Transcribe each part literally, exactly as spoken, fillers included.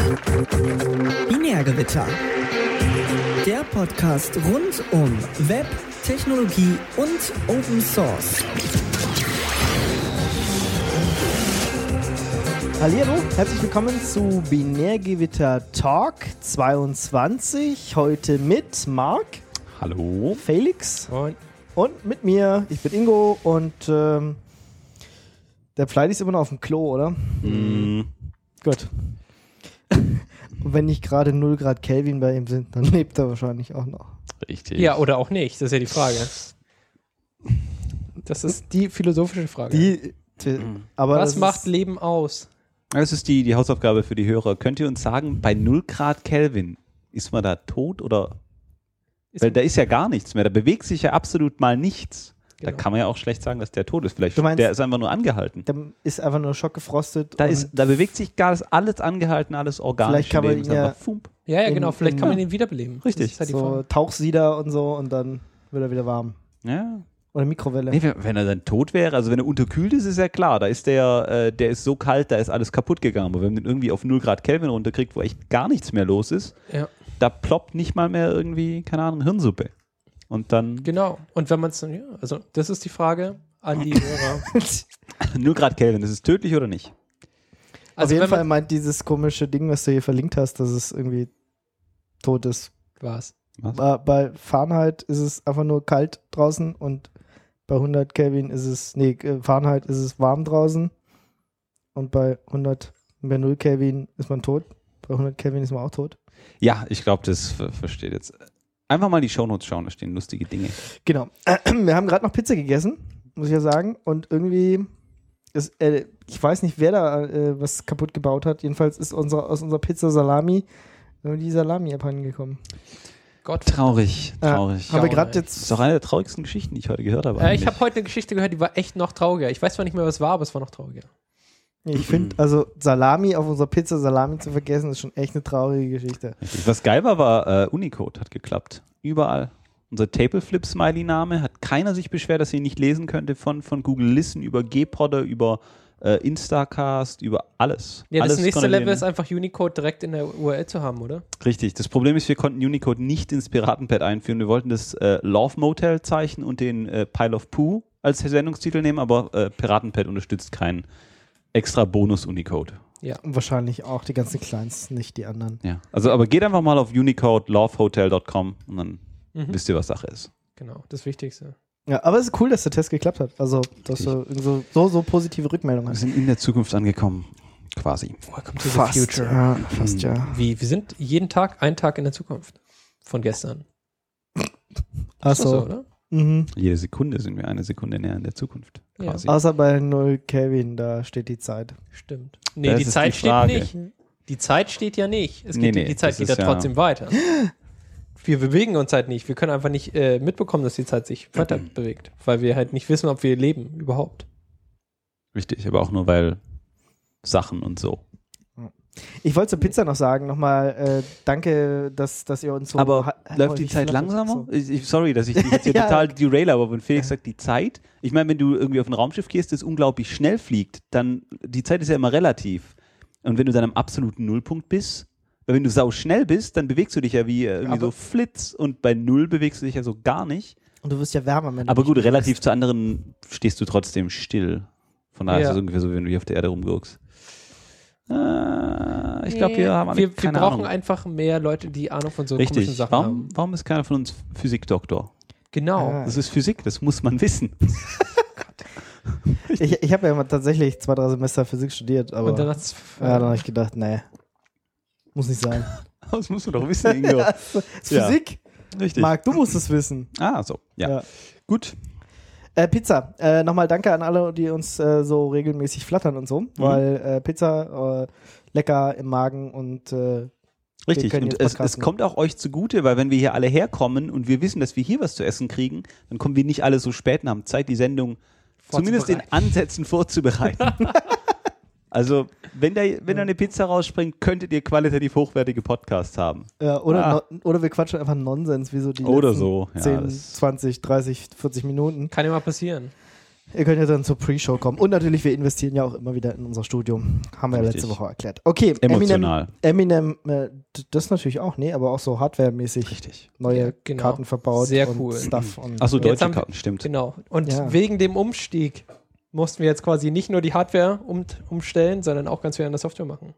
Binärgewitter. Der Podcast rund um Web, Technologie und Open Source. Hallihallo, herzlich willkommen zu Binärgewitter Talk zweiundzwanzig. Heute mit Marc. Hallo. Felix. Moin. Und mit mir. Ich bin Ingo und ähm, der Flight ist immer noch auf dem Klo, oder? Mm. Gut. Und wenn nicht gerade null Grad Kelvin bei ihm sind, dann lebt er wahrscheinlich auch noch. Richtig. Ja, oder auch nicht, das ist ja die Frage. Das ist die philosophische Frage. Die, die, aber Was das macht ist, Leben aus? Das ist die, die Hausaufgabe für die Hörer. Könnt ihr uns sagen, bei null Grad Kelvin, ist man da tot oder? Ist Weil da ist ja gar nichts mehr. Da bewegt sich ja absolut mal nichts. Genau. Da kann man ja auch schlecht sagen, dass der tot ist. Vielleicht Du meinst- der ist einfach nur angehalten. der ist einfach nur schockgefrostet. Da, und ist, da bewegt sich gar alles angehalten, alles organisch. Vielleicht kann man Leben. ihn ja- Einfach fump. Ja, ja, In- genau, vielleicht in- kann man ihn wiederbeleben. Richtig. Das ist halt die so Frage. Tauchsieder und so und dann wird er wieder warm. Ja. Oder Mikrowelle. Nee, wenn, wenn er dann tot wäre, also wenn er unterkühlt ist, ist ja klar, da ist der, äh, der ist so kalt, da ist alles kaputt gegangen. Aber wenn man den irgendwie auf null Grad Kelvin runterkriegt, wo echt gar nichts mehr los ist, Ja, da ploppt nicht mal mehr irgendwie, keine Ahnung, Hirnsuppe. Und dann genau. Und wenn man es dann, ja, also das ist die Frage an die Hörer. null Grad Kelvin, ist es tödlich oder nicht? Auf Also jeden wenn Fall man, meint dieses komische Ding, was du hier verlinkt hast, dass es irgendwie tot ist. was? Was? Bei, bei Fahrenheit ist es einfach nur kalt draußen und bei hundert Kelvin ist es, nee, äh, Fahrenheit ist es warm draußen und bei hundert, bei null Kelvin ist man tot. Bei hundert Kelvin ist man auch tot. Ja, ich glaube, das ver versteht jetzt. Einfach mal die Shownotes schauen, da stehen lustige Dinge. Genau. Wir haben gerade noch Pizza gegessen, muss ich ja sagen. Und irgendwie, ist, äh, ich weiß nicht, wer da äh, was kaputt gebaut hat. Jedenfalls ist unser, aus unserer Pizza Salami äh, die Salami abhandengekommen. Gott. Traurig, traurig. Äh, haben wir Schau gerade mal. Das jetzt. ist auch eine der traurigsten Geschichten, die ich heute gehört habe. Äh, ich eigentlich. habe heute eine Geschichte gehört, die war echt noch trauriger. Ich weiß zwar nicht mehr, was war, aber es war noch trauriger. Ich finde, also Salami auf unserer Pizza Salami zu vergessen, ist schon echt eine traurige Geschichte. Richtig. Was geil war, war äh, Unicode hat geklappt. Überall. Unser Tableflip-Smiley-Name hat keiner sich beschwert, dass sie ihn nicht lesen könnte. Von, von Google Listen über Gpodder, über äh, Instacast, über alles. Ja, alles das nächste konnte Level den- ist einfach Unicode direkt in der U R L zu haben, oder? Richtig. Das Problem ist, wir konnten Unicode nicht ins Piratenpad einführen. Wir wollten das äh, Love Motel Zeichen und den äh, Pile of Poo als Sendungstitel nehmen, aber äh, Piratenpad unterstützt keinen extra Bonus Unicode. Und wahrscheinlich auch die ganzen Clients, nicht die anderen. Ja. Also, aber geht einfach mal auf unicode love hotel dot com und dann Mhm. wisst ihr, was Sache ist. Genau, das Wichtigste. Ja, aber es ist cool, dass der Test geklappt hat. Also, dass du so, so, so positive Rückmeldungen Wir hast. sind in der Zukunft angekommen. Quasi. Welcome to Fast, the future. ja, fast, ja. Wie, wir sind jeden Tag einen Tag in der Zukunft. Von gestern. Ist das so, Achso. oder? Mhm. Jede Sekunde sind wir eine Sekunde näher in der Zukunft. Ja. Quasi. Außer bei null Kelvin, da steht die Zeit. Stimmt. Nee, Das die ist Zeit die steht Frage. nicht. Die Zeit steht ja nicht. Es Nee, geht, nee, die Zeit das geht ist ja ja- trotzdem weiter. Wir bewegen uns halt nicht. Wir können einfach nicht äh, mitbekommen, dass die Zeit sich weiter bewegt. Weil wir halt nicht wissen, ob wir leben überhaupt. Richtig, aber auch nur, weil Sachen und so. Ich wollte zur Pizza noch sagen, nochmal äh, danke, dass, dass ihr uns so... aber ha- läuft die häufig Zeit flattert. langsamer? So. Ich, ich, sorry, dass ich dich jetzt hier Ja. total derail, aber wenn Felix sagt, die Zeit, ich meine, wenn du irgendwie auf ein Raumschiff gehst, das unglaublich schnell fliegt, dann, die Zeit ist ja immer relativ. Und wenn du dann am absoluten Nullpunkt bist, weil wenn du sau schnell bist, dann bewegst du dich ja wie äh, irgendwie Aber- so Flitz und bei Null bewegst du dich ja so gar nicht. Und du wirst ja wärmer, wenn du Aber dich gut, bewegst. relativ zu anderen stehst du trotzdem still. Von daher Ja. ist es ungefähr so, wenn du hier auf der Erde rumguckst. Äh, ich glaube, wir haben alle wir, wir keine brauchen Ahnung. einfach mehr Leute, die Ahnung von so komischen Richtig. Sachen Warum, haben. warum ist keiner von uns Physikdoktor? Genau. Ah. Das ist Physik, das muss man wissen. Ich, ich habe ja mal tatsächlich zwei, drei Semester Physik studiert, aber Und dann hat's, ja, dann habe ich gedacht, nee, muss nicht sein. Das muss man doch wissen, Ingo. Das ist Ja. Physik? Richtig. Marc, du musst es wissen. Ah, so. Ja. Ja. Gut. Äh, Pizza. Äh, Nochmal danke an alle, die uns äh, so regelmäßig flattern und so, Mhm. weil äh, Pizza äh, lecker im Magen und äh, Richtig. können Und jetzt es, es podcasten. kommt auch euch zugute, weil wenn wir hier alle herkommen und wir wissen, dass wir hier was zu essen kriegen, dann kommen wir nicht alle so spät und haben Zeit, die Sendung zumindest in Ansätzen vorzubereiten. Also, wenn da, wenn da eine Pizza rausspringt, könntet ihr qualitativ hochwertige Podcasts haben. ja, oder, Ah. no, oder wir quatschen einfach Nonsens, wie so die Oder letzten so, ja, zehn, das- zwanzig, dreißig, vierzig Minuten. Kann ja mal passieren. Ihr könnt ja dann zur Pre-Show kommen. Und natürlich, wir investieren ja auch immer wieder in unser Studium. Haben wir ja letzte Woche erklärt. Okay, emotional. Eminem, Eminem äh, das natürlich auch, nee, aber auch so hardware-mäßig. Richtig. Neue Ja, genau. Karten verbaut. Sehr und cool. Stuff. Und Achso, Und jetzt deutsche haben wir- Karten, stimmt. Genau. Und Ja. wegen dem Umstieg mussten wir jetzt quasi nicht nur die Hardware um, umstellen, sondern auch ganz viel an der Software machen.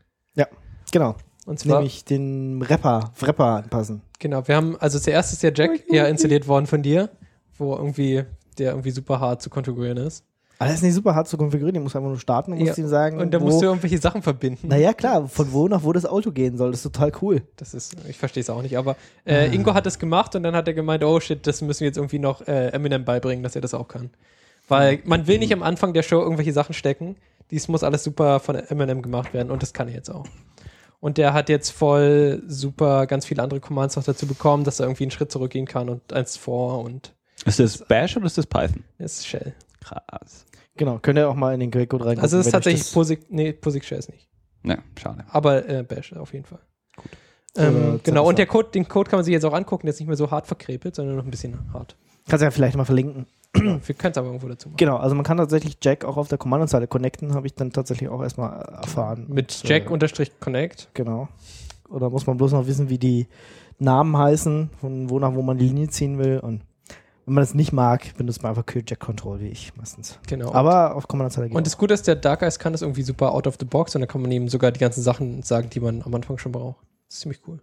genau. Und zwar, Nämlich den Rapper, Rapper anpassen. genau, wir haben, also zuerst ist der Jack ja installiert worden von dir, wo irgendwie, der irgendwie super hart zu konfigurieren ist. Aber das ist nicht super hart zu konfigurieren. Ich muss einfach nur starten und Ja. muss ihm sagen, Und da wo, musst du irgendwelche Sachen verbinden. naja, klar, von wo nach wo das Auto gehen soll. Das ist total cool. Das ist, ich verstehe es auch nicht, aber äh, Ingo hat das gemacht und dann hat er gemeint, oh shit, das müssen wir jetzt irgendwie noch äh, Eminem beibringen, dass er das auch kann. Weil man will nicht am Anfang der Show irgendwelche Sachen stecken. Dies muss alles super von Eminem gemacht werden und das kann er jetzt auch. Und der hat jetzt voll super ganz viele andere Commands noch dazu bekommen, dass er irgendwie einen Schritt zurückgehen kann und eins vor und Ist das Bash oder ist das Python? das ist Shell. Krass. Genau, könnt ihr auch mal in den Quellcode reingucken. Also es ist wenn euch tatsächlich das- POSIX, nee, POSIX Shell ist nicht. Ja, schade. Aber äh, Bash auf jeden Fall. Gut. Ähm, Oder genau, und der Zerfall. Code, den Code kann man sich jetzt auch angucken, der ist nicht mehr so hart verkrepelt, sondern noch ein bisschen hart. Kannst du ja vielleicht mal verlinken. Wir können es aber irgendwo dazu machen. Genau, also man kann tatsächlich Jack auch auf der Kommandozeile connecten, habe ich dann tatsächlich auch erstmal erfahren. Mit Und, Jack äh, unterstrich Connect. Genau. Oder muss man bloß noch wissen, wie die Namen heißen, von wo nach wo man die Linie ziehen will. Und wenn man das nicht mag, benutzt man einfach Kill Jack Control, wie ich meistens. Genau. Aber auf Kommandozeile geht Und das Gute ist, der Dark Eyes kann das irgendwie super out of the box und dann kann man ihm sogar die ganzen Sachen sagen, die man am Anfang schon braucht. Das ist ziemlich cool.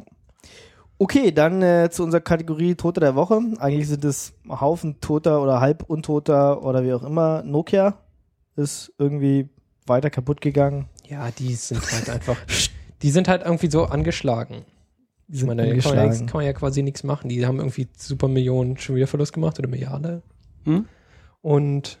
Okay, dann äh, zu unserer Kategorie Tote der Woche. Eigentlich sind es Haufen toter oder halb untoter oder wie auch immer. Nokia ist irgendwie weiter kaputt gegangen. Ja, die sind halt einfach, die sind halt irgendwie so angeschlagen. Die Ich sind meine, da kann man, ja, angeschlagen. kann man ja quasi nichts machen. Die haben irgendwie super Millionen schon wieder Verlust gemacht oder Milliarden. Hm? Und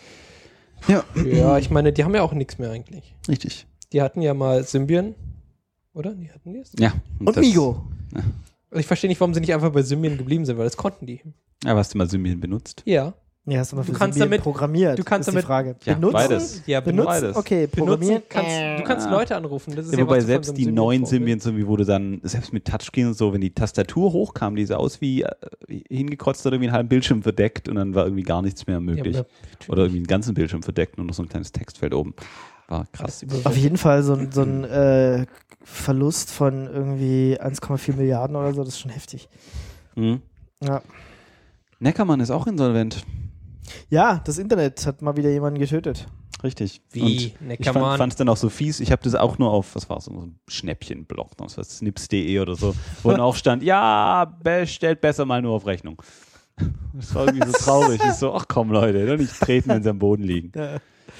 Ja. ja, ich meine, die haben ja auch nichts mehr eigentlich. Richtig. Die hatten ja mal Symbian, oder? Die hatten die es? Ja. Und das- Migo. Ich verstehe nicht, warum sie nicht einfach bei Symbian geblieben sind, weil das konnten die. Ja, hast du mal Symbian benutzt? Ja. Ja, hast du mal Du für kannst Symbian damit- programmiert. du kannst ist damit- die Frage. Ja, Benutzen? beides. Ja, Benutzen? Beides. Okay, programmieren. Benutzen kannst, du kannst Äh. Leute anrufen. Das ist Ja, ja, wobei was von selbst so einem die neuen Symbian-Vorbild. Symbians, so wie wo du dann, selbst mit Touchscreen und so, wenn die Tastatur hochkam, die sah aus wie äh, hingekotzt oder irgendwie einen halben Bildschirm verdeckt und dann war irgendwie gar nichts mehr möglich. Ja, Oder irgendwie einen ganzen Bildschirm verdeckt, nur noch so ein kleines Textfeld oben. War krass. Auf jeden Fall so, ein- so ein äh, Verlust von irgendwie eins Komma vier Milliarden oder so, das ist schon heftig. Mhm. Ja. Neckermann ist auch insolvent. Ja, das Internet hat mal wieder jemanden getötet. Richtig. Wie? Und ich Neckermann? fand es dann auch so fies. Ich habe das auch nur auf, was war es, so ein Schnäppchenblog, was war snips punkt de oder so, wo dann auch stand, ja, bestellt besser mal nur auf Rechnung. Das war irgendwie so traurig. Ich so, ach komm Leute, doch nicht treten, wenn sie am Boden liegen. Ja.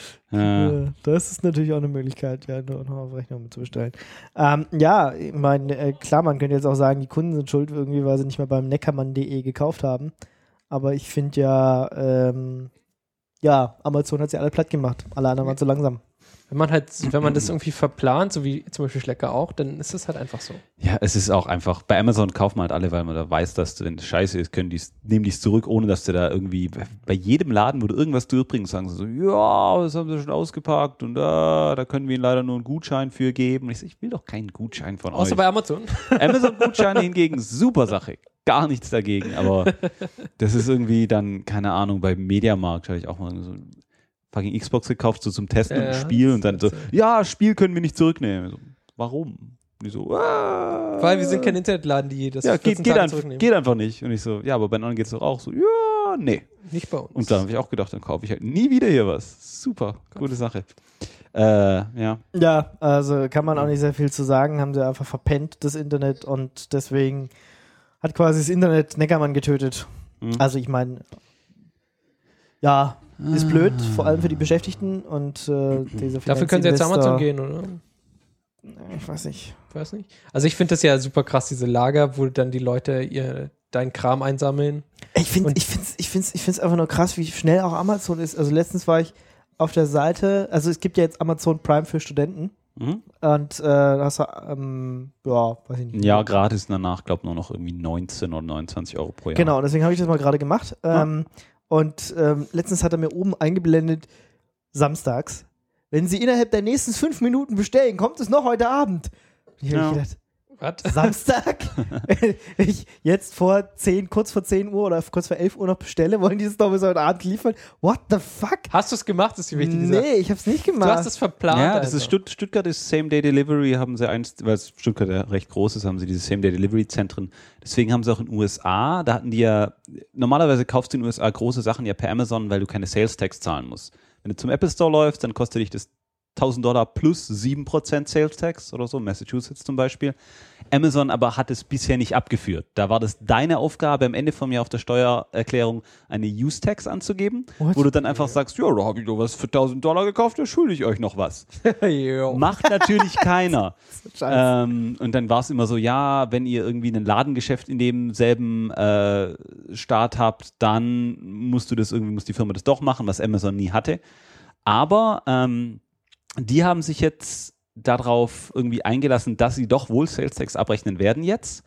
Ja. Äh, Das ist natürlich auch eine Möglichkeit, ja, nur noch auf Rechnung mitzubestellen. Ähm, ja, ich meine, äh, klar, man könnte jetzt auch sagen, die Kunden sind schuld irgendwie, weil sie nicht mehr beim neckermann punkt de gekauft haben. Aber ich finde ja, ähm, ja, Amazon hat sie alle platt gemacht. Alle anderen waren zu langsam. Wenn man halt, wenn man das irgendwie verplant, so wie zum Beispiel Schlecker auch, dann ist das halt einfach so. Ja, es ist auch einfach, bei Amazon kaufen wir halt alle, weil man da weiß, dass du, wenn das scheiße ist, können die nehmen die es zurück, ohne dass du da irgendwie, bei jedem Laden, wo du irgendwas durchbringst, sagen sie so, ja, das haben sie schon ausgepackt und da, da können wir ihnen leider nur einen Gutschein für geben. Und ich so, ich will doch keinen Gutschein von Außer euch. bei Amazon. Amazon-Gutscheine hingegen, super Sache. Gar nichts dagegen, aber das ist irgendwie dann, keine Ahnung, beim Mediamarkt habe ich auch mal so ein fucking Xbox gekauft, so zum Testen Ja, und ein Spiel und dann so, das ist- ja, Spiel können wir nicht zurücknehmen. So, warum? Und die so, ah, Weil wir sind kein Internetladen, die das ja, vierzehn geht, geht, Tage ein, zurücknehmen. geht einfach nicht. Und ich so, ja, aber bei anderen geht es doch auch so, ja, nee. Nicht bei uns. Und da habe ich auch gedacht, dann kaufe ich halt nie wieder hier was. Super, gute Sache. Äh, ja. Ja, also kann man auch nicht sehr viel zu sagen, haben sie einfach verpennt, das Internet, und deswegen hat quasi das Internet Neckermann getötet. Mhm. Also ich meine, ja, ist blöd, vor allem für die Beschäftigten und äh, diese Dafür können sie jetzt zu Finanzinvestor- Amazon gehen, oder? Ich weiß nicht. Weiß nicht. Also ich finde das ja super krass, diese Lager, wo dann die Leute ihr deinen Kram einsammeln. Ich finde Und- ich find's, ich find's, ich find's einfach nur krass, wie schnell auch Amazon ist. Also letztens war ich auf der Seite, also es gibt ja jetzt Amazon Prime für Studenten Mhm. und äh, da hast du, ähm, ja, weiß ich nicht. Ja, gratis danach, glaube nur noch irgendwie neunzehn oder neunundzwanzig Euro pro Jahr. Genau, und deswegen habe ich das mal gerade gemacht. Ähm, und ähm, letztens hat er mir oben eingeblendet, samstags, wenn Sie innerhalb der nächsten fünf Minuten bestellen, kommt es noch heute Abend. Und ich habe Ja. gedacht, Was? Samstag, ich jetzt vor zehn, kurz vor zehn Uhr oder kurz vor elf Uhr noch bestelle, wollen die es doch bis heute Abend liefern? What the fuck? Hast du es gemacht, ist die wichtige Sache. Nee, ich hab's nicht gemacht. Du hast es verplant. Ja, das also. ist Stutt- Stuttgart ist Same-Day-Delivery, haben sie einst, weil Stuttgart ja recht groß ist, haben sie diese Same-Day-Delivery-Zentren. Deswegen haben sie auch in den U S A, da hatten die ja, normalerweise kaufst du in den U S A große Sachen ja per Amazon, weil du keine Sales-Tax zahlen musst. Wenn du zum Apple Store läufst, dann kostet dich das tausend Dollar plus sieben Prozent Sales Tax oder so, Massachusetts zum Beispiel. Amazon aber hat es bisher nicht abgeführt. Da war das deine Aufgabe, am Ende vom Jahr auf der Steuererklärung eine Use Tax anzugeben, What? wo du dann einfach sagst, ja, da habe ich doch was für tausend Dollar gekauft, da schulde ich euch noch was. Jo. Macht natürlich keiner. Scheiße. Ähm, und dann war es immer so, ja, wenn ihr irgendwie ein Ladengeschäft in demselben äh, Staat habt, dann musst du das irgendwie, muss die Firma das doch machen, was Amazon nie hatte. Aber ähm, die haben sich jetzt darauf irgendwie eingelassen, dass sie doch wohl Sales Tax abrechnen werden jetzt,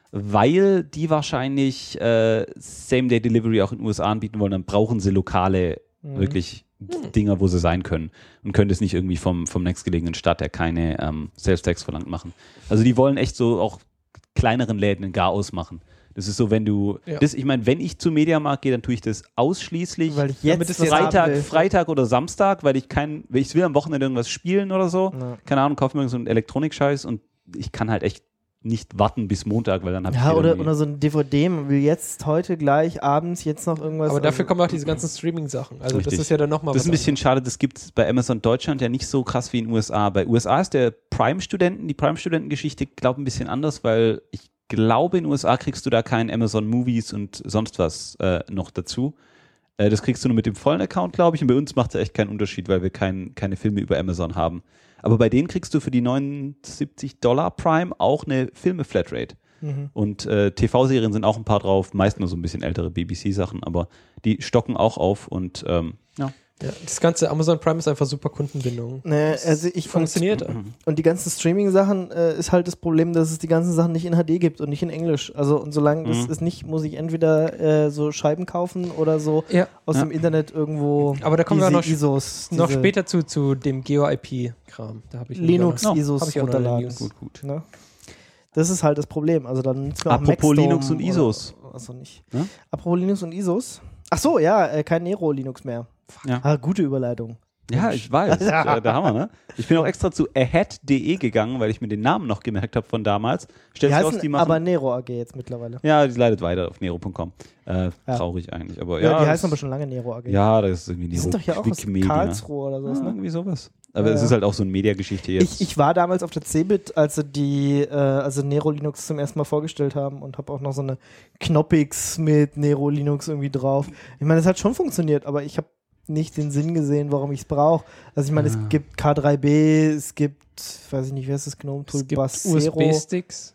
weil die wahrscheinlich äh, Same-Day-Delivery auch in den U S A anbieten wollen, dann brauchen sie lokale Mhm. wirklich Dinger, wo sie sein können und können das nicht irgendwie vom, vom nächstgelegenen Stadt, der keine ähm, Sales Tax verlangt, machen. Also die wollen echt so auch kleineren Läden ein Gar ausmachen. Das ist so, wenn du, Ja. das, ich meine, wenn ich zu Mediamarkt gehe, dann tue ich das ausschließlich Weil ich Damit jetzt es was haben Freitag, will. Freitag oder Samstag, weil ich kein, weil ich will am Wochenende irgendwas spielen oder so. Ja. Keine Ahnung, kaufe mir so einen Elektronik-Scheiß und ich kann halt echt nicht warten bis Montag, weil dann habe ich Ja, wieder oder, irgendwie- oder so ein D V D, man will jetzt, heute, gleich, abends, jetzt noch irgendwas. Aber dafür also, kommen auch diese ganzen Streaming-Sachen. Also Richtig. das ist ja dann nochmal Das ist ein bisschen schade, das gibt es bei Amazon Deutschland ja nicht so krass wie in den U S A. Bei U S A ist der Prime-Studenten, die Prime-Studenten-Geschichte, glaube ich, ein bisschen anders, weil ich glaube, in den U S A kriegst du da keinen Amazon Movies und sonst was äh, noch dazu. Äh, das kriegst du nur mit dem vollen Account, glaube ich, und bei uns macht es echt keinen Unterschied, weil wir kein, keine Filme über Amazon haben. Aber bei denen kriegst du für die neunundsiebzig Dollar Prime auch eine Filme-Flatrate. Mhm. Und äh, T V-Serien sind auch ein paar drauf, meist nur so ein bisschen ältere B B C-Sachen, aber die stocken auch auf und ähm, ja. Ja, das ganze Amazon Prime ist einfach super Kundenbindung. Ne, also ich Funktioniert. Und, und die ganzen Streaming-Sachen äh, ist halt das Problem, dass es die ganzen Sachen nicht in H D gibt und nicht in Englisch. Also und solange das Mhm. ist nicht, muss ich entweder äh, so Scheiben kaufen oder so Ja. aus Ja. dem Internet irgendwo. Aber da kommen wir diese auch noch, I S Os, noch diese später zu, zu dem Geo-I P-Kram. Da habe ich Linux auch noch- I S Os hab ich auch noch eine runterladen. News. Gut, gut. Ne? Das ist halt das Problem. Also dann nützt mir auch Apropos Maxstorm Linux und I S Os. Oder, also nicht. Ja? Apropos Linux und I S Os. Ach so, ja, äh, kein Nero Linux mehr. Ja. Ah, gute Überleitung. Ja, ich weiß. Ja, der Hammer, ne? Ich bin auch extra zu ahead punkt de gegangen, weil ich mir den Namen noch gemerkt habe von damals. Stellt Die sich raus, heißen die machen. aber Nero A G jetzt mittlerweile. Ja, die leitet weiter auf nero punkt com. Äh, Ja. Traurig eigentlich, aber Ja, ja. die das- heißen aber schon lange Nero A G. Ja, das ist irgendwie die Nero. sind doch hier auch aus Wikimedia. Karlsruhe oder Ja, sowas, ne? irgendwie sowas. Aber Ja, es ja. ist halt auch so eine Mediageschichte jetzt. Ich, ich war damals auf der Cebit, als sie die, äh, also Nero Linux zum ersten Mal vorgestellt haben und habe auch noch so eine Knoppix mit Nero Linux irgendwie drauf. Ich meine, es hat schon funktioniert, aber ich habe nicht den Sinn gesehen, warum ich es brauche. Also ich meine, Ah. es gibt K drei B, es gibt, weiß ich nicht, wer ist das Gnome Tool? Es gibt U S Basero. B-Sticks.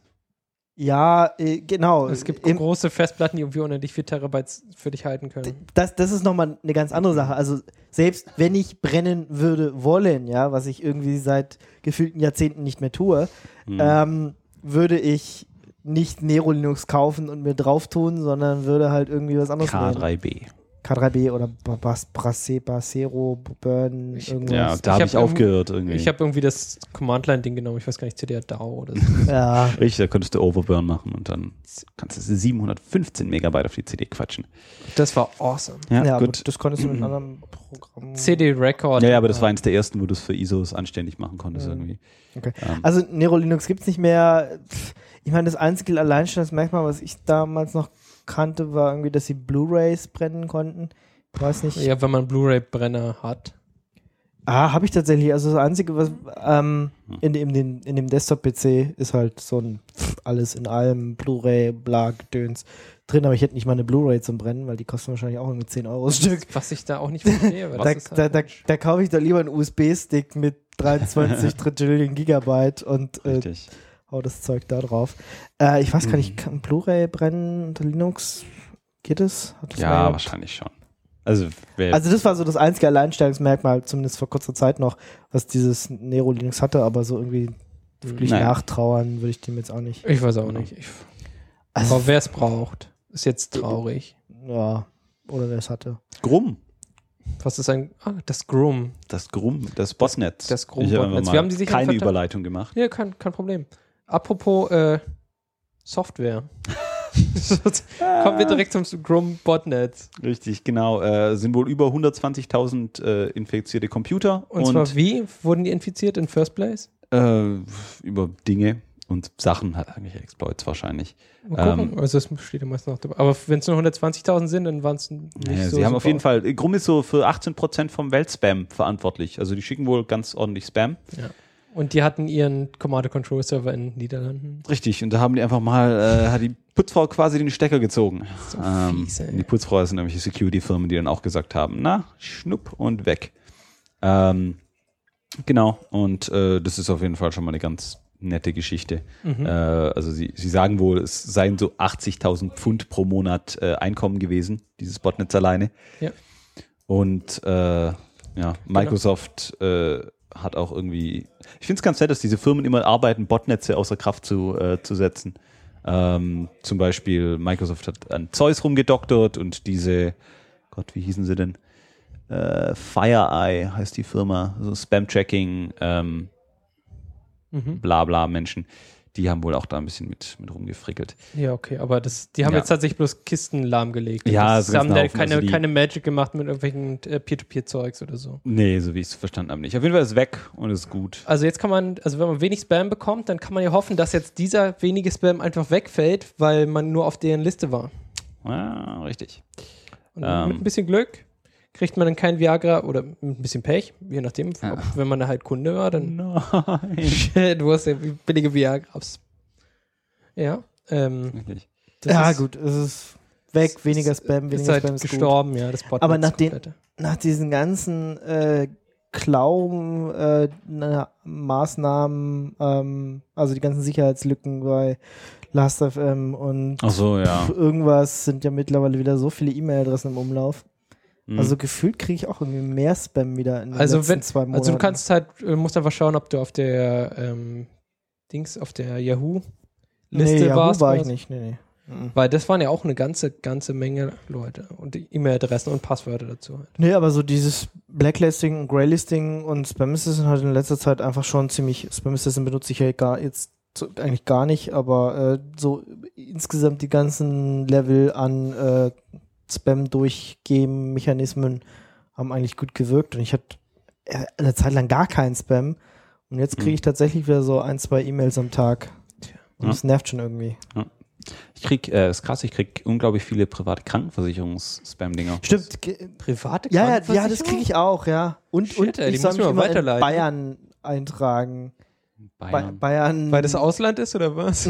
Ja, äh, genau. Es gibt Im- große Festplatten, die irgendwie unendlich viel Terabyte für dich halten können. Das, das ist nochmal eine ganz andere Sache. Also selbst wenn ich brennen würde wollen, ja, was ich irgendwie seit gefühlten Jahrzehnten nicht mehr tue, Hm. ähm, würde ich nicht Nero Linux kaufen und mir drauf tun, sondern würde halt irgendwie was anderes K nehmen. drei B. K drei B oder Bas- Brasse, Basero, Burn, Ich- irgendwas. Ja, da Ich habe hab ich aufgehört irgendwie. Ich habe irgendwie das Command-Line-Ding genommen. Ich weiß gar nicht, C D R D A O oder so. Ja, Richtig, da konntest du Overburn machen und dann kannst du siebenhundertfünfzehn Megabyte auf die C D quatschen. Das war awesome. Ja, ja, aber gut. das konntest du mit einem anderen Programm. C D-Record. Ja, ja, aber das war eins der ersten, wo du es für I S Os anständig machen konntest Mhm. irgendwie. Okay. Ähm, Also Nero Linux gibt es nicht mehr. Pff, Ich meine, das einzige Alleinstellungsmerkmal, was ich damals noch kannte, war irgendwie, dass sie Blu-Rays brennen konnten. Ich weiß nicht. Ja, wenn man Blu-ray-Brenner hat. Ah, habe ich tatsächlich. Also das Einzige, was ähm, in, dem- in, dem- in dem Desktop-P C ist halt so ein pff, alles in allem Blu-ray, bla, Gedöns drin, aber ich hätte nicht mal eine Blu-ray zum Brennen, weil die kosten wahrscheinlich auch irgendwie zehn Euro das Stück. Was ich da auch nicht verstehe. weil Da, das ist da, halt da, da kaufe ich da lieber einen U S B-Stick mit dreiundzwanzig Trillion Gigabyte und äh, richtig. hau das Zeug da drauf. Äh, ich weiß gar Mhm. nicht, kann Blu-ray brennen unter Linux? Geht es? Hat das mal Ja, jemand- wahrscheinlich schon. Also, wer, Also das war so das einzige Alleinstellungsmerkmal, zumindest vor kurzer Zeit noch, was dieses Nero Linux hatte, aber so irgendwie wirklich Naja. nachtrauern würde ich dem jetzt auch nicht. Ich weiß auch nicht. Ich, Also, aber wer es braucht, ist jetzt traurig. ja, oder wer es hatte. Grum. Was ist ein. Ah, das Groom. Das Grum, das Botnet. das Grum Ich habe Botnetz. mal Wir haben die sicher keine verteilt. Überleitung gemacht. Ja, kein, kein Problem. Apropos äh, Software. Kommen wir direkt zum Chrome Botnet. Richtig, genau. Äh, sind wohl über hundertzwanzigtausend äh, infizierte Computer. Und, und zwar wie wurden die infiziert in first place? Äh, über Dinge und Sachen, hat eigentlich Exploits wahrscheinlich. Mal gucken. Ähm, also es steht ja meistens noch dabei. Aber wenn es nur hundertzwanzigtausend sind, dann waren es nicht ja, so Sie haben auf jeden aus. Fall, Chrome ist so für achtzehn Prozent vom Weltspam verantwortlich. Also die schicken wohl ganz ordentlich Spam. Ja. Und die hatten ihren Command-and-Control-Server in den Niederlanden. Richtig, und da haben die einfach mal, äh, hat die Putzfrau quasi den Stecker gezogen. So ähm, fies, ey. Die Putzfrau sind nämlich Security-Firmen, die dann auch gesagt haben, na, schnupp und weg. Ähm, genau, und äh, das ist auf jeden Fall schon mal eine ganz nette Geschichte. Mhm. Äh, also sie, sie sagen wohl, es seien so achtzigtausend Pfund pro Monat äh, Einkommen gewesen, dieses Botnetz alleine. Ja. Und äh, ja, Microsoft äh, hat auch irgendwie, ich finde es ganz nett, dass diese Firmen immer arbeiten, Botnetze außer Kraft zu, äh, zu setzen. Ähm, zum Beispiel Microsoft hat an Zeus rumgedoktert und diese, Gott, wie hießen sie denn? Äh, FireEye heißt die Firma, so Spam-Tracking, ähm, Mhm. bla bla Menschen, die haben wohl auch da ein bisschen mit, mit rumgefrickelt. Ja, okay, aber das, die haben Ja. jetzt tatsächlich bloß Kisten lahmgelegt. Ja, das so ganz haben da Haufen, keine, also die- keine Magic gemacht mit irgendwelchen äh, Peer-to-Peer-Zeugs oder so. Nee, so wie ich es verstanden habe nicht. Auf jeden Fall ist es weg und ist gut. Also jetzt kann man, also wenn man wenig Spam bekommt, dann kann man ja hoffen, dass jetzt dieser wenige Spam einfach wegfällt, weil man nur auf deren Liste war. Ja, richtig. Und Ähm. mit ein bisschen Glück kriegt man dann kein Viagra oder mit ein bisschen Pech, je nachdem, Ja. ob, wenn man halt Kunde war, dann Nein. du hast ja billige Viagras. Ja, ähm, Richtig. das Ja, ist, gut, es ist weg, weniger Spam, ist weniger halt Spam ist gut. gestorben, ja, das Botnet Aber nach ist den- komplett. Nach diesen ganzen äh, Klauen, äh, na, Maßnahmen, ähm, also die ganzen Sicherheitslücken bei Last.F M und Ach so, ja. pf, irgendwas, sind ja mittlerweile wieder so viele E-Mail-Adressen im Umlauf. Mhm. Also gefühlt kriege ich auch irgendwie mehr Spam wieder in den Also letzten wenn, zwei Monaten. also du kannst halt, äh, musst einfach schauen, ob du auf der ähm, Dings, auf der Yahoo-Liste nee, Yahoo warst. war ich oder so. nicht, nee, nee. Mhm. Weil das waren ja auch eine ganze, ganze Menge Leute und die E-Mail-Adressen und Passwörter dazu halt. Nee, aber so dieses Blacklisting und Graylisting und Spam Assassin hat in letzter Zeit einfach schon ziemlich, Spam Assassin benutze ich ja gar jetzt so, eigentlich gar nicht, aber äh, so insgesamt die ganzen Level an äh, Spam-Durchgehen-Mechanismen haben eigentlich gut gewirkt und ich hatte äh, eine Zeit lang gar keinen Spam und jetzt kriege ich tatsächlich wieder so ein, zwei E-Mails am Tag und Ja. das nervt schon irgendwie. Ich krieg, äh, ist krass, ich krieg unglaublich viele private Krankenversicherungs-Spam-Dinger. Stimmt, ge- Private ja, ja, ja, Krankenversicherung? das kriege ich auch, ja. Und, Shit, und ey, die ich soll müssen mich wir immer in weiterleiten. Bayern eintragen. Ba- Bayern. Bayern. Weil das Ausland ist oder was?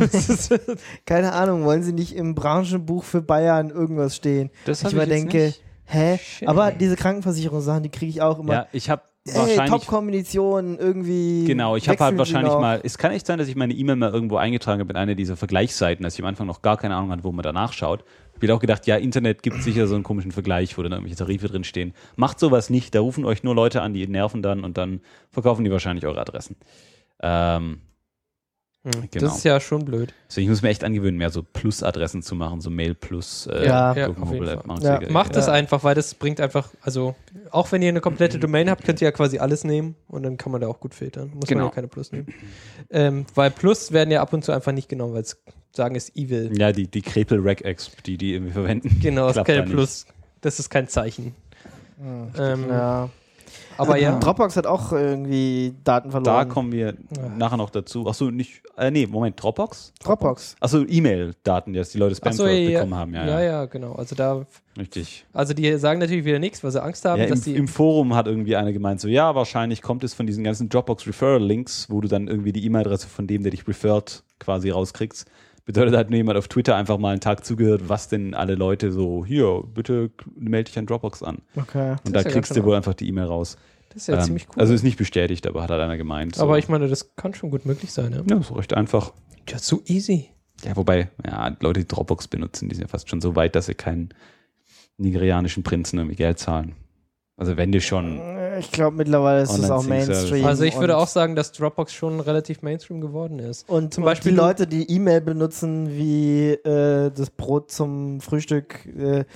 Keine Ahnung, wollen sie nicht im Branchenbuch für Bayern irgendwas stehen? Das ich hab immer ich jetzt denke, nicht. hä? Shit. Aber diese Krankenversicherungssachen, die kriege ich auch immer. Ja, ich habe Ey, wahrscheinlich. Top-Kombinationen irgendwie. Genau, ich habe halt wechseln sie wahrscheinlich noch. mal, es kann echt sein, dass ich meine E-Mail mal irgendwo eingetragen habe in eine dieser Vergleichsseiten, dass ich am Anfang noch gar keine Ahnung hatte, wo man danach schaut. Ich habe auch gedacht, ja, Internet gibt sicher so einen komischen Vergleich, wo dann irgendwelche Tarife drin stehen. Macht sowas nicht, da rufen euch nur Leute an, die nerven dann und dann verkaufen die wahrscheinlich eure Adressen. Ähm, Hm, Genau. Das ist ja schon blöd. also ich muss mir echt angewöhnen, mehr so Plus-Adressen zu machen, so Mail Plus. Äh, Ja. Ja, Google auf jeden Mobile Fall. App machen, Ja. sehr geil. Macht das Ja. einfach, weil das bringt einfach, also auch wenn ihr eine komplette Domain habt, könnt ihr ja quasi alles nehmen und dann kann man da auch gut filtern. Muss Genau. man ja keine Plus nehmen. Ähm, weil Plus werden ja ab und zu einfach nicht genommen, weil es sagen ist evil. Ja, die, die Krepel-Regex, die die irgendwie verwenden. Genau, das ist Klappt keine da nicht. Plus. Das ist kein Zeichen. Hm, Ähm, ja. Aber ja. Dropbox hat auch irgendwie Daten Da verloren. kommen wir nachher noch dazu. Achso, nicht, äh, nee, Moment, Dropbox? Dropbox. Achso, E-Mail-Daten, dass die Leute Spam Achso, ja, bekommen haben. Ja, ja, ja, ja, genau. Also da, richtig. also die sagen natürlich wieder nichts, weil sie Angst haben, Ja, dass im, die. Im Forum hat irgendwie einer gemeint, so ja, wahrscheinlich kommt es von diesen ganzen Dropbox-Referral-Links, wo du dann irgendwie die E-Mail-Adresse von dem, der dich refert, quasi rauskriegst. Bedeutet, hat nur jemand auf Twitter einfach mal einen Tag zugehört, was denn alle Leute so, hier, bitte melde dich an Dropbox an. Okay. Und Das da ist ja kriegst ganz du schön wohl einfach die E-Mail raus. Das ist ja Ähm, ziemlich cool. Also ist nicht bestätigt, aber hat halt einer gemeint. So. Aber ich meine, das kann schon gut möglich sein, ja. Ja, so recht einfach. Ja, so easy. Ja, wobei, ja, Leute, die Dropbox benutzen, die sind ja fast schon so weit, dass sie keinen nigerianischen Prinzen irgendwie Geld zahlen. Also wenn die schon, Ich glaube, mittlerweile ist es auch Online-Sync-Service. Mainstream. Also ich würde und, auch sagen, dass Dropbox schon relativ Mainstream geworden ist. Und zum und Beispiel die du- Leute, die E-Mail benutzen wie äh, das Brot zum Frühstück, äh,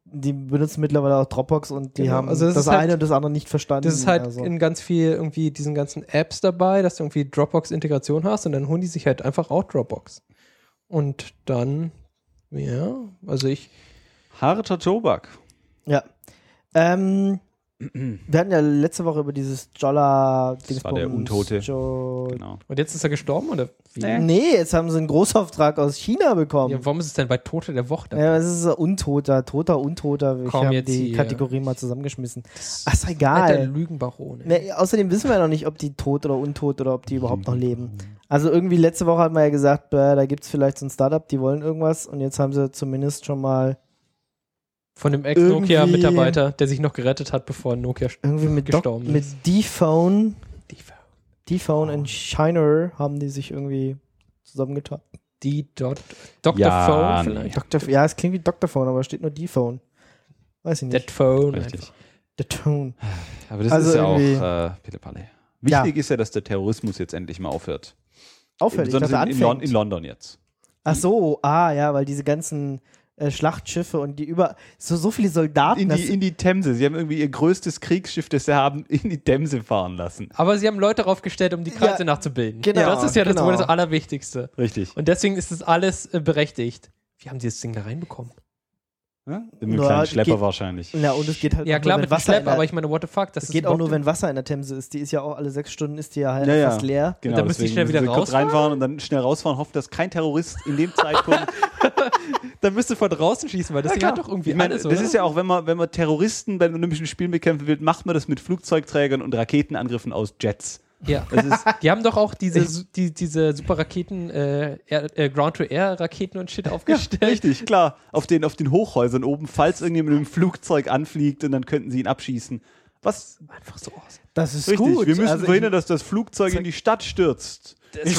die benutzen mittlerweile auch Dropbox und die Genau, haben also das das ist halt- eine und das andere nicht verstanden. Das ist halt also. in ganz viel irgendwie diesen ganzen Apps dabei, dass du irgendwie Dropbox-Integration hast und dann holen die sich halt einfach auch Dropbox. Und dann, ja, also ich. Harter Tobak. Ja. Ähm, wir hatten ja letzte Woche über dieses Jolla Das war der Untote. Jo Genau. Und jetzt ist er gestorben oder wie? Nee. Nee, jetzt haben sie einen Großauftrag aus China bekommen. Ja, warum ist es denn bei Tote der Woche dabei? Ja, es ist ein Untoter, Toter, Untoter. Ich Komm habe jetzt die hier. Kategorie mal zusammengeschmissen. Ach, ist doch Alter egal. Lügenbaron. ey. Nee, außerdem wissen wir ja noch nicht, ob die tot oder untot oder ob die überhaupt noch leben. Also irgendwie letzte Woche hat man ja gesagt, bäh, da gibt es vielleicht so ein Startup, die wollen irgendwas und jetzt haben sie zumindest schon mal Von dem Ex-Nokia-Mitarbeiter, der sich noch gerettet hat, bevor Nokia irgendwie mit, Doc, gestorben mit ist. D-Phone, Die, D-Phone und Shiner haben die sich irgendwie zusammengetan. die Dot, Doktor Ja, Phone nee. vielleicht. Doktor, ja, es klingt wie Doktor Phone, aber steht nur D-Phone. Weiß ich nicht. That Phone. Richtig. einfach. Der Tone. Aber das Also ist ja auch irgendwie- äh, Pille-Palle. Wichtig ist ja, dass der Terrorismus jetzt endlich mal aufhört. Aufhört, ich dachte, Besonders in, in, Lon anfängt. in London jetzt. Ach so, ah ja, weil diese ganzen äh, Schlachtschiffe und die über so, so viele Soldaten. In das- die, in die Themse. Sie haben irgendwie ihr größtes Kriegsschiff, das sie haben, in die Themse fahren lassen. Aber sie haben Leute darauf gestellt, um die Kreise Ja, nachzubilden. genau, das ist ja das, genau. wohl das Allerwichtigste. Richtig. Und deswegen ist das alles äh, berechtigt. Wie haben sie das Ding da reinbekommen? Ja? Mit einem Ja, kleinen Schlepper geht- wahrscheinlich. ja, und es geht halt Ja, auch klar, nur, mit wenn dem Wasser in Schlepper, der, aber ich meine, what the fuck? Das es ist geht auch nur, überhaupt- wenn Wasser in der Themse ist. Die ist ja auch alle sechs Stunden ist die ja halt Ja, ja. fast leer. Genau, dann müssen die deswegen schnell wieder müssen sie kurz rausfahren? reinfahren und dann schnell rausfahren, hoffen, dass kein Terrorist in dem Zeitpunkt. Dann müsst ihr von draußen schießen, weil das Ding klar. hat doch irgendwie Ich meine, alles, das oder? ist ja auch, wenn man, wenn man Terroristen bei den Olympischen Spielen bekämpfen will, macht man das mit Flugzeugträgern und Raketenangriffen aus Jets. Ja. Das ist, Die haben doch auch diese, su- die, diese Superraketen, äh, Air- äh, Ground-to-Air-Raketen und Shit aufgestellt. richtig, klar. Auf den, auf den Hochhäusern oben, falls irgendjemand mit einem Flugzeug anfliegt und dann könnten sie ihn abschießen. Was? Einfach so aus. Das ist Richtig, gut. wir müssen Also verhindern, dass das Flugzeug in die Stadt stürzt.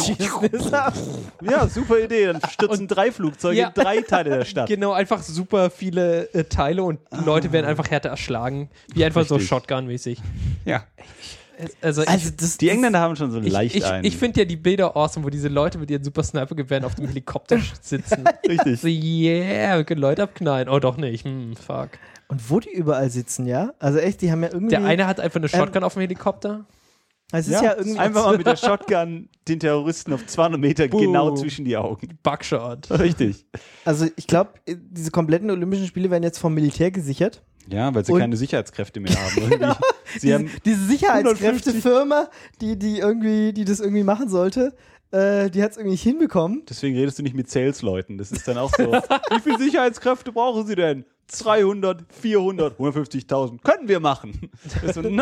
Ja, super Idee. Dann stürzen drei Flugzeuge Ja. in drei Teile der Stadt. Genau, einfach super viele äh, Teile und die Leute werden einfach härter erschlagen. Wie einfach so Richtig. Shotgun-mäßig. Ja. Also, ich, Also das, Die Engländer haben schon so ich, leicht ich, einen. ich finde ja die Bilder awesome, wo diese Leute mit ihren super Sniper-Gewehren auf dem Helikopter sitzen. richtig. So, yeah, wir können Leute abknallen. Oh, doch nicht. Hm, fuck. und wo die überall sitzen, ja? Also echt, die haben ja irgendwie. Der eine hat einfach eine Shotgun auf dem Helikopter. es ist ja, irgendwie. einfach mal mit der Shotgun den Terroristen auf zweihundert Meter Boom. genau zwischen die Augen. Buckshot. Richtig. Also ich glaube, diese kompletten Olympischen Spiele werden jetzt vom Militär gesichert. Ja, weil sie Und- keine Sicherheitskräfte mehr haben. Irgendwie. Sie Diese, haben diese Sicherheitskräftefirma, die, die irgendwie, die das irgendwie machen sollte, äh, die hat es irgendwie nicht hinbekommen. deswegen redest du nicht mit Sales-Leuten. Das ist dann auch so. Wie viele Sicherheitskräfte brauchen sie denn? zweihundert, vierhundert, hundertfünfzigtausend. Können wir machen. Das ist so,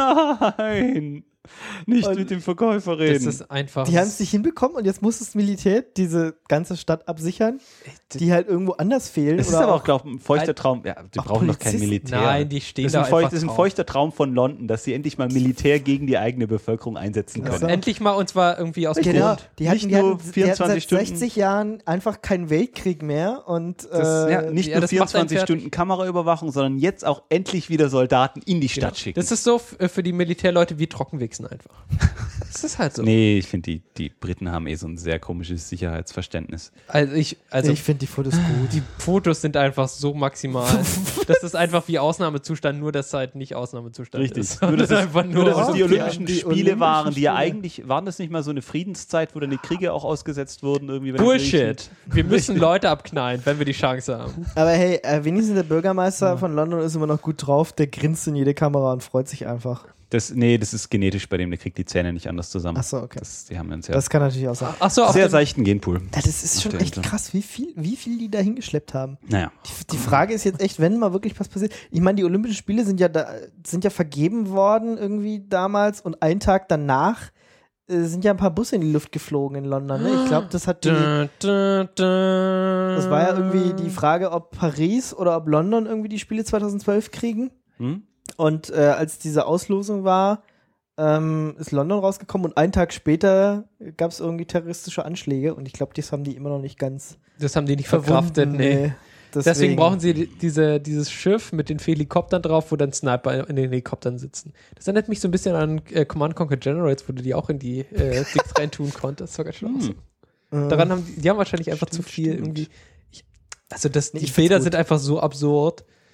nein. Nicht Und mit dem Verkäufer Das reden. ist einfach. Die haben es nicht hinbekommen und jetzt muss das Militär diese ganze Stadt absichern, die halt irgendwo anders fehlen. Es ist oder aber auch, glaube ich, ein feuchter Ein- Traum. Ja, die auch brauchen doch kein Polizisten? Militär. Nein, die stehen das ist, da ein feucht, einfach das ist ein drauf. feuchter Traum von London, dass sie endlich mal Militär gegen die eigene Bevölkerung einsetzen Ja. können. So. Endlich mal und zwar irgendwie aus Genau, Grund. die hatten, Nicht die hatten, nur die hatten vierundzwanzig seit Stunden. sechzig Jahren einfach keinen Weltkrieg mehr und Das- äh, Ja, nicht ja, nur das macht einen vierundzwanzig fertig. Stunden Kameraüberwachung, sondern jetzt auch endlich wieder Soldaten in die Stadt schicken. Das ist so f- äh, für die Militärleute wie Trockenwichsen einfach. Das ist halt so. nee, ich finde, die, die Briten haben eh so ein sehr komisches Sicherheitsverständnis. Also ich, also ich finde die Fotos gut. die Fotos sind einfach so maximal. Das ist einfach wie Ausnahmezustand, nur dass halt nicht Ausnahmezustand Richtig. ist. Nur, dass es, einfach nur, dass es Oh, die die Olympischen haben die Spiele Olympischen waren, die ja Spiele. eigentlich, waren das nicht mal so eine Friedenszeit, wo dann die Kriege auch ausgesetzt wurden? Irgendwie bei den Bullshit. Wir müssen Richtig. Leute abknallen, wenn wir die Chance haben. Aber hey, äh, wenigstens der Bürgermeister von London ist immer noch gut drauf, der grinst in jede Kamera und freut sich einfach. Das, nee, das ist genetisch bei dem, der kriegt die Zähne nicht anders zusammen. Achso, okay. Das, die haben einen sehr, Das kann natürlich auch sein. Achso, auf sehr dem, seichten Genpool. Ja, das ist Auf schon der echt Insel. krass, wie viel, wie viel die da hingeschleppt haben. Naja. Die, die Frage ist jetzt echt, wenn mal wirklich was passiert. Ich meine, die Olympischen Spiele sind ja, da, sind ja vergeben worden irgendwie damals und einen Tag danach äh, sind ja ein paar Busse in die Luft geflogen in London. Ne? Ich glaube, das hat die, Dun, dun, dun. das war ja irgendwie die Frage, ob Paris oder ob London irgendwie die Spiele zweitausendzwölf kriegen. Hm? Und äh, als diese Auslosung war, ähm, ist London rausgekommen und einen Tag später gab es irgendwie terroristische Anschläge und ich glaube, das haben die immer noch nicht ganz Das haben die nicht verkraftet, verwunden. nee. Deswegen, Deswegen brauchen sie die- diese, dieses Schiff mit den Helikoptern drauf, wo dann Sniper in den Helikoptern sitzen. Das erinnert mich so ein bisschen an äh, Command Conquer Generals, wo du die auch in die äh, Dings reintun konntest. Das war ganz schön awesome. äh, Daran haben die, die haben wahrscheinlich einfach Stimmt, zu viel stimmt. irgendwie. Ich, also das, Nee, die ich find's Bilder gut. sind einfach so absurd.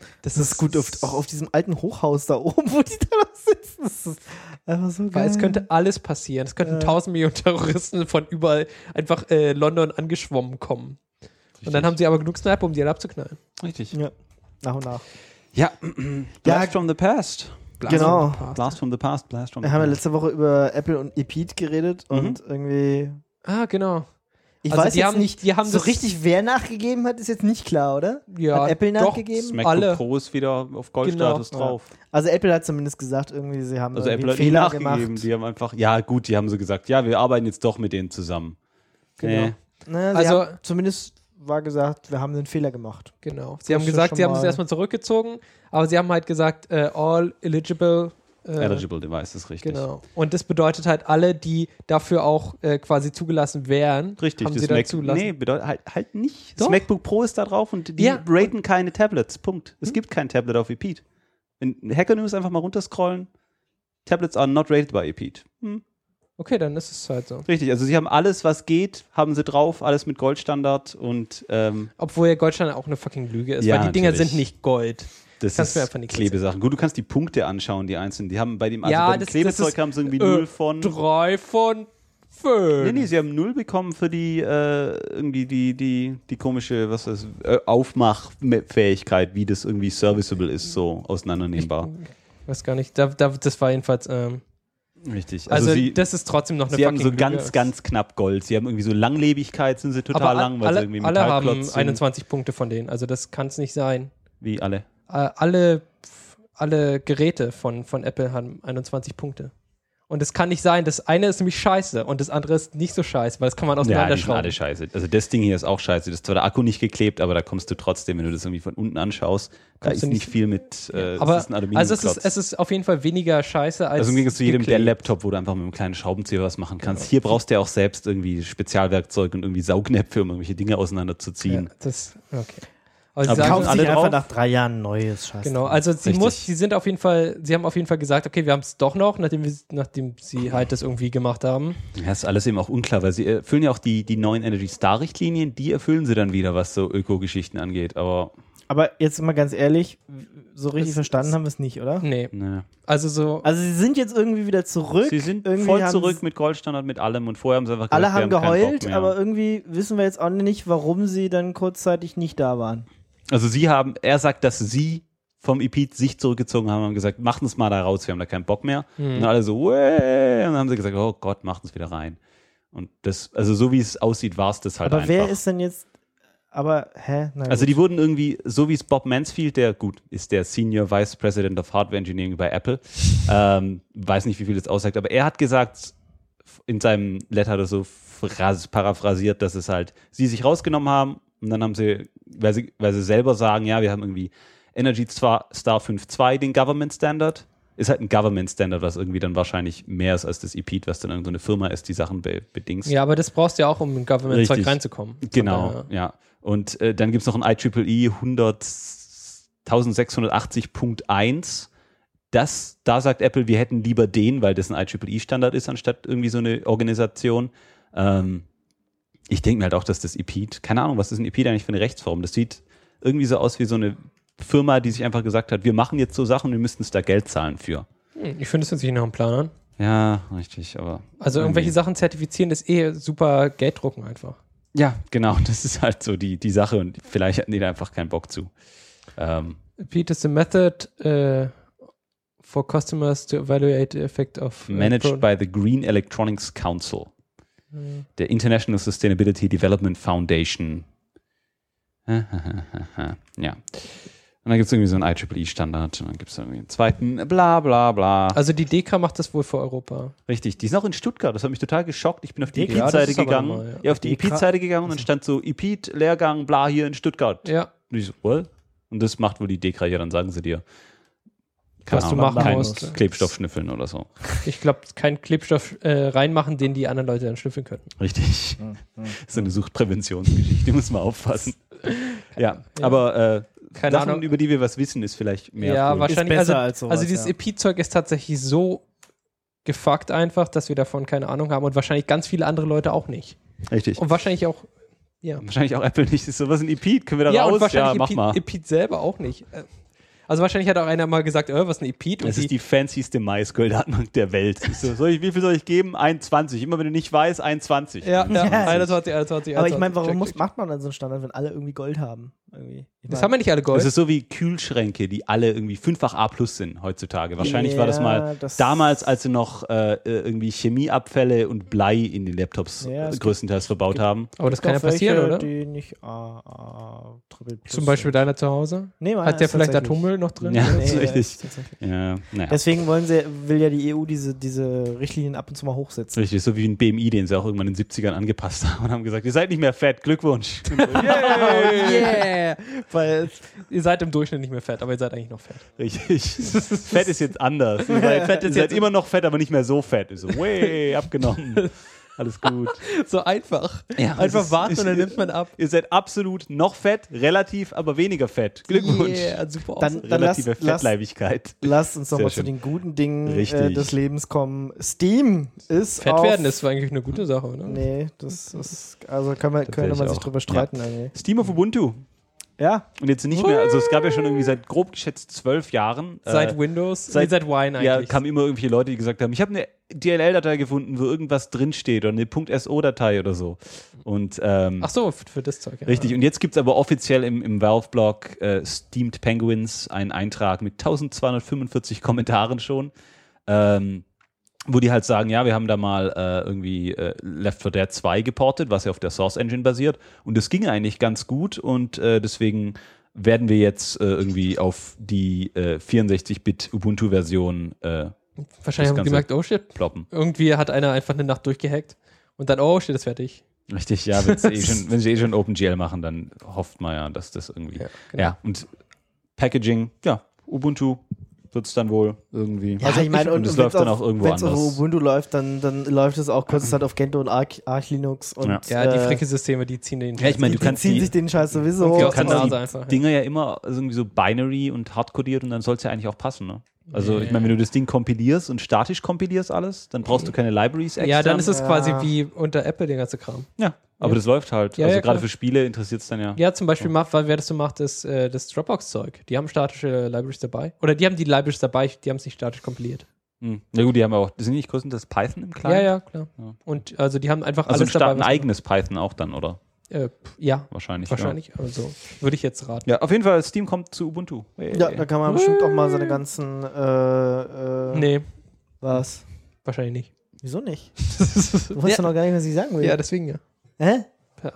Das, das ist gut, auf, auch auf diesem alten Hochhaus da oben, wo die da noch sitzen. Das ist einfach so geil. Weil es könnte alles passieren. Es könnten tausend äh. Millionen Terroristen von überall einfach äh, London angeschwommen kommen. Richtig. Und dann haben sie aber genug Sniper, um die alle abzuknallen. Richtig. Ja, nach und nach. Ja, Blast from the Past. Blast genau. From the past. Blast from the Past. Blast from the Wir haben ja past. letzte Woche über Apple und Epete geredet mhm. und irgendwie... Ah, genau. Ich also weiß die jetzt haben, nicht, die haben so richtig wer nachgegeben hat, ist jetzt nicht klar, oder? Ja, hat Apple doch, nachgegeben? Das MacBook alle. Pro ist wieder auf Goldstatus genau. drauf. Ja. Also Apple hat zumindest gesagt, irgendwie sie haben also Apple einen hat Fehler nachgegeben. gemacht. Die haben einfach, ja gut, die haben so gesagt, ja, wir arbeiten jetzt doch mit denen zusammen. Genau. Nee. Naja, also haben, zumindest war gesagt, wir haben einen Fehler gemacht. Genau. Sie das haben gesagt, sie haben es erstmal zurückgezogen, aber sie haben halt gesagt, äh, all eligible Äh, Eligible Devices, richtig. Genau. Und das bedeutet halt, alle, die dafür auch äh, quasi zugelassen wären, richtig, haben das sie dann Mac zugelassen. Nee, bedeutet halt, halt nicht. Doch. Das MacBook Pro ist da drauf und die ja. raten keine Tablets. Punkt. Es hm. gibt kein Tablet auf Epete. In Hacker News einfach mal runterscrollen. Tablets are not rated by Epete. Hm. Okay, dann ist es halt so. Richtig, also sie haben alles, was geht, haben sie drauf, alles mit Goldstandard und ähm, obwohl ja Goldstandard auch eine fucking Lüge ist, ja, weil die Dinger natürlich. sind nicht Gold. das Kannst ist mir einfach nicht Klebesachen. Gut, du kannst die Punkte anschauen, die einzelnen. Die haben bei dem, also ja, bei dem das, Klebezeug das ist, haben sie irgendwie äh, null von. Drei von fünf. Nee, nee, sie haben null bekommen für die äh, irgendwie die, die, die komische, was ist, äh, Aufmachfähigkeit, wie das irgendwie serviceable ist, so auseinandernehmbar. Ich weiß gar nicht. Da, da, das war jedenfalls. Ähm, Richtig. Also, Also, sie, das ist trotzdem noch eine sie haben so fucking ganz, Lüge. ganz knapp Gold. Sie haben irgendwie so Langlebigkeit, sind sie total aber lang, weil alle, sie irgendwie alle haben Metallklotz sind. einundzwanzig Punkte von denen. Also das kann es nicht sein. Wie alle? Äh, alle, alle Geräte von, von Apple haben einundzwanzig Punkte. Und es kann nicht sein, das eine ist nämlich scheiße und das andere ist nicht so scheiße, weil das kann man Ja, die sind auseinanderschrauben. alle scheiße. Also das Ding hier ist auch scheiße. Das ist zwar der Akku nicht geklebt, aber da kommst du trotzdem, wenn du das irgendwie von unten anschaust, da Kommst ist du nicht nicht- viel mit, äh, aber es ist ein also Aluminiumklotz. es ist, es ist auf jeden Fall weniger scheiße als Also im Gegensatz zu jedem der geklebt. Laptop, wo du einfach mit einem kleinen Schraubenzieher was machen kannst. Hier brauchst du ja auch selbst irgendwie Spezialwerkzeug und irgendwie Saugnäpfe, um irgendwelche Dinge auseinanderzuziehen. Ja, das, okay. Aber sie Aber sagen, Kaufen alle sich einfach drauf? nach drei Jahren neues. Scheiße. genau, also sie Richtig. muss, sie sind auf jeden Fall, sie haben auf jeden Fall gesagt, okay, wir haben es doch noch, nachdem, wir, nachdem sie halt das irgendwie gemacht haben. Ja, ist alles eben auch unklar, weil sie erfüllen ja auch die, die neuen Energy Star Richtlinien, die erfüllen sie dann wieder, was so Öko-Geschichten angeht, aber Aber jetzt mal ganz ehrlich, so richtig Das- verstanden haben wir es nicht, oder? Nee, ne. also so, Also sie sind jetzt irgendwie wieder zurück. Sie sind irgendwie voll haben zurück s- mit Goldstandard, mit allem und vorher haben sie einfach Alle gesagt, haben wir keinen Bock geheult, mehr. aber irgendwie wissen wir jetzt auch nicht, warum sie dann kurzzeitig nicht da waren. Also sie haben, er sagt, dass sie vom Epete sich zurückgezogen haben und haben gesagt, macht uns mal da raus, wir haben da keinen Bock mehr. Hm. Und dann alle so, Wäh! Und dann haben sie gesagt, oh Gott, macht uns wieder rein. Und das, also so wie es aussieht, war es das halt aber einfach. wer ist denn jetzt, aber, hä? Na Also gut. die wurden irgendwie, so wie es Bob Mansfield, der gut ist, der Senior Vice President of Hardware Engineering bei Apple, ähm, weiß nicht, wie viel das aussagt, aber er hat gesagt, in seinem Letter oder so phras- paraphrasiert, dass es halt, sie sich rausgenommen haben und dann haben sie, weil sie, weil sie selber sagen, ja, wir haben irgendwie Energy Star fünf Punkt zwei, den Government Standard, ist halt ein Government Standard, was irgendwie dann wahrscheinlich mehr ist als das Epete, was dann irgendeine Firma ist, die Sachen be bedingst. ja, aber das brauchst du ja auch, um in Government-Zeug Richtig. reinzukommen. Von Genau, daher- ja. Und äh, dann gibt es noch ein I E E E eintausendsechshundertachtzig Punkt eins. Das, da sagt Apple, wir hätten lieber den, weil das ein I E E E-Standard ist, anstatt irgendwie so eine Organisation. Ähm, ich denke mir halt auch, dass das Epete, keine Ahnung, was ist ein Epete eigentlich für eine Rechtsform? Das sieht irgendwie so aus wie so eine Firma, die sich einfach gesagt hat, wir machen jetzt so Sachen, wir müssten es da Geld zahlen für. Hm, ich finde, es hört sich nach einem Plan an. Ja, richtig, aber. Also irgendwelche irgendwie- Sachen zertifizieren ist eh super Geld drucken einfach. Ja, genau, das ist halt so die, die Sache und vielleicht hatten die da einfach keinen Bock zu. Ähm, Pete is the method uh, for customers to evaluate the effect of uh, managed pro- by the Green Electronics Council, der International Sustainability Development Foundation. Ja. Und dann gibt es irgendwie so einen I E E E-Standard und dann gibt es irgendwie einen zweiten, bla bla bla. Also die D E K A macht das wohl für Europa. Richtig, die sind auch in Stuttgart, das hat mich total geschockt. Ich bin auf die Ja, das Epete-Seite ist aber gegangen, normal, ja. ja, auf die Die Kra- Epete-Seite gegangen und dann stand so Epete, Lehrgang, bla, hier in Stuttgart. Ja, Und ich so, what? Und das macht wohl die D E K A, ja, dann sagen sie dir, keine Was du Ahnung, machen kein musst. Klebstoff schnüffeln oder so. ich glaube, keinen Klebstoff äh, reinmachen, den die anderen Leute dann schnüffeln könnten. Richtig. Das ist eine Suchtpräventionsgeschichte, muss man aufpassen. Ja, aber äh, Keine Sachen, Ahnung. über die wir was wissen, ist vielleicht mehr ja, cool. wahrscheinlich. besser Also, als sowas, also dieses ja. Epete-Zeug ist tatsächlich so gefuckt einfach, dass wir davon keine Ahnung haben und wahrscheinlich ganz viele andere Leute auch nicht. Richtig. Und wahrscheinlich auch, ja. Wahrscheinlich auch Apple nicht. Ist sowas in Epete, können wir da Ja, raus? und wahrscheinlich Ja, mach Epete, mal. Epete selber auch nicht. Äh, Also wahrscheinlich hat auch einer mal gesagt, äh, was ist ein Epit? Das ist die fancyste MySQL-Datenbank der Welt. So, soll ich, wie viel soll ich geben? einundzwanzig. Immer wenn du nicht weißt, einundzwanzig. Ja, ja. Ja. einundzwanzig, einundzwanzig, Aber ich meine, einundzwanzig. warum Check, muss, check. macht man dann so einen Standard, wenn alle irgendwie Gold haben? Irgendwie. Ich Das mein, haben wir nicht alle Gold. Das ist so wie Kühlschränke, die alle irgendwie fünffach A plus sind heutzutage. Wahrscheinlich Ja, war das mal das- damals, als sie noch äh, irgendwie Chemieabfälle und Blei in den Laptops Ja, es äh, größtenteils verbaut haben. Aber das gibt kann ja auch welche, passieren, oder? Die nicht A, A, Triple Plus Zum Beispiel sind. deiner zu Hause? Nee, meiner Hat der ist vielleicht tatsächlich- Atommüll noch drin? Ja, Nee, das ist der richtig. ist tatsächlich- Ja, naja. Deswegen wollen sie, will ja die E U diese, diese Richtlinien ab und zu mal hochsetzen. Richtig, so wie ein B M I, den sie auch irgendwann in den siebzigern angepasst haben und haben gesagt, ihr seid nicht mehr fett, Glückwunsch. Yeah! Weil ihr seid im Durchschnitt nicht mehr fett, aber ihr seid eigentlich noch fett. Richtig. Fett ist jetzt anders. Ihr seid, Fett ist ihr seid jetzt- immer noch fett, aber nicht mehr so fett. Ist so, way, abgenommen. Alles gut. So einfach. Ja, Einfach es ist- warten ich- und dann nimmt man ab. Ihr seid absolut noch fett, relativ, aber weniger fett. Glückwunsch. Yeah, super Dann- awesome. dann lass- Relative lass- Fettleibigkeit. Lasst uns doch Sehr mal zu schön. den guten Dingen äh, Richtig. des Lebens kommen. Steam ist Fett auf, werden ist eigentlich eine gute Sache, oder? Nee, das ist, also kann man, könnte Tatsächlich man sich auch. drüber streiten. irgendwie. Steam auf Ubuntu. Ja, Und jetzt nicht mehr, also es gab ja schon irgendwie seit grob geschätzt zwölf Jahren. Seit äh, Windows, seit- nee, seit Wine Ja, eigentlich. kamen immer irgendwelche Leute, die gesagt haben, ich habe eine D L L-Datei gefunden, wo irgendwas drinsteht oder eine .so-Datei oder so. Und ähm, Ach so, für, für das Zeug. Ja. richtig, und jetzt gibt es aber offiziell im, im Valve-Blog äh, Steamed Penguins einen Eintrag mit eintausendzweihundertfünfundvierzig Kommentaren schon, ähm, wo die halt sagen, ja, wir haben da mal äh, irgendwie äh, Left four Dead zwei geportet, was ja auf der Source Engine basiert, und das ging eigentlich ganz gut und äh, deswegen werden wir jetzt äh, irgendwie auf die äh, vierundsechzig-Bit Ubuntu-Version äh, Wahrscheinlich das haben die Ganze- gemerkt, oh shit, ploppen. irgendwie hat einer einfach eine Nacht durchgehackt und dann, oh shit, ist fertig. Richtig, ja, wenn's eh schon, wenn sie eh schon OpenGL machen, dann hofft man ja, dass das irgendwie. Ja, Ja, genau. und Packaging, ja, Ubuntu wird es dann wohl irgendwie. also ich meine, und, und es und läuft wenn's dann auf- auch irgendwo wenn's anders. auf Ubuntu läuft, dann, dann läuft es auch kurz Zeit auf Gentoo und Arch, Arch Linux. Und, Ja. Ja, die äh, Fricke-Systeme, die ziehen den Ja, ich meine, die, du kannst die ziehen die- sich den Scheiß sowieso Irgendwie hoch. aus der kannst Nase die einfach, ja. Dinger ja immer irgendwie so binary und hardcodiert und dann soll es ja eigentlich auch passen, ne? Also ich meine, wenn du das Ding kompilierst und statisch kompilierst alles, dann brauchst du keine Libraries extra. Ja, dann ist es Ja. quasi wie unter Apple der ganze Kram. Ja, aber Ja. das läuft halt. Ja, also ja, gerade klar. für Spiele interessiert es dann ja. Ja, zum Beispiel, macht, weil wer das so macht, ist äh, das Dropbox-Zeug. Die haben statische Libraries dabei. Oder die haben die Libraries dabei, die haben es nicht statisch kompiliert. Hm. Na gut, die haben auch, das sind nicht größtenteils Python im Client? Ja, ja, klar. Ja. Und also die haben einfach Also alles dabei. ein was- eigenes Python auch dann, oder? Äh, pf, ja, Wahrscheinlich. wahrscheinlich. Also würde ich jetzt raten. Ja. ja, auf jeden Fall, Steam kommt zu Ubuntu. Hey. Ja, da kann man bestimmt auch mal seine ganzen äh, äh, Nee, was? wahrscheinlich nicht. Wieso nicht? Du weißt ja, doch noch gar nicht, was ich sagen will. ja, deswegen ja. Hä?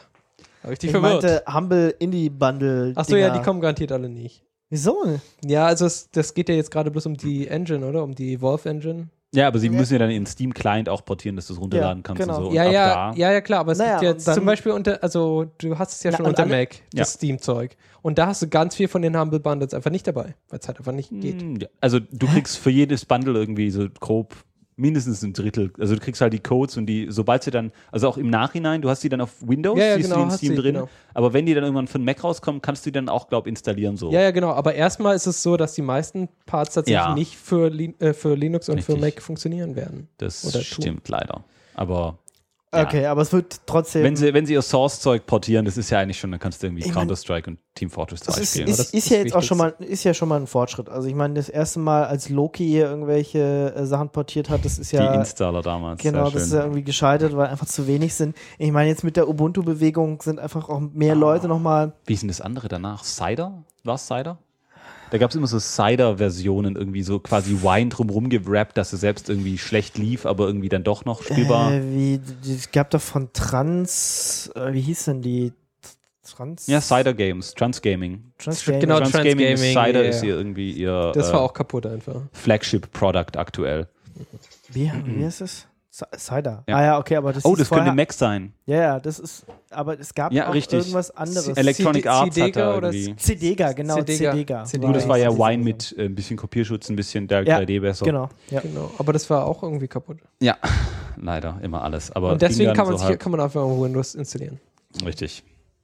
Habe ich dich Ich verwirrt. meinte Humble Indie Bundle. Achso, ja, die Dinger. kommen garantiert alle nicht. Wieso? Ja, also es, das geht ja jetzt gerade bloß um die Engine, oder? Um die Valve Engine. Ja, aber sie Ja. müssen ja dann in Steam Client auch portieren, dass du es runterladen Ja, kannst genau. und so. Und Ja, ab ja, da, ja, ja, klar, aber es Naja, gibt und jetzt dann- zum Beispiel unter, also du hast es ja Na, schon und unter alle- Mac, Ja. das Steam-Zeug. Und da hast du ganz viel von den Humble Bundles einfach nicht dabei, weil es halt einfach nicht geht. Hm, ja. Also du kriegst für jedes Bundle irgendwie so grob mindestens ein Drittel. Also du kriegst halt die Codes und die, sobald sie dann, also auch im Nachhinein, du hast die dann auf Windows, Ja, ja, siehst genau, du die in hast Steam die, drin, genau. aber wenn die dann irgendwann von Mac rauskommen, kannst du die dann auch, glaube ich, installieren so. Ja, ja, genau. Aber erstmal ist es so, dass die meisten Parts tatsächlich Ja. nicht für, Lin äh, für Linux und für Richtig. Mac funktionieren werden. Das Oder tun. stimmt leider. Aber ja. Okay, aber es wird trotzdem. wenn sie, wenn sie ihr Source-Zeug portieren, das ist ja eigentlich schon, dann kannst du irgendwie Ich mein, Counter-Strike und Team Fortress zwei das ist, spielen. ist, das ist, ist ja jetzt auch wichtig. schon mal, ist ja schon mal ein Fortschritt. Also ich meine, das erste Mal, als Loki hier irgendwelche äh, Sachen portiert hat, das ist die ja. Installer damals. Genau, sehr das ist schön. ja irgendwie gescheitert, weil einfach zu wenig sind. Ich meine, jetzt mit der Ubuntu-Bewegung sind einfach auch mehr Ah. Leute nochmal. Wie ist denn das andere danach? Cider? War es Cider? Da gab es immer so Cider-Versionen, irgendwie so quasi Wine drumrum gerappt, dass es selbst irgendwie schlecht lief, aber irgendwie dann doch noch spielbar. Äh, wie, die- es gab doch von Trans, äh, wie hieß denn die? Trans? Ja, Cider Games, Transgaming. Transgaming. Genau, Transgaming, ist Transgaming, Cider ja, ist ja. hier irgendwie ihr Das äh, war auch kaputt einfach. Flagship-Product aktuell. Wie, wie heißt es? C- Cider. Ja. Ah ja, okay, aber das Oh, hieß das vorher, könnte Mac sein. Ja, ja, das ist, aber es gab Ja, auch richtig. irgendwas anderes. C- Electronic C- Arts hat Cedega da oder irgendwie. Cedega, genau, Cedega. Cedega. Cedega. Gut, das war ja Cedega. Wine mit äh, ein bisschen Kopierschutz, ein bisschen der Ja, drei D besser. Genau, ja. Genau. Aber das war auch irgendwie kaputt. Ja, leider, immer alles. Aber Und deswegen ging dann kann man, so sich, halb- kann man einfach Windows installieren. Richtig.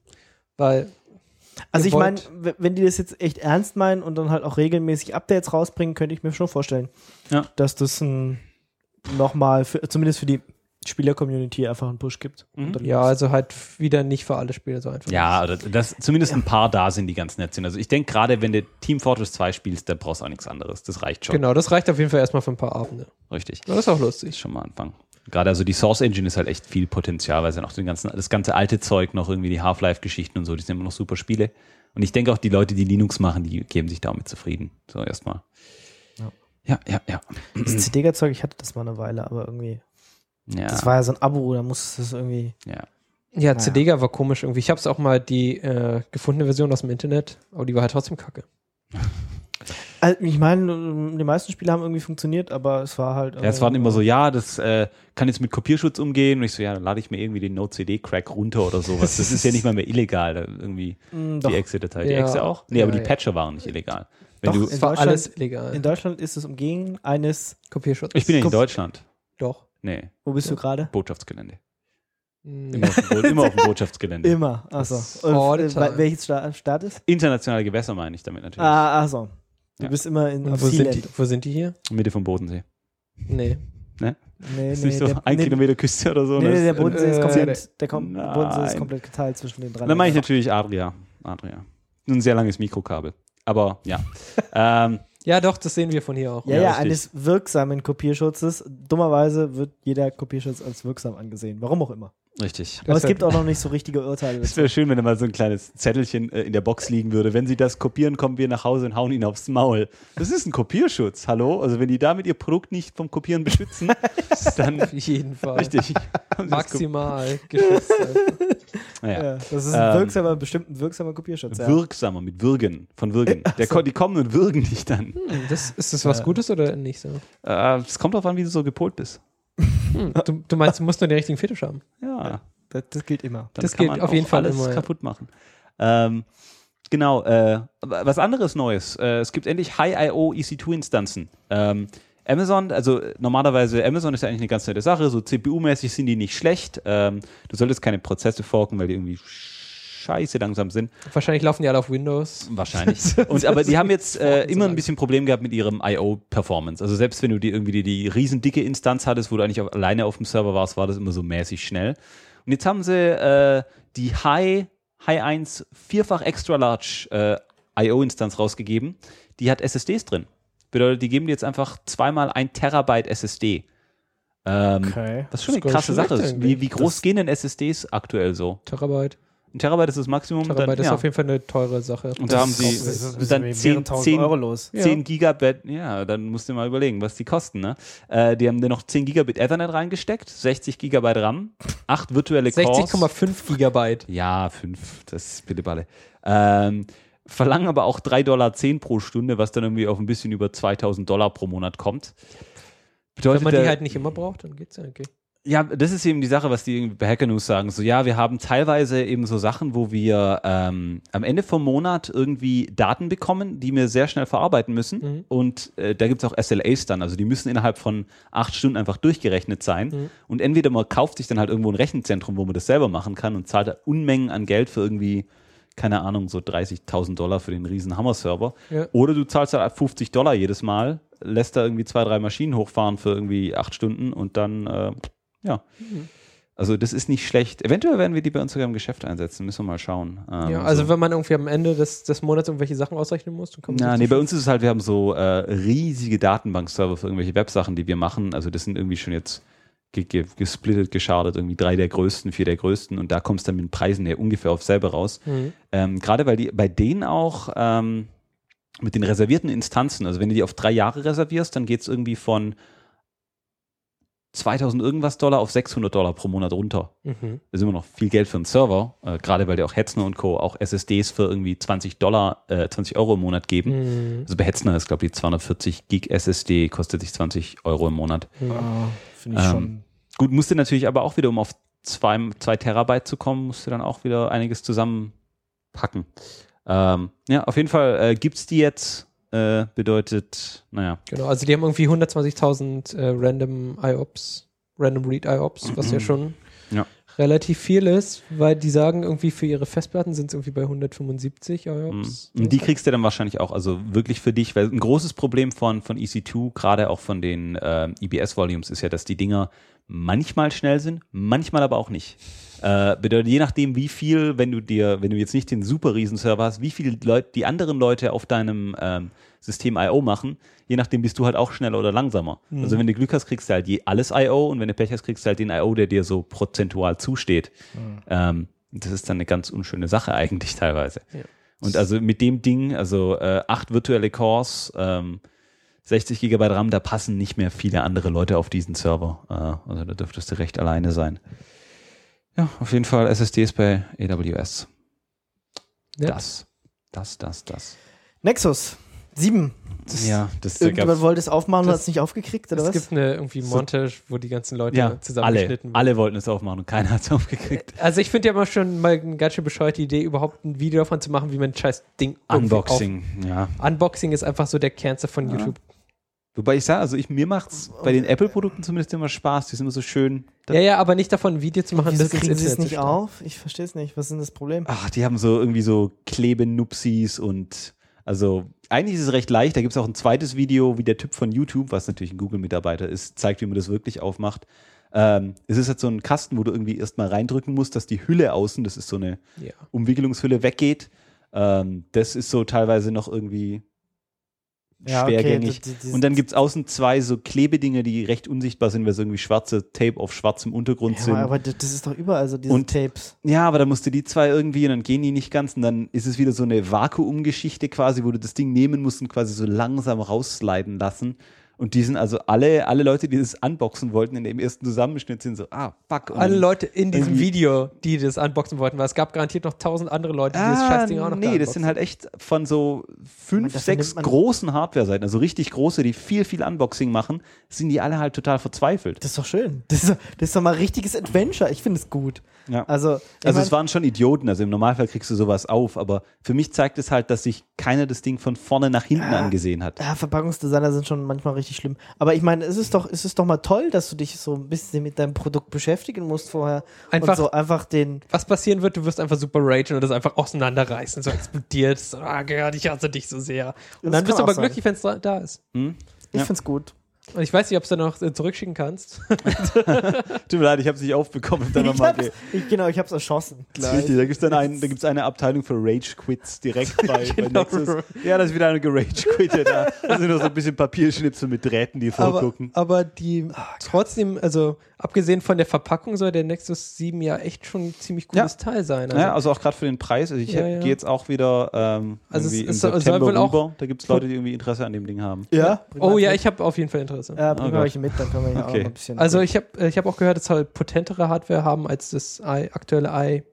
Weil Also Ihr ich meine, wollt- w- wenn die das jetzt echt ernst meinen und dann halt auch regelmäßig Updates rausbringen, könnte ich mir schon vorstellen, Ja. dass das ein nochmal, für, zumindest für die Spieler-Community einfach einen Push gibt. Mhm. Ja, also halt wieder nicht für alle Spieler so einfach. Ja, oder dass zumindest ein paar da sind, die ganz nett sind. Also ich denke, gerade wenn du Team Fortress zwei spielst, da brauchst du auch nichts anderes. Das reicht schon. Genau, das reicht auf jeden Fall erstmal für ein paar Abende. Richtig. Ja, das ist auch Das lustig. ist schon mal Anfang. Gerade also die Source Engine ist halt echt viel Potenzial, weil es ja noch den ganzen, das ganze alte Zeug noch irgendwie die Half-Life-Geschichten und so, die sind immer noch super Spiele. Und ich denke auch, die Leute, die Linux machen, die geben sich damit zufrieden. So erstmal. Ja. Ja, ja, ja. Das C D-Zeug, ich hatte das mal eine Weile, aber irgendwie. Ja. Das war ja so ein Abo, da musste es irgendwie. Ja. Ja, Naja. C D war komisch irgendwie. Ich habe es auch mal die äh, gefundene Version aus dem Internet, aber die war halt trotzdem kacke. Also, ich meine, die meisten Spiele haben irgendwie funktioniert, aber es war halt. Ja, es waren immer so, ja, das äh, kann jetzt mit Kopierschutz umgehen. Und ich so, ja, dann lade ich mir irgendwie den Node-C D-Crack runter oder sowas. Das ist ja nicht mal mehr illegal, da irgendwie Mm, doch. die Exe-Datei. Die Ja. Exe auch? Nee, Ja, aber die ja. Patcher waren nicht illegal. Wenn Doch, du, in Es war Deutschland- alles illegal. In Deutschland ist es umgehen eines. Kopierschutz. ich bin ja nicht in Kopf- Deutschland. Doch. Nee, Wo bist du gerade? Botschaftsgelände. Hm. Immer auf dem, Bo- immer auf dem Botschaftsgelände. Immer. Achso. Das- All the Und, time. äh, welches Sta- Staat ist? Internationale Gewässer meine ich damit natürlich. Ah, achso. Du Ja. bist immer in Und auf wo sind, Sealand. die, wo sind die hier? Mitte vom Bodensee. Nee. Nee, Ist nee, nicht so der, ein nee, Kilometer Küste oder so. Nee, ne? nee, der Das- Bodensee ist äh, komplett, der Kom nein. Bodensee ist komplett geteilt zwischen den drei. Dann meine ich Ländern. natürlich Adria. Adria. Ein sehr langes Mikrokabel. Aber ja. ähm, Ja, doch, das sehen wir von hier auch. Ja, Ja, ja, richtig. eines wirksamen Kopierschutzes. Dummerweise wird jeder Kopierschutz als wirksam angesehen. Warum auch immer. richtig. Aber es Deshalb- gibt auch noch nicht so richtige Urteile. Es wäre schön, wenn da mal so ein kleines Zettelchen äh, in der Box liegen würde. Wenn Sie das kopieren, kommen wir nach Hause und hauen Ihnen aufs Maul. Das ist ein Kopierschutz, hallo? Also wenn die damit Ihr Produkt nicht vom Kopieren beschützen, dann Auf jeden Fall. richtig. Haben Sie das Maximal geschützt. ko- ja. Ja, das ist ein Ähm, wirksamer, bestimmt ein wirksamer Kopierschutz. Ja. Wirksamer, mit Würgen, von Würgen. Der, ko- die kommen und würgen dich dann. Hm, das, ist das was Ja. Gutes oder nicht so? Äh, Es kommt darauf an, wie du so gepolt bist. Hm, du, du meinst, du musst nur den richtigen Fetisch haben? Ja. Das, das gilt immer. Dann Das kann gilt man auf auch jeden Fall alles immer, ja. kaputt machen. Ähm, genau, äh, was anderes Neues. Äh, es gibt endlich High I O E C zwei Instanzen. Ähm, Amazon, also normalerweise, Amazon ist ja eigentlich eine ganz nette Sache, so C P U-mäßig sind die nicht schlecht. Ähm, du solltest keine Prozesse forken, weil die irgendwie scheiße langsam sind. Wahrscheinlich laufen die alle auf Windows. Wahrscheinlich. Und, aber die haben jetzt äh, immer ein bisschen Problem gehabt mit ihrem I O-Performance. Also selbst wenn du die irgendwie die, die riesen dicke Instanz hattest, wo du eigentlich auf, alleine auf dem Server warst, war das immer so mäßig schnell. Und jetzt haben sie äh, die High, High eins vierfach Extra Large äh, I O-Instanz rausgegeben. Die hat S S Ds drin. Bedeutet, die geben dir jetzt einfach zweimal ein Terabyte S S D. Ähm, Okay. Das ist schon eine Das ist krasse gar nicht Sache. schlecht Wie, wie groß Das- gehen denn S S Ds aktuell so? Terabyte. Ein Terabyte ist das Maximum. Terabyte dann, ist ja. auf jeden Fall eine teure Sache. Und da haben Das sie ist- das ist- das dann ist zehn, mehrere zehn, Euro los. Ja. zehn Gigabit, ja, dann musst du mal überlegen, was die kosten. Ne? Äh, die haben dann noch zehn Gigabit Ethernet reingesteckt, sechzig Gigabyte RAM, acht virtuelle Cores. sechzig Komma fünf Gigabyte. Ja, fünf, das ist bitte Balle. Ähm, verlangen aber auch drei Komma zehn Dollar pro Stunde, was dann irgendwie auf ein bisschen über zweitausend Dollar pro Monat kommt. Bedeutet, Wenn man die der- halt nicht immer braucht, dann geht's ja okay. ja, das ist eben die Sache, was die bei Hacker News sagen. So, ja, wir haben teilweise eben so Sachen, wo wir ähm, am Ende vom Monat irgendwie Daten bekommen, die wir sehr schnell verarbeiten müssen. Mhm. Und äh, da gibt es auch S L As dann. Also die müssen innerhalb von acht Stunden einfach durchgerechnet sein. Mhm. Und entweder man kauft sich dann halt irgendwo ein Rechenzentrum, wo man das selber machen kann und zahlt da Unmengen an Geld für irgendwie, keine Ahnung, so dreißigtausend Dollar für den riesen Hammer-Server. Ja. Oder du zahlst halt fünfzig Dollar jedes Mal, lässt da irgendwie zwei, drei Maschinen hochfahren für irgendwie acht Stunden und dann, äh, ja. Mhm. Also das ist nicht schlecht. Eventuell werden wir die bei uns sogar im Geschäft einsetzen, müssen wir mal schauen. Ähm, Ja, also so. wenn man irgendwie am Ende des, des Monats irgendwelche Sachen ausrechnen muss, dann kann man Na, sich nee, das bei schon- uns ist es halt, wir haben so äh, riesige Datenbankserver für irgendwelche Websachen, die wir machen. Also das sind irgendwie schon jetzt ge ge gesplittet, geschartet, irgendwie drei der größten, vier der größten und da kommst du dann mit den Preisen her ungefähr auf selber raus. Mhm. Ähm, Gerade weil die bei denen auch ähm, mit den reservierten Instanzen, also wenn du die auf drei Jahre reservierst, dann geht es irgendwie von zweitausend irgendwas Dollar auf sechshundert Dollar pro Monat runter. Mhm. Das ist immer noch viel Geld für einen Server, äh, gerade weil die auch Hetzner und Co. auch S S Ds für irgendwie zwanzig Dollar, äh, zwanzig Euro im Monat geben. Mhm. Also bei Hetzner ist, glaube ich, die zweihundertvierzig Gig S S D kostet sich zwanzig Euro im Monat. Mhm. Ah, Finde ich Ähm, schon. Gut, musste natürlich aber auch wieder, um auf zwei, zwei Terabyte zu kommen, musste dann auch wieder einiges zusammenpacken. Ähm, ja, auf jeden Fall äh, gibt es die jetzt, äh, bedeutet, naja, Genau, also die haben irgendwie hundertzwanzigtausend äh, Random I O P S, Random Read I O P S, was ja schon Ja. relativ viel ist, weil die sagen irgendwie für ihre Festplatten sind es irgendwie bei hundertfünfundsiebzig I O P S. und die kriegst du dann wahrscheinlich auch, also wirklich für dich, weil ein großes Problem von, von E C zwei, gerade auch von den äh, E B S-Volumes, ist ja, dass die Dinger manchmal schnell sind, manchmal aber auch nicht. Äh, bedeutet, je nachdem, wie viel, wenn du dir, wenn du jetzt nicht den super Riesenserver hast, wie viele Leute, die anderen Leute auf deinem ähm, System I O machen, je nachdem bist du halt auch schneller oder langsamer. Mhm. Also wenn du Glück hast, kriegst du halt je alles I O und wenn du Pech hast, kriegst du halt den I O, der dir so prozentual zusteht. Mhm. Ähm, das ist dann eine ganz unschöne Sache eigentlich teilweise. Ja. Und also mit dem Ding, also äh, acht virtuelle Cores, ähm, sechzig Gigabyte RAM, da passen nicht mehr viele andere Leute auf diesen Server. Äh, also da dürftest du recht alleine sein. Ja, auf jeden Fall S S Ds bei A W S. Ja. Das, das, das, das. Nexus sieben. Das ja, das irgendjemand wollte es aufmachen und hat es nicht aufgekriegt, oder es was? Es gibt eine irgendwie Montage, wo die ganzen Leute ja, zusammengeschnitten alle, alle wollten es aufmachen und keiner hat es aufgekriegt. Also ich finde ja immer schon mal eine ganz schön bescheuerte Idee, überhaupt ein Video davon zu machen, wie man ein scheiß Ding Unboxing, auf. ja. Unboxing ist einfach so der Kernste von ja. YouTube. Wobei ich sage, also ich, mir macht es bei den Apple-Produkten zumindest immer Spaß, die sind immer so schön. Ja, ja, aber nicht davon ein Video zu machen, Wieso das ins kriegen sie es Internet nicht auf? Ich verstehe es nicht. Was ist denn das Problem? Ach, die haben so irgendwie so Klebenupsis und also eigentlich ist es recht leicht. Da gibt es auch ein zweites Video, wie der Typ von YouTube, was natürlich ein Google-Mitarbeiter ist, zeigt, wie man das wirklich aufmacht. Ähm, es ist halt so ein Kasten, wo du irgendwie erstmal reindrücken musst, dass die Hülle außen, das ist so eine ja. Umwicklungshülle, weggeht. Ähm, das ist so teilweise noch irgendwie ja, schwergängig. Okay, die, die, und dann gibt es außen zwei so Klebedinger, die recht unsichtbar sind, weil so irgendwie schwarze Tape auf schwarzem Untergrund ja, sind. Aber das ist doch überall so, diese und, Tapes. Ja, aber dann musst du die zwei irgendwie und dann gehen die nicht ganz und dann ist es wieder so eine Vakuumgeschichte quasi, wo du das Ding nehmen musst und quasi so langsam raussliden lassen. Und die sind also alle, alle Leute, die das unboxen wollten, in dem ersten Zusammenschnitt sind so, ah, fuck. Und alle Leute in diesem Video, die das unboxen wollten, weil es gab garantiert noch tausend andere Leute, die ah, das Scheißding auch noch nee, das sind halt echt von so fünf, man, sechs großen Hardware-Seiten, also richtig große, die viel, viel Unboxing machen, sind die alle halt total verzweifelt. Das ist doch schön. Das ist, das ist doch mal ein richtiges Adventure. Ich finde es gut. Ja. Also, also mein, es waren schon Idioten, also im Normalfall kriegst du sowas auf, aber für mich zeigt es halt, dass sich keiner das Ding von vorne nach hinten ja, angesehen hat. Ja, Verpackungsdesigner sind schon manchmal richtig schlimm. Aber ich meine, es ist doch, es ist doch mal toll, dass du dich so ein bisschen mit deinem Produkt beschäftigen musst vorher. Einfach, und so einfach den. Was passieren wird, du wirst einfach super ragen und das einfach auseinanderreißen, so explodiert. So, ah, Gott, ich hasse dich so sehr. Und Das dann bist du kann aber auch sein. glücklich, wenn es da ist. Hm? Ich Ja. find's gut. Und ich weiß nicht, ob du noch äh, zurückschicken kannst. Tut mir leid, ich habe es nicht aufbekommen. Dann Ich mal hab's, ich, genau, ich hab's erschossen. Das ist richtig, da gibt es dann ein, da gibt's eine Abteilung für Rage-Quits direkt bei, bei Genau. Nexus. Ja, das ist wieder eine gerage-quittet. Da Da sind noch so ein bisschen Papierschnipsel mit Drähten, die aber, vorgucken. aber die trotzdem, also abgesehen von der Verpackung soll der Nexus sieben ja echt schon ein ziemlich cooles Ja. Teil sein. Also, Ja, also auch gerade für den Preis. Also ich Ja, ja. gehe jetzt auch wieder ähm, Also es- irgendwie es im soll- soll September wohl auch- rüber. Da gibt es Leute, die irgendwie Interesse an dem Ding haben. Ja? oh ja, ich habe auf jeden Fall Interesse. Ja, bringen Oh wir Gott. euch mit, dann können wir ja Okay. auch noch ein bisschen. Also ich habe ich hab auch gehört, es soll potentere Hardware haben als das I, aktuelle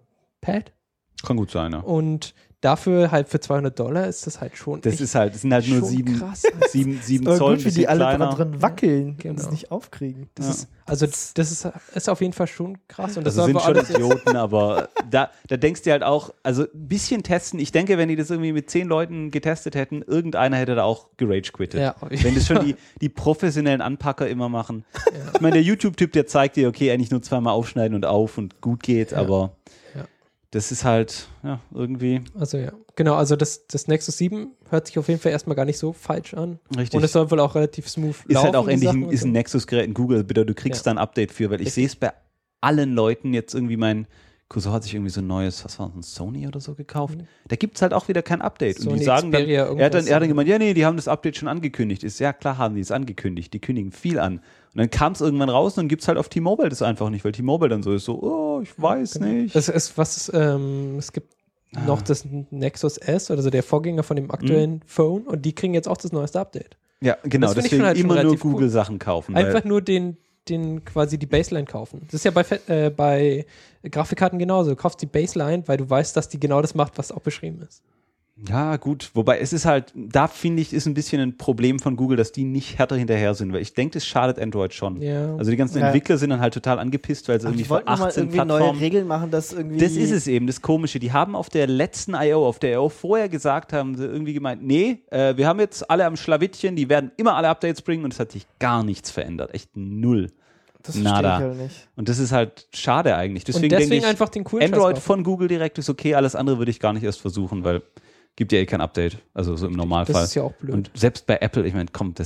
iPad. Kann gut sein, ja. Und dafür halt für zweihundert Dollar ist das halt schon Das echt ist halt, das sind halt nur schon sieben, krass. sieben, sieben aber Zoll, ein gut, wie die bisschen alle kleiner. dran, dran wackeln Genau. und es nicht aufkriegen. Das Ja. ist, also das ist, ist auf jeden Fall schon krass. Und das Also soll sind aber schon alles jetzt- Idioten, aber da, da denkst du halt auch, also ein bisschen testen. Ich denke, wenn die das irgendwie mit zehn Leuten getestet hätten, irgendeiner hätte da auch gerage-quittet. Ja. Wenn das schon die, die professionellen Anpacker immer machen. Ja. Ich meine, der YouTube-Typ, der zeigt dir, okay, eigentlich nur zweimal aufschneiden und auf und gut geht, Ja. aber Ja. das ist halt, ja, irgendwie Also ja, genau, also das, das Nexus sieben hört sich auf jeden Fall erstmal gar nicht so falsch an. richtig. Und es soll wohl auch relativ smooth ist laufen. halt auch die endlich Sachen ein, und ist so. ein Nexus-Gerät in Google, bitte, du kriegst Ja. da ein Update für, weil ich Richtig. sehe es bei allen Leuten jetzt irgendwie, mein Cousin hat sich irgendwie so ein neues, was war das, ein Sony oder so gekauft. Mhm. Da gibt es halt auch wieder kein Update. und Sony die sagen dann, Xperia, er hat dann, irgendwas. er hat dann gemeint, ja, nee, die haben das Update schon angekündigt. Ist ja klar, haben die es angekündigt. Die kündigen viel an. Und dann kam es irgendwann raus und dann gibt es halt auf T-Mobile das einfach nicht, weil T-Mobile dann so ist, so, oh, ich weiß Genau. nicht. Es, es, was, ähm, es gibt Ah. noch das Nexus S, also der Vorgänger von dem aktuellen Phone, und die kriegen jetzt auch das neueste Update. ja, genau, das find ich deswegen schon halt schon immer nur relativ cool. Google-Sachen kaufen. Einfach Weil, nur den, den quasi die Baseline kaufen. Das ist ja bei, Fe- äh, bei Grafikkarten genauso. Du kaufst die Baseline, weil du weißt, dass die genau das macht, was auch beschrieben ist. ja, gut, wobei es ist halt, da finde ich, ist ein bisschen ein Problem von Google, dass die nicht härter hinterher sind, weil ich denke, das schadet Android schon. Ja. Also die ganzen Ja. Entwickler sind dann halt total angepisst, weil sie Ach, irgendwie die vor wollten noch mal achtzehn irgendwie neue Plattformen. Regeln machen, dass irgendwie. Das ist es eben, das Komische. Die haben auf der letzten I O, auf der I O vorher gesagt, haben sie irgendwie gemeint, nee, äh, wir haben jetzt alle am Schlawittchen, die werden immer alle Updates bringen und es hat sich gar nichts verändert. Echt null. Das verstehe Nada. ich halt nicht. Und das ist halt schade eigentlich. Deswegen, und deswegen denke ich, einfach den coolen Android Scheiß kaufen. von Google direkt ist okay, alles andere würde ich gar nicht erst versuchen, weil gibt ja eh kein Update. Also so im Normalfall. Das ist ja auch blöd. Und selbst bei Apple, ich meine, komm, das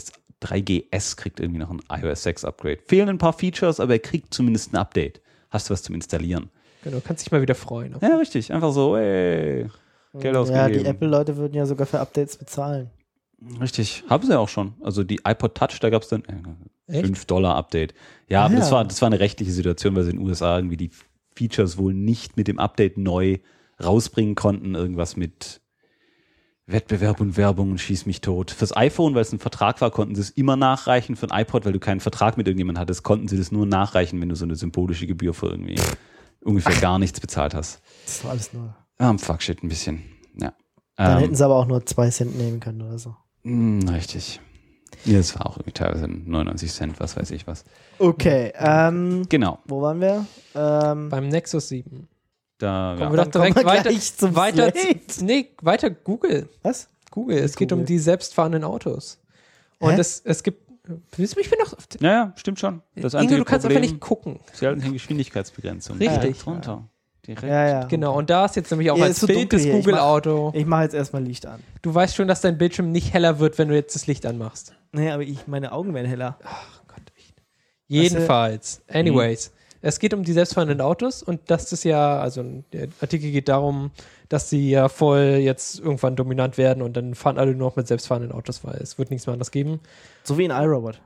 drei G S kriegt irgendwie noch ein i O S sechs Upgrade. Fehlen ein paar Features, aber er kriegt zumindest ein Update. Hast du was zum Installieren. Genau, kannst dich mal wieder freuen. Ja, richtig. Einfach so, ey, Geld Ja, ausgegeben. die Apple-Leute würden ja sogar für Updates bezahlen. Richtig. Haben sie ja auch schon. Also die iPod Touch, da gab es dann äh, Echt? fünf Dollar Update. Ja, Ah, aber ja. Das, war, das war eine rechtliche Situation, weil sie in den U S A irgendwie die Features wohl nicht mit dem Update neu rausbringen konnten. Irgendwas mit Wettbewerb und Werbung und schieß mich tot. Fürs iPhone, weil es ein Vertrag war, konnten sie es immer nachreichen. Für ein iPod, weil du keinen Vertrag mit irgendjemandem hattest, konnten sie das nur nachreichen, wenn du so eine symbolische Gebühr für irgendwie ungefähr gar nichts bezahlt hast. Das war alles nur. Ah, fuck shit, ein bisschen. Ja. Dann Ähm, hätten sie aber auch nur zwei Cent nehmen können oder so. mh, richtig. Ja, das war auch irgendwie teilweise neunundneunzig Cent, was weiß ich was. Okay, ähm, Genau. wo waren wir? Ähm, Beim Nexus sieben. Da, Kommen ja. wir doch Dann kommen direkt wir weiter. gleich zum weiter, Slate. nee, weiter Google. was? Google. Es geht um Google. die selbstfahrenden Autos. Und Hä? es, es gibt. Willst du mich noch. Ja, ja, stimmt schon. Das Ingo, einzige du kannst Problem, einfach nicht gucken. sie halten die Geschwindigkeitsbegrenzung. Richtig. Direkt runter. Direkt. Ja, ja. Genau, und da ist jetzt nämlich auch Ja, als ist so Bild dunkel das hier. Ich Google-Auto. Ich mache jetzt erstmal Licht an. Du weißt schon, dass dein Bildschirm nicht heller wird, wenn du jetzt das Licht anmachst. Nee, aber ich, meine Augen werden heller. Ach Gott. Jedenfalls. Anyways. Es geht um die selbstfahrenden Autos und das ist ja, also der Artikel geht darum, dass sie ja voll jetzt irgendwann dominant werden und dann fahren alle nur noch mit selbstfahrenden Autos, weil es wird nichts mehr anderes geben. So wie in iRobot.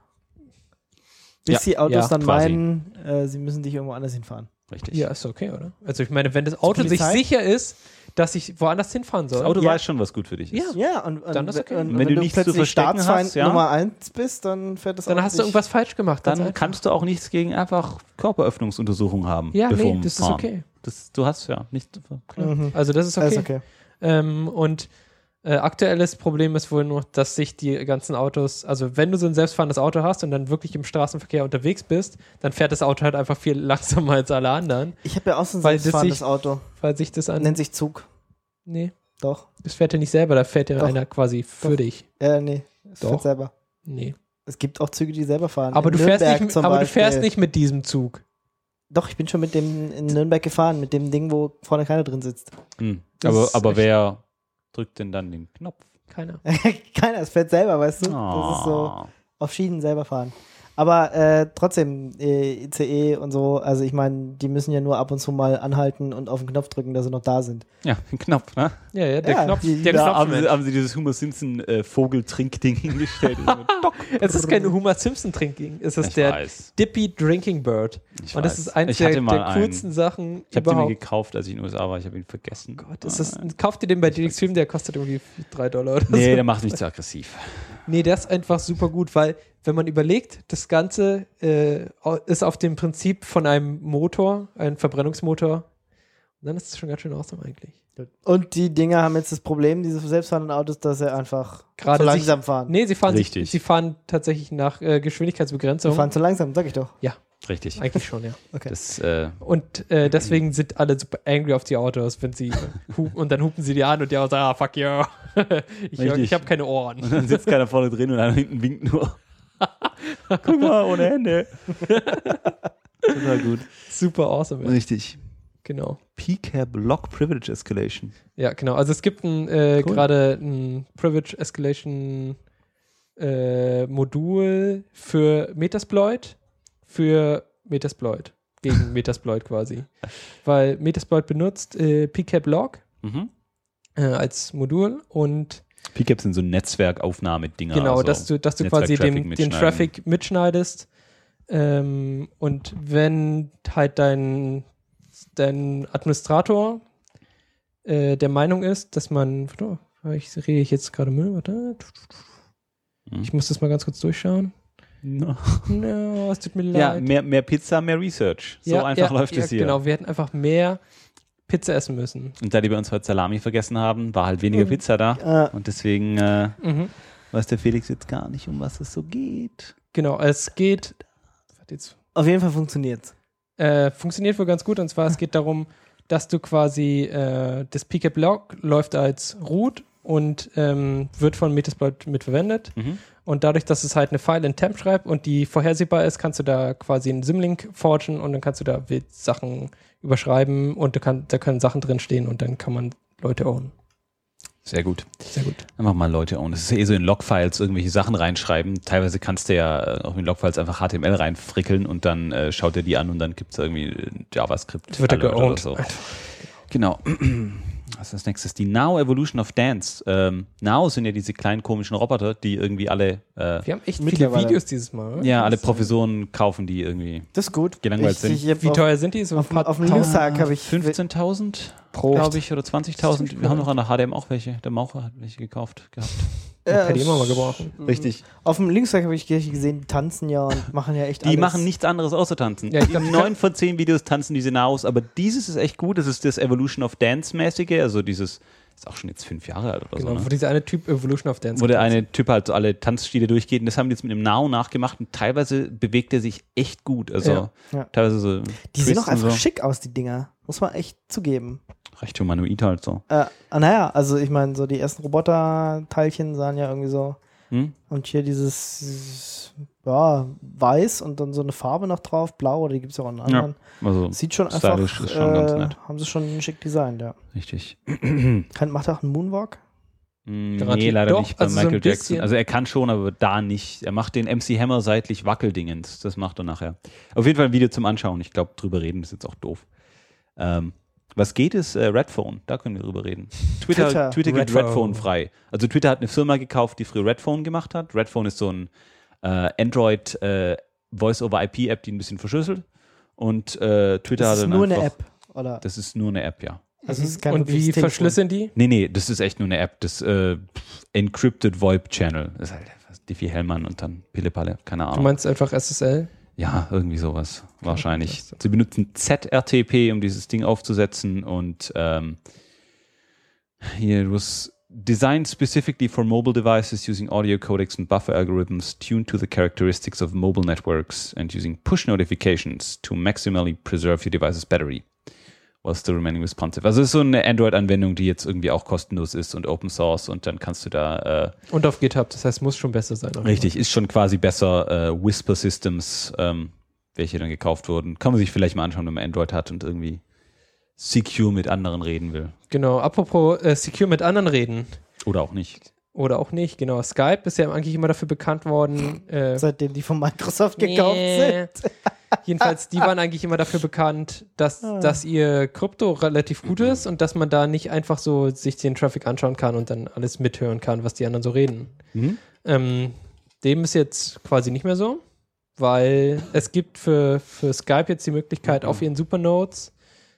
Bis Ja, die Autos ja, dann quasi. meinen, äh, sie müssen dich irgendwo anders hinfahren. Richtig. Ja, ist okay, oder? Also ich meine, wenn das Auto sich Polizei? sicher ist, dass ich woanders hinfahren soll. Das Auto Ja. weiß schon, was gut für dich ist. Ja. Ja, und, und, Dann ist okay. und, und Wenn wenn, du nichts zu plötzlich verstecken Staatsfeind hast, ja. Nummer eins bist, dann fährt das Dann Auto hast du dich- irgendwas falsch gemacht. ganz Dann einfach. kannst du auch nichts gegen einfach Körperöffnungsuntersuchung haben. Ja, bevor nee, wir das ist fahren. okay. Das, du hast ja nichts. Mhm. Also das ist okay. Alles okay. Ähm, und äh, aktuelles Problem ist wohl nur, dass sich die ganzen Autos, also wenn du so ein selbstfahrendes Auto hast und dann wirklich im Straßenverkehr unterwegs bist, dann fährt das Auto halt einfach viel langsamer als alle anderen, Ich habe ja auch so ein Weil das selbstfahrendes sich- Auto. weil sich das an... Nennt sich Zug. Nee, Doch. das fährt ja nicht selber, da fährt ja Doch. einer quasi für Doch. dich. Äh, nee. Es Doch. fährt selber. Nee. Es gibt auch Züge, die selber fahren. Aber, In du fährst, Nürnberg nicht, zum aber du fährst Beispiel. nicht mit diesem Zug. Doch, ich bin schon mit dem in Nürnberg gefahren, mit dem Ding, wo vorne keiner drin sitzt. Hm. Das Aber, ist aber echt- wer drückt denn dann den Knopf? Keiner. keiner, es fährt selber, weißt du? Das ist so Ah. auf Schienen selber fahren. Aber äh, trotzdem, äh, I C E und so, also ich meine, die müssen ja nur ab und zu mal anhalten und auf den Knopf drücken, dass sie noch da sind. Ja, den Knopf, ne? Ja, ja, der Ja, Knopf. die- Der Da Knopf haben sie, haben sie dieses Homer Simpson äh, Vogeltrinkding hingestellt. es ist kein Homer Simpson Trinking, es ist ich der weiß. Dippy Drinking Bird. Ich Und das weiß. ist eins Ich der, hatte mal der einen. coolsten Sachen Ich habe den mir überhaupt. gekauft, als ich in den U S A war. Ich habe ihn vergessen. Gott, ist das, kauft ihr den bei D X Film, der kostet irgendwie drei Dollar oder Nee, so. der macht mich zu aggressiv. Nee, der ist einfach super gut, weil wenn man überlegt, das Ganze äh, ist auf dem Prinzip von einem Motor, einem Verbrennungsmotor. Und dann ist es schon ganz schön awesome eigentlich. Und die Dinger haben jetzt das Problem, diese selbstfahrenden Autos, dass sie einfach Gerade zu sich- langsam fahren. Nee, sie fahren, sich, Richtig. sie fahren tatsächlich nach äh, Sie Geschwindigkeitsbegrenzung. fahren zu langsam, sag ich doch. Richtig. Eigentlich schon, ja. Okay. Das, äh, Und äh, deswegen sind alle super angry auf die Autos, wenn sie hu- und dann hupen sie die an und die Autos sagen, ah, fuck you. ich Richtig. ich habe keine Ohren. und dann sitzt keiner vorne drin und einer hinten winkt nur. Guck mal, ohne Hände. Total gut. Super awesome. Ja. Richtig. Genau. P C A B Lock Privilege Escalation. Ja, genau. Also es gibt ein, äh, Cool. gerade ein Privilege Escalation äh, Modul für Metasploit für Metasploit. Gegen Metasploit quasi. Weil Metasploit benutzt äh, P C A B Log Mhm. äh, als Modul und P C A B sind so Netzwerkaufnahmedinger. genau, also dass du, dass du quasi den, Netzwerk-Traffic den mitschneiden. Traffic mitschneidest. Ähm, und wenn halt dein, dein Administrator äh, der Meinung ist, dass man, warte, ich rede ich jetzt gerade Müll, warte. Mhm. Ich muss das mal ganz kurz durchschauen. No. No, es tut mir Ja, leid. mehr, mehr Pizza, mehr Research. So Ja, einfach ja, läuft ja, es hier. Genau, wir hätten einfach mehr Pizza essen müssen. Und da die bei uns heute Salami vergessen haben, war halt weniger Mhm. Pizza da. Äh, Und deswegen äh, Mhm. weiß der Felix jetzt gar nicht, um was es so geht. Genau, es geht. Warte jetzt. auf jeden Fall funktioniert's. Äh, funktioniert wohl ganz gut. Und zwar, es geht darum, dass du quasi äh, das P C A B-Log läuft als Root und ähm, wird von Metasploit mitverwendet. Mhm. Und dadurch, dass es halt eine File in Temp schreibt und die vorhersehbar ist, kannst du da quasi einen Symlink forgen und dann kannst du da wild Sachen überschreiben und du kann, da können Sachen drinstehen und dann kann man Leute ownen. Sehr gut. Sehr gut. Einfach mal Leute own. Das ist ja eh so in Logfiles irgendwelche Sachen reinschreiben. Teilweise kannst du ja auch in Logfiles einfach H T M L reinfrickeln und dann äh, schaut er die an und dann gibt es irgendwie JavaScript. Wird er Alert geowned. oder so. Genau. Was ist das nächste? Die Now Evolution of Dance. Ähm, Now sind ja diese kleinen komischen Roboter, die irgendwie alle äh, Wir haben echt viele Mittlerweile. Videos dieses Mal. Oder? ja, alle Professoren kaufen, die irgendwie Das ist gut. gelangweilt ich, sind. Ich, ich Wie auf, teuer sind die? So ein Auf, paar auf dem tausend? Linkstag habe ich fünfzehntausend, Pro. glaube ich, oder zwanzigtausend. Wir haben noch an der H D M auch welche. Der Maucher hat welche gekauft gehabt. äh, Kann die immer mal gebrauchen. Richtig. Auf dem Linkstag habe ich gesehen, die tanzen ja und machen ja echt Die alles. machen nichts anderes außer tanzen. Ja, ich glaub, In die neun von zehn Videos tanzen diese Naus, aber dieses ist echt gut. Das ist das Evolution of Dance-mäßige, also dieses, ist auch schon jetzt fünf Jahre alt oder Genau, so. wo Ne? dieser eine Typ Evolution of Dance Wo der tanzt. eine Typ halt so alle Tanzstile durchgeht und das haben die jetzt mit dem Now nachgemacht und teilweise bewegt er sich echt gut. Also Ja. Ja. teilweise so. Die sehen Twists auch einfach und so. schick aus, die Dinger. Muss man echt zugeben. Recht humanoid halt so. Äh, ah, naja, also ich meine, so die ersten Roboter-Teilchen sahen ja irgendwie so. Hm? Und hier dieses, dieses ja, weiß und dann so eine Farbe noch drauf, blau, oder die gibt es ja auch in anderen. Also Sieht schon stylisch einfach, ist schon ganz äh, nett. haben sie schon schick designt, ja. Richtig. Kann, macht er auch einen Moonwalk? Mm, Nee, Garantiert leider doch, nicht bei also so ein Michael Jackson. bisschen. Also er kann schon, aber da nicht. Er macht den M C Hammer seitlich Wackeldingens. Das macht er nachher. Auf jeden Fall ein Video zum Anschauen. Ich glaube, drüber reden ist jetzt auch doof. Ähm, was geht, ist äh, Redphone. Da können wir drüber reden. Twitter, Twitter. Twitter gibt Redphone. Redphone frei. Also Twitter hat eine Firma gekauft, die früher Redphone gemacht hat. Redphone ist so ein äh, Android äh, Voice-over-I P-App, die ein bisschen verschlüsselt. Und äh, Twitter Das hat ist dann nur einfach, eine App, oder? Das ist nur eine App, ja. Also es ist kein Und wirkliches wie Telefon. verschlüsseln die? Nee, nee, das ist echt nur eine App. Das äh, Encrypted VoIP Channel. Das ist halt Diffie Hellmann und dann Pillepalle, keine Du Ahnung. meinst einfach S S L? Ja, irgendwie sowas. Wahrscheinlich. Klasse. Sie benutzen Z R T P, um dieses Ding aufzusetzen und ähm, hier it was designed specifically for mobile devices using audio codecs and buffer algorithms tuned to the characteristics of mobile networks and using push notifications to maximally preserve your device's battery while still remaining responsive. Also es ist so eine Android-Anwendung, die jetzt irgendwie auch kostenlos ist und Open Source und dann kannst du da äh, Und auf GitHub, das heißt, muss schon besser sein. richtig, ist schon quasi besser äh, Whisper Systems, ähm, welche dann gekauft wurden. Kann man sich vielleicht mal anschauen, wenn man Android hat und irgendwie secure mit anderen reden will. Genau, apropos äh, Secure mit anderen reden. Oder auch nicht. Oder auch nicht, genau. Skype ist ja eigentlich immer dafür bekannt worden. Äh, Seitdem die von Microsoft gekauft Nee. sind. Jedenfalls, die waren eigentlich immer dafür bekannt, dass, Ah. dass ihr Krypto relativ gut ist und dass man da nicht einfach so sich den Traffic anschauen kann und dann alles mithören kann, was die anderen so reden. Mhm. Ähm, dem ist jetzt quasi nicht mehr so, weil es gibt für, für Skype jetzt die Möglichkeit, auf ihren Supernodes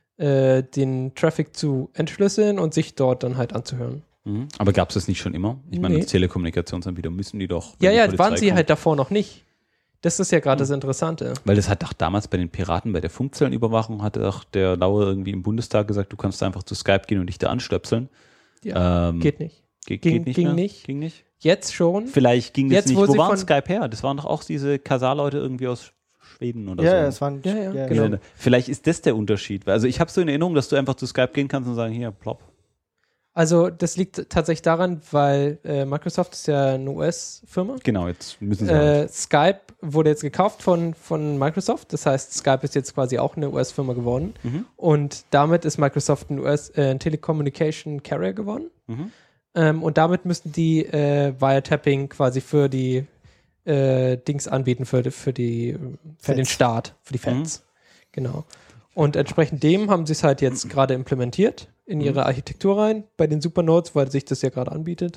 äh, den Traffic zu entschlüsseln und sich dort dann halt anzuhören. Mhm. Aber gab es das nicht schon immer? Ich meine, Nee. als Telekommunikationsanbieter müssen die doch. wenn Ja, die ja, Polizei waren sie kommt. halt davor noch nicht. Das ist ja gerade das Interessante. Weil das hat doch damals bei den Piraten, bei der Funkzellenüberwachung, hatte auch der Laue irgendwie im Bundestag gesagt, du kannst einfach zu Skype gehen und dich da anstöpseln. Ja, Ähm, geht nicht. ge- ging- geht nicht ging mehr? nicht. Ging nicht? Jetzt schon. Vielleicht ging das Jetzt, nicht. wo Wo sie waren von- Skype her? Das waren doch auch diese Kasar-Leute irgendwie aus Schweden oder Ja, so. ja, es waren. Ja, ja, genau. Ja, vielleicht ist das der Unterschied. Also ich habe so in Erinnerung, dass du einfach zu Skype gehen kannst und sagen, hier, plopp. Also das liegt tatsächlich daran, weil äh, Microsoft ist ja eine U S-Firma. Genau, jetzt müssen sie halt. Äh, Skype wurde jetzt gekauft von, von Microsoft. Das heißt, Skype ist jetzt quasi auch eine U S-Firma geworden. Mhm. Und damit ist Microsoft ein, U S, äh, ein Telecommunication Carrier geworden. Mhm. Ähm, und damit müssten die äh, Wiretapping quasi für die äh, Dings anbieten, für, die- für, die, für den Feds. Staat, für die Feds. Genau. Und entsprechend dem haben sie es halt jetzt gerade implementiert in ihre Architektur rein, bei den Supernodes, weil sich das ja gerade anbietet.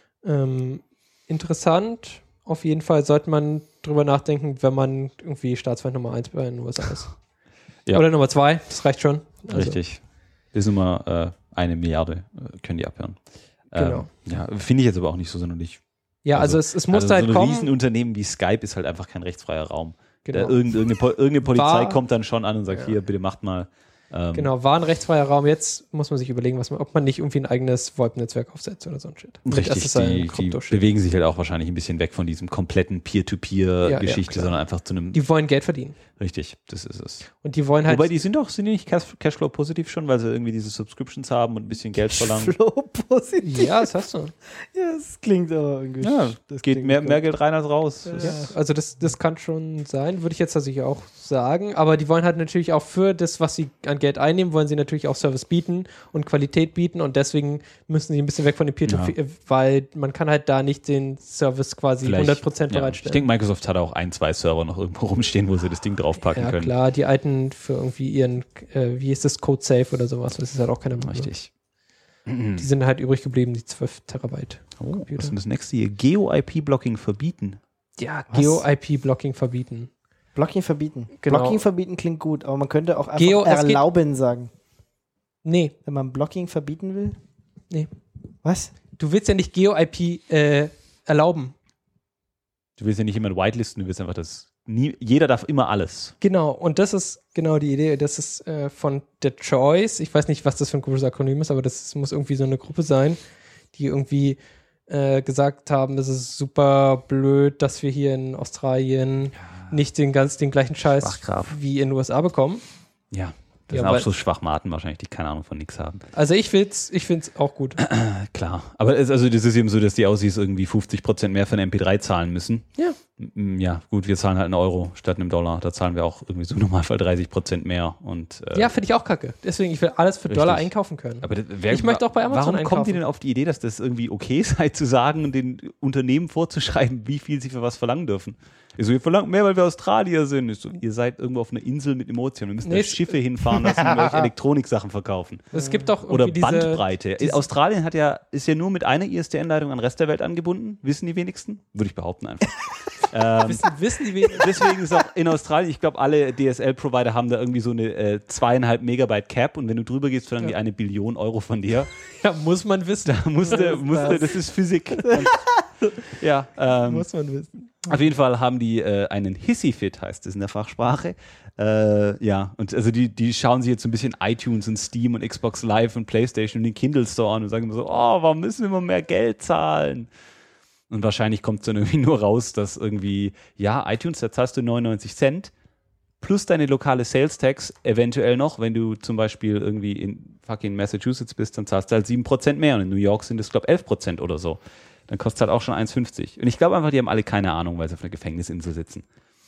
Ähm, interessant. Auf jeden Fall sollte man drüber nachdenken, wenn man irgendwie Staatsfeind Nummer eins bei den U S A ist. Ja. Oder Nummer zwei, das reicht schon. Also, Richtig. Bis Nummer äh, eine Milliarde äh, können die abhören. Genau. Ähm, ja, finde ich jetzt aber auch nicht so sonderlich. Ja, also, Also- es, es musste also halt so ein kommen. Riesenunternehmen wie Skype ist halt einfach kein rechtsfreier Raum. Genau. Da irgend, irgendeine, Po- irgendeine Polizei War- kommt dann schon an und sagt, Ja. hier, bitte macht mal. Ähm, Genau, war ein rechtsfreier Raum. Jetzt muss man sich überlegen, was man, ob man nicht irgendwie ein eigenes VoIP-Netzwerk aufsetzt oder so ein Shit. Mit Richtig, S S L die, und die Krypto-Shit. bewegen sich halt auch wahrscheinlich ein bisschen weg von diesem kompletten Peer-to-Peer-Geschichte, Ja, ja, klar. sondern einfach zu einem. Die wollen Geld verdienen. Richtig, das ist es. Und die wollen halt. Wobei, die sind doch, sind die nicht Cash- Cashflow-positiv schon, weil sie irgendwie diese Subscriptions haben und ein bisschen Geld verlangen? Flow-positiv. Ja, das hast du. Ja, das klingt aber irgendwie. Ja, das geht klingt mehr, gut. mehr Geld rein als raus. Ja, Das- also das, das kann schon sein, würde ich jetzt tatsächlich auch sagen. Aber die wollen halt natürlich auch für das, was sie an Geld einnehmen, wollen sie natürlich auch Service bieten und Qualität bieten und deswegen müssen sie ein bisschen weg von dem Peer-to-Peer, weil man kann halt da nicht den Service quasi Vielleicht, hundert Prozent ja. Ich bereitstellen. denke, Microsoft hat auch ein, zwei Server noch irgendwo rumstehen, wo sie das Ding draufpacken Ja können. klar, die alten für irgendwie ihren, äh, wie ist das, Code Safe oder sowas, das ist halt auch keine Ahnung. Richtig. Die sind halt übrig geblieben, die zwölf Terabyte. Oh, Computer. was ist denn das nächste hier? Geo-I P-Blocking verbieten. Ja, Was? Geo-I P-Blocking verbieten. Blocking verbieten. Genau. Blocking verbieten klingt gut, aber man könnte auch einfach Geo- es geht- erlauben sagen. Nee, Wenn man Blocking verbieten will? Nee. Was? du willst ja nicht Geo-I P äh, erlauben. Du willst ja nicht jemanden whitelisten, du willst einfach das. Nie, jeder darf immer alles. Genau, und das ist genau die Idee. Das ist äh, von The Choice. Ich weiß nicht, was das für ein komisches Akronym ist, aber das muss irgendwie so eine Gruppe sein, die irgendwie äh, gesagt haben, das ist super blöd, dass wir hier in Australien nicht den ganz den gleichen Scheiß Schwachgraf. wie in den U S A bekommen. Ja. Das Ja, sind auch weil- so Schwachmaten wahrscheinlich, die keine Ahnung von nichts haben. Also ich find's, ich find's auch gut. Klar. Aber es, also das ist eben so, dass die Aussies irgendwie fünfzig Prozent mehr für eine M P drei zahlen müssen. Ja. M- Ja, gut, wir zahlen halt einen Euro statt einem Dollar. Da zahlen wir auch irgendwie so im Normalfall dreißig Prozent mehr. Und, äh, Ja, finde ich auch kacke. Deswegen, ich will alles für Richtig. Dollar einkaufen können. aber das, wer, Ich möchte auch bei Amazon Warum kommen einkaufen. die denn auf die Idee, dass das irgendwie okay sei, zu sagen und den Unternehmen vorzuschreiben, wie viel sie für was verlangen dürfen? Ich so, ihr verlangt mehr, weil wir Australier sind. Ich so, ihr seid irgendwo auf einer Insel mit Emotionen. Wir müssen Nee, da es- Schiffe hinfahren lassen und euch Elektroniksachen verkaufen. Es gibt doch Oder irgendwie diese, Bandbreite. diese- Australien hat ja, ist ja nur mit einer I S D-N-Leitung an den Rest der Welt angebunden. Wissen die wenigsten? Würde ich behaupten einfach. ähm, wissen, wissen die wenigsten. deswegen ist auch in Australien, ich glaube, alle D S L-Provider haben da irgendwie so eine äh, zweieinhalb Megabyte Cap und wenn du drüber gehst, verlangen die Ja. eine Billion Euro von dir. Ja, muss man wissen. Da musste, musste, das ist Physik. ja, ähm, Muss man wissen. auf jeden Fall haben die äh, einen Hissy-Fit, heißt es in der Fachsprache. Äh, ja, und also die, die schauen sich jetzt so ein bisschen iTunes und Steam und Xbox Live und PlayStation und den Kindle Store an und sagen immer so, oh, warum müssen wir immer mehr Geld zahlen? Und wahrscheinlich kommt es dann irgendwie nur raus, dass irgendwie, ja, iTunes, da zahlst du neunundneunzig Cent plus deine lokale Sales Tax eventuell noch, wenn du zum Beispiel irgendwie in fucking Massachusetts bist, dann zahlst du halt sieben Prozent mehr und in New York sind es, glaube ich, elf Prozent oder so. Dann kostet es halt auch schon eins fünfzig. Und ich glaube einfach, die haben alle keine Ahnung, weil sie auf einer Gefängnisinsel sitzen.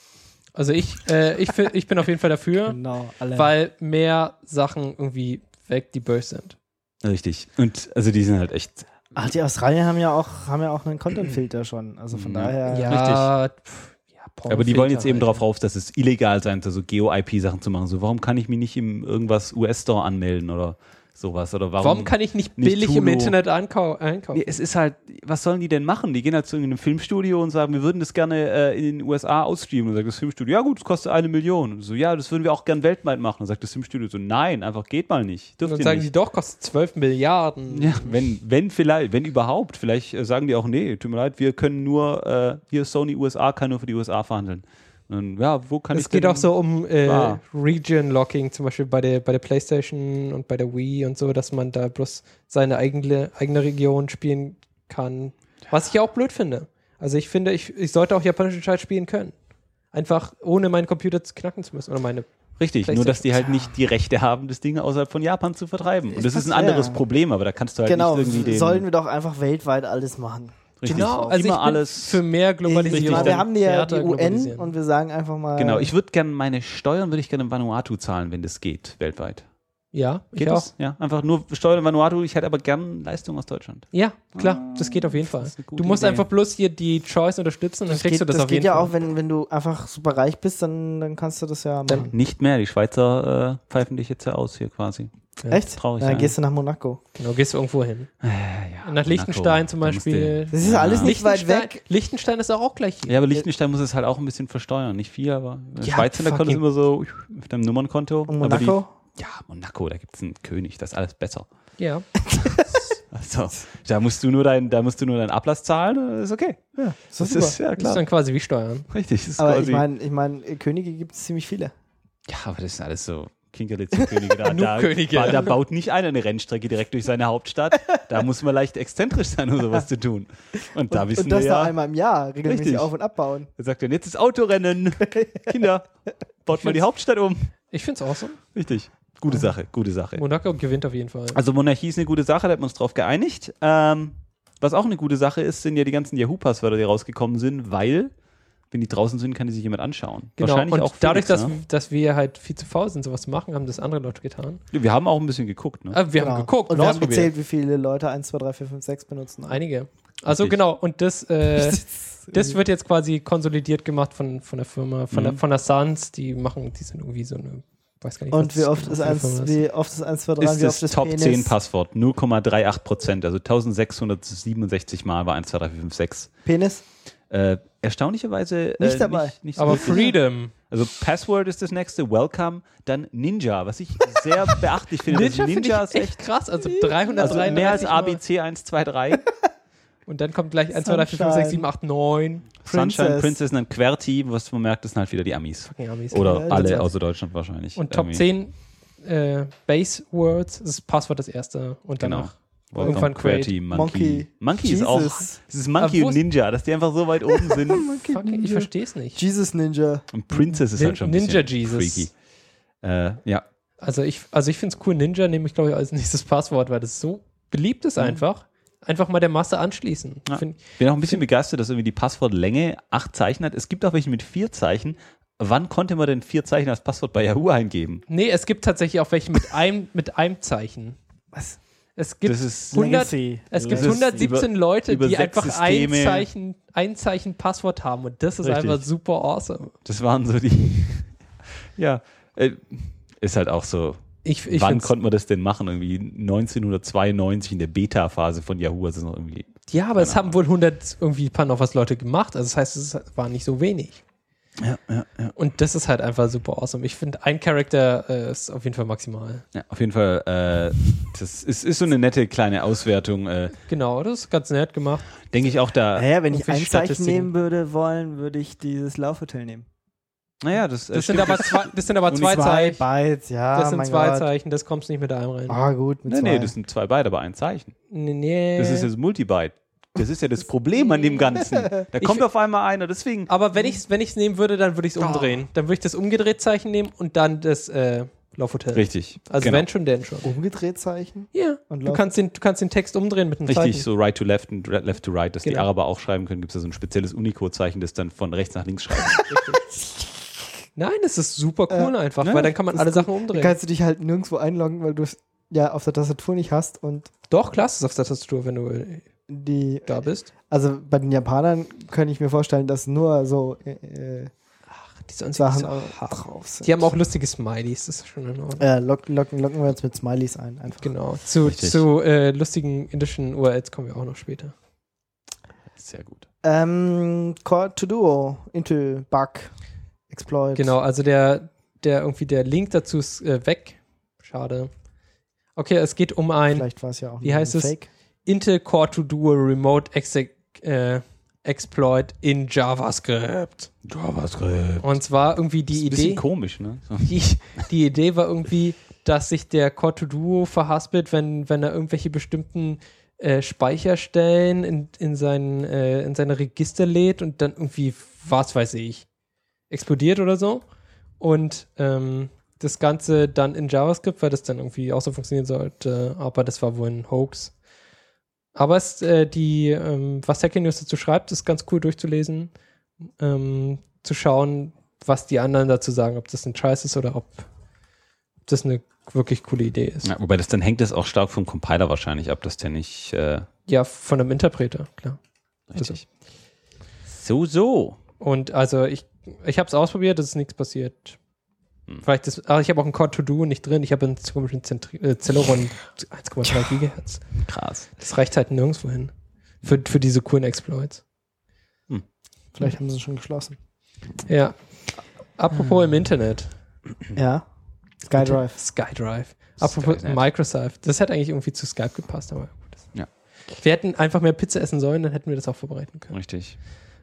Also ich, äh, ich, fi- ich bin auf jeden Fall dafür, Genau, alle. weil mehr Sachen irgendwie weg, die böse sind. Richtig. Und also die sind halt echt. Ach, die Australier haben ja auch, haben ja auch einen Content-Filter schon. Also von Ja. daher. Ja, pff, ja Aber die wollen jetzt eben halt. darauf rauf, dass es illegal sein soll, so Geo-I P-Sachen zu machen. So, warum kann ich mich nicht im irgendwas U S-Store anmelden oder sowas? Oder warum, Warum kann ich nicht nicht billig im Hulu? Internet ankau einkaufen? Nee, es ist halt, was sollen die denn machen? Die gehen halt zu irgendeinem Filmstudio und sagen, wir würden das gerne äh, in den U S A ausstreamen. Und sagt das Filmstudio, ja gut, das kostet eine Million. Und so, ja, das würden wir auch gern weltweit machen. Und sagt das Filmstudio so, nein, einfach geht mal nicht. Und Dürft dann ihr sagen nicht. die doch, kostet zwölf Milliarden. Ja, wenn, wenn vielleicht, wenn überhaupt, vielleicht äh, sagen die auch, nee, tut mir leid, wir können nur, äh, hier Sony U S A kann nur für die U S A verhandeln. Und, ja, wo kann Es ich geht denn, auch so um äh, Ah. Region-Locking, zum Beispiel bei der, bei der PlayStation und bei der Wii und so, dass man da bloß seine eigene, eigene Region spielen kann. Was ich auch blöd finde. Also ich finde, ich, ich sollte auch japanische Scheiß spielen können. Einfach ohne meinen Computer zu knacken zu müssen. Oder meine. Richtig, nur dass die halt nicht die Rechte haben, das Ding außerhalb von Japan zu vertreiben. Und das ist ein Ja. anderes Problem, aber da kannst du halt Genau, nicht irgendwie den... sollen wir doch einfach weltweit alles machen. Richtig, Genau, also ich immer bin alles... für mehr Ich Globalisierung. meine, wir haben ja Härter die U N globalisieren. und wir sagen einfach mal. Genau, ich würde gerne meine Steuern, würde ich gerne in Vanuatu zahlen, wenn das geht, weltweit. Ja, ich Geht auch. das? Ja, einfach nur Steuern in Vanuatu, ich hätte aber gern Leistung aus Deutschland. Ja, klar, das geht auf jeden Fall. ist eine gute Du musst Idee. einfach bloß hier die Choice unterstützen und dann das kriegst geht, du das, das auf geht jeden ja Fall. auch, wenn, wenn du einfach super reich bist, dann, dann kannst du das ja Dann- machen. Nicht mehr, die Schweizer äh, pfeifen dich jetzt ja aus hier quasi. Ja. Echt? traurig, Dann ja. gehst du nach Monaco. Genau, gehst du irgendwo hin. Äh, ja, Nach Liechtenstein zum da musst du- Beispiel. Das ist Ja. alles nicht weit Liechtenstein, weg. Liechtenstein ist auch, auch gleich hier. Ja, aber Liechtenstein muss es halt auch ein bisschen versteuern. Nicht viel, aber in der Ja, Schweiz, da kommt es fucking- immer so auf deinem Nummernkonto. Und Aber die, Monaco? ja, Monaco, da gibt es einen König, das ist alles besser. Ja. Also, da musst du nur dein, da musst du nur deinen Ablass zahlen, das ist okay. Ja, Das super. ist ja Das ist klar. dann quasi wie Steuern. Richtig, das ist Aber quasi. ich meine, ich mein, Könige gibt es ziemlich viele. ja, aber das ist alles so. Kinkerlitzchen-Könige. Da, da, Könige. da, da baut nicht einer eine Rennstrecke direkt durch seine Hauptstadt. Da muss man leicht exzentrisch sein, um sowas zu tun. Und da und, wissen und das wir noch ja, einmal im Jahr regelmäßig Richtig. auf- und abbauen. er sagt dann, jetzt ist Autorennen. Kinder, baut mal die Hauptstadt um. Ich finde es awesome. Richtig. Gute Sache, gute Sache. Monaco gewinnt auf jeden Fall. Also Monarchie ist eine gute Sache, da hat man uns drauf geeinigt. Ähm, was auch eine gute Sache ist, sind ja die ganzen Yahoo-Passwörter, die rausgekommen sind, weil, wenn die draußen sind, kann die sich jemand anschauen. Genau, Wahrscheinlich und auch dadurch, Felix, dass, ne? dass wir halt viel zu faul sind, sowas zu machen, haben das andere Leute getan. Wir haben auch ein bisschen geguckt. Ne? Aber wir Genau. haben geguckt Und wir haben ausprobiert. gezählt, wie viele Leute eins, zwei, drei, vier, fünf, sechs benutzen. Einige. Also Richtig. genau, und das, äh, das wird jetzt quasi konsolidiert gemacht von, von der Firma, von, Mhm. der, von der Suns, die machen, die sind irgendwie so eine, weiß gar nicht, Und wie was oft das ist genau für eine eins, Firma wie oft ist eins, zwei, drei, Ist wie oft das ist Top Penis? zehn Passwort. null Komma dreiundachtzig Prozent, also eintausendsechshundertsiebenundsechzig Mal war eins, zwei, drei, vier, fünf, sechs. Penis? Äh, erstaunlicherweise äh, Nicht dabei. Nicht, nicht so Aber wirklich. Freedom. Also Password ist das nächste, Welcome, dann Ninja, was ich sehr beachtlich finde. Ninja Das finde ich ist echt krass, also also dreihundertdreiundreißig mehr als A B Mal. C eins, zwei, drei. Und dann kommt gleich eins, zwei, drei, vier, fünf, sechs, sieben, acht, neun. Sunshine, Princess. Princess und dann QWERTY, was man merkt, das sind halt wieder die Amis. Fucking Amis. Oder Ja, alle das- außer Deutschland wahrscheinlich. Und Top Irgendwie. zehn äh, Base Words, das ist Passwort das erste. Und Genau. danach Welcome, irgendwann QWERTY, Monkey. Monkey. Monkey ist Jesus. auch, das ist Monkey Aber wo und ist- Ninja, dass die einfach so weit oben sind. Monkey fucking, ich Ninja. verstehe es nicht. Jesus Ninja. Und Princess ist Nin- halt schon ein Ninja bisschen Jesus. freaky. Äh, ja, Also ich, also ich finde es cool, Ninja nehme ich glaube ich als nächstes Passwort, weil das so beliebt ist einfach. Einfach mal der Masse anschließen. Ja. Find, bin auch ein bisschen begeistert, dass irgendwie die Passwortlänge acht Zeichen hat. Es gibt auch welche mit vier Zeichen. Wann konnte man denn vier Zeichen als Passwort bei Yahoo eingeben? nee, es gibt tatsächlich auch welche mit einem, mit einem Zeichen. Was? Es gibt Das ist hundert, Legacy. es gibt Das ist hundertsiebzehn Leute, über die sechs einfach ein Systeme. Zeichen, ein Zeichen Passwort haben und das ist Richtig. einfach super awesome. Das waren so die. ja, äh, ist halt auch so. Ich, ich Wann find's- konnte man das denn machen? Irgendwie neunzehnhundertzweiundneunzig in der Beta-Phase von Yahoo. Also noch irgendwie. Ja, aber es Keine haben wohl hundert irgendwie ein paar noch was Leute gemacht. Also das heißt, es war nicht so wenig. Ja, ja, ja. Und das ist halt einfach super awesome. Ich finde, ein Charakter äh, ist auf jeden Fall maximal. ja auf jeden Fall, äh, das ist, ist so eine nette kleine Auswertung. Äh, Genau, das ist ganz nett gemacht. Denke ich auch da. Naja, wenn ich Irgendwelche ein Zeichen Statistiken. nehmen würde wollen, würde ich dieses Laufhotel nehmen. Naja, das, äh, Das sind stimmt. aber zwei, das sind aber Und zwei Zeichen. Bytes, ja, Das sind mein zwei Gott. Zeichen, das kommst nicht mit einem rein. Ah, gut, mit Nee, zwei. nee, das sind zwei Byte, aber ein Zeichen. Nee, nee. Das ist ja das Multibyte. Das ist ja das Problem an dem Ganzen. Da Ich kommt fi- auf einmal einer, deswegen. Aber wenn ich es wenn ich's nehmen würde, dann würde ich es umdrehen. Dann würde ich das umgedreht Zeichen nehmen und dann das äh, Laufhotel. Richtig. Also genau. wenn schon, denn schon. Umgedreht Zeichen? Ja. Und Du Lauf- kannst, den, du kannst den Text umdrehen mit einem Richtig, Zeichen. so right to left und left to right, dass die Genau. Araber auch schreiben können. Gibt es da so ein spezielles Unicode-Zeichen, das dann von rechts nach links schreibt. Nein, das ist super cool einfach, Ja, weil dann kann man das alle ist Sachen Dann umdrehen. kannst du dich halt nirgendwo einloggen, weil du es ja auf der Tastatur nicht hast und Doch, klar, ist es auf der Tastatur, wenn du äh, die, da bist. also bei den Japanern könnte ich mir vorstellen, dass nur so äh, äh, Die sollen sich Sachen nicht so auch hart- drauf sind. Die haben auch lustige Smileys, das ist schon in Ordnung. äh, lock, locken, locken wir uns mit Smileys ein, einfach. Genau. Zu, Richtig. zu äh, lustigen indischen U R Ls kommen wir auch noch später. Sehr gut. Ähm, Core to Duo, Intel, Bug, Exploit. Genau, also der, der irgendwie der Link dazu ist äh, weg. Schade. Okay, es geht um ein Vielleicht war es ja auch Wie nur heißt ein es? Fake. Intel Core to Duo Remote Exec, äh, Exploit in JavaScript. JavaScript. Und zwar irgendwie die ist ein bisschen Idee. komisch, ne? So. Die, die Idee war irgendwie, dass sich der Core to Duo verhaspelt, wenn, wenn er irgendwelche bestimmten äh, Speicherstellen in, in, sein, äh, in seine Register lädt und dann irgendwie, was weiß ich, explodiert oder so. Und ähm, das Ganze dann in JavaScript, weil das dann irgendwie auch so funktionieren sollte, aber das war wohl ein Hoax. Aber es, äh, die, ähm, was Hacker News dazu schreibt, ist ganz cool durchzulesen, ähm, zu schauen, was die anderen dazu sagen, ob das ein Scheiß ist oder ob das eine wirklich coole Idee ist. Ja, Ja, wobei das dann hängt es auch stark vom Compiler wahrscheinlich ab, dass der nicht äh, von einem Interpreter, klar. richtig. So, so. Und also ich, ich habe es ausprobiert, es ist nichts passiert. Hm. Vielleicht ist, aber ich habe auch ein Core to Do nicht drin. Ich habe einen komischen Zentri- äh, Celeron eins Komma drei Gigahertz. Krass. Das reicht halt nirgendwo hin. Für, für diese coolen Exploits. Vielleicht haben sie es schon geschlossen. Ja. Apropos im Internet. Ja. SkyDrive. SkyDrive. Apropos Skynet. Microsoft. Das hätte eigentlich irgendwie zu Skype gepasst, aber gut. Ja. Wir hätten einfach mehr Pizza essen sollen, dann hätten wir das auch vorbereiten können. Richtig.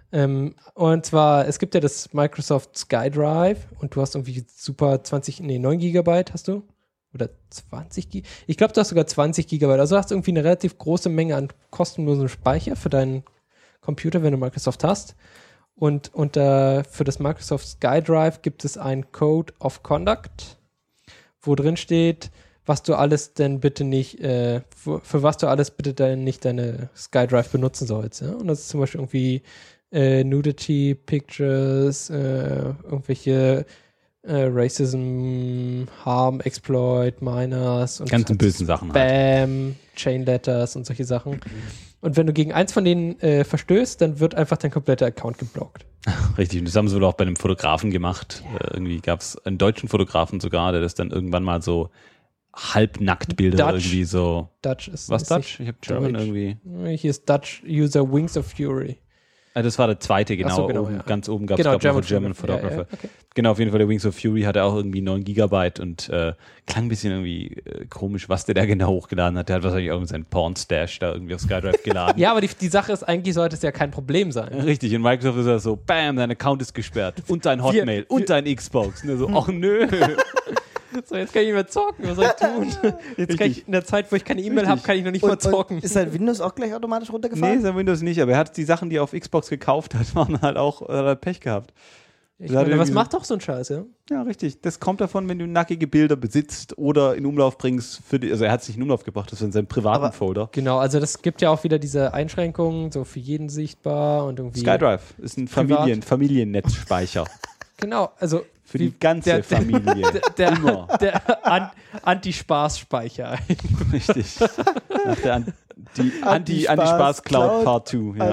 Ähm, und zwar, es gibt ja das Microsoft SkyDrive und du hast irgendwie super zwanzig, nee, neun Gigabyte hast du? Oder zwanzig Gigabyte? Ich glaube, du hast sogar zwanzig Gigabyte. Also du hast irgendwie eine relativ große Menge an kostenlosem Speicher für deinen Computer, wenn du Microsoft hast. Und unter, für das Microsoft SkyDrive gibt es ein Code of Conduct, wo drin steht, was du alles denn bitte nicht, äh, für, für was du alles bitte dann nicht deine SkyDrive benutzen sollst. Ja? Und das ist zum Beispiel irgendwie äh, Nudity Pictures, äh, irgendwelche äh, Racism, Harm, Exploit, Minors und ganzen bösen Sachen halt. Spam, Chain Letters und solche Sachen. Und wenn du gegen eins von denen äh, verstößt, dann wird einfach dein kompletter Account geblockt. Richtig, und das haben sie wohl auch bei einem Fotografen gemacht. Äh, irgendwie gab es einen deutschen Fotografen sogar, der das dann irgendwann mal so Halbnacktbilder Dutch. irgendwie so. Dutch ist Was ist Dutch? Ich habe German Deutsch. irgendwie. Hier ist Dutch User Wings of Fury. Ah, das war der zweite, genau. Ach so, genau, oben, ja. Ganz oben gab es Genau, German, German German Photographer. Ja, ja, okay. Genau, auf jeden Fall der Wings of Fury hatte auch irgendwie neun Gigabyte und äh, klang ein bisschen irgendwie äh, komisch, was der da genau hochgeladen hat. Der hat wahrscheinlich irgendwie seinen Porn-Stash da irgendwie auf SkyDrive geladen. Ja, aber die, die Sache ist, eigentlich sollte es ja kein Problem sein. Richtig, in Microsoft ist er so, bam, dein Account ist gesperrt und dein Hotmail Wir- und dein Xbox. Und er so, ach nö. So, jetzt kann ich nicht mehr zocken. Was soll ich tun? Jetzt kann ich in der Zeit, wo ich keine E-Mail habe, kann ich noch nicht mal Und, zocken. und ist sein Windows auch gleich automatisch Nee, runtergefahren? sein Windows nicht, aber er hat die Sachen, die er auf Xbox gekauft hat, waren halt auch, hat halt Pech gehabt. Ich Das hat meine, was irgendwie macht doch so ein Scheiß, ja? Ja, richtig. Das kommt davon, wenn du nackige Bilder besitzt oder in Umlauf bringst. Für die, also er hat es nicht in Umlauf gebracht, das war in seinem privaten Aber- Folder. Genau, also das gibt ja auch wieder diese Einschränkungen, so für jeden sichtbar und irgendwie. SkyDrive ist ein Familien, Familiennetzspeicher. Genau, also Für wie- die ganze der- der- Familie. der, Immer. der An Anti-Spaß-Speicher. Richtig. Nach der An die Anti- Anti-Spaß-Cloud Part zwei. Ja.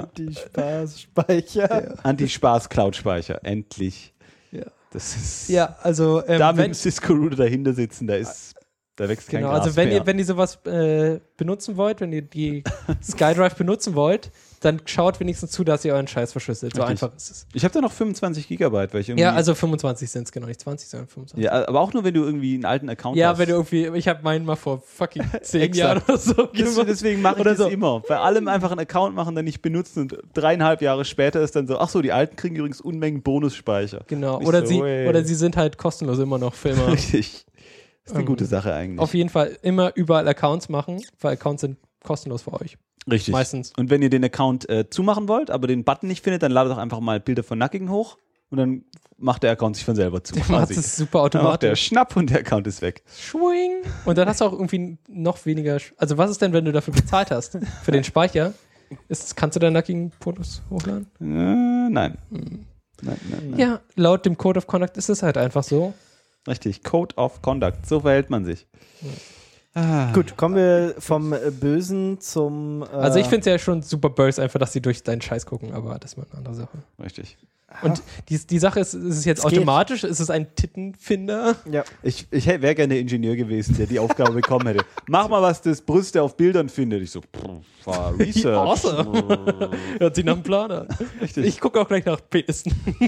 Anti-Spaß-Speicher. Anti-Spaß-Cloud-Speicher. Endlich. Ja. Das ist. Ja, also ähm, da mit wenn, dem Cisco-Router dahinter sitzen, da ist. Da wächst kein genau, Gras also wenn mehr. ihr, wenn ihr sowas äh, benutzen wollt, wenn ihr die SkyDrive benutzen wollt, dann schaut wenigstens zu, dass ihr euren Scheiß verschlüsselt. So Richtig. einfach ist es. Ich habe da noch fünfundzwanzig Gigabyte, weil ich irgendwie. Ja, also fünfundzwanzig sind es, genau, nicht zwanzig, sondern fünfundzwanzig. Ja, aber auch nur, wenn du irgendwie einen alten Account Ja, hast. wenn du irgendwie, ich habe meinen mal vor fucking zehn Exakt. Jahren oder so Das, gemacht. deswegen mache ich Oder das so. immer. Bei allem einfach einen Account machen, dann nicht benutzen und dreieinhalb Jahre später ist dann so, ach so, die Alten kriegen übrigens Unmengen Bonusspeicher. Genau, Ich oder, so, sie, ey. oder sie sind halt kostenlos immer noch für immer. Richtig. Das ist eine Ähm, gute Sache eigentlich. Auf jeden Fall immer überall Accounts machen, weil Accounts sind kostenlos für euch. Richtig. Meistens. Und wenn ihr den Account äh, zumachen wollt, aber den Button nicht findet, dann ladet doch einfach mal Bilder von Nackigen hoch und dann macht der Account sich von selber zu. Der macht quasi. es super Dann macht der automatisch. Schnapp und der Account ist weg. Schwing. Und dann hast du auch irgendwie noch weniger. Sch- Also, was ist denn, wenn du dafür bezahlt hast? Für den Speicher? Ist, kannst du da nackigen Fotos hochladen? Äh, nein. Nein, nein, nein. Ja, laut dem Code of Conduct ist es halt einfach so. Richtig. Code of Conduct. So verhält man sich. Ah. Gut, kommen wir vom äh, Bösen zum. Äh, Also, ich finde es ja schon super böse, einfach, dass sie durch deinen Scheiß gucken, aber das ist mal eine andere Sache. Richtig. Und die, die Sache ist, ist es jetzt Es geht. automatisch? Ist es ein Tittenfinder? Ja. Ich, ich wäre gerne Ingenieur gewesen, der die Aufgabe bekommen hätte. Mach mal, was das Brüste auf Bildern findet. Ich so, pff, war Research. Awesome. Hört sich nach einem Plan an. Richtig. Ich gucke auch gleich nach Penissen.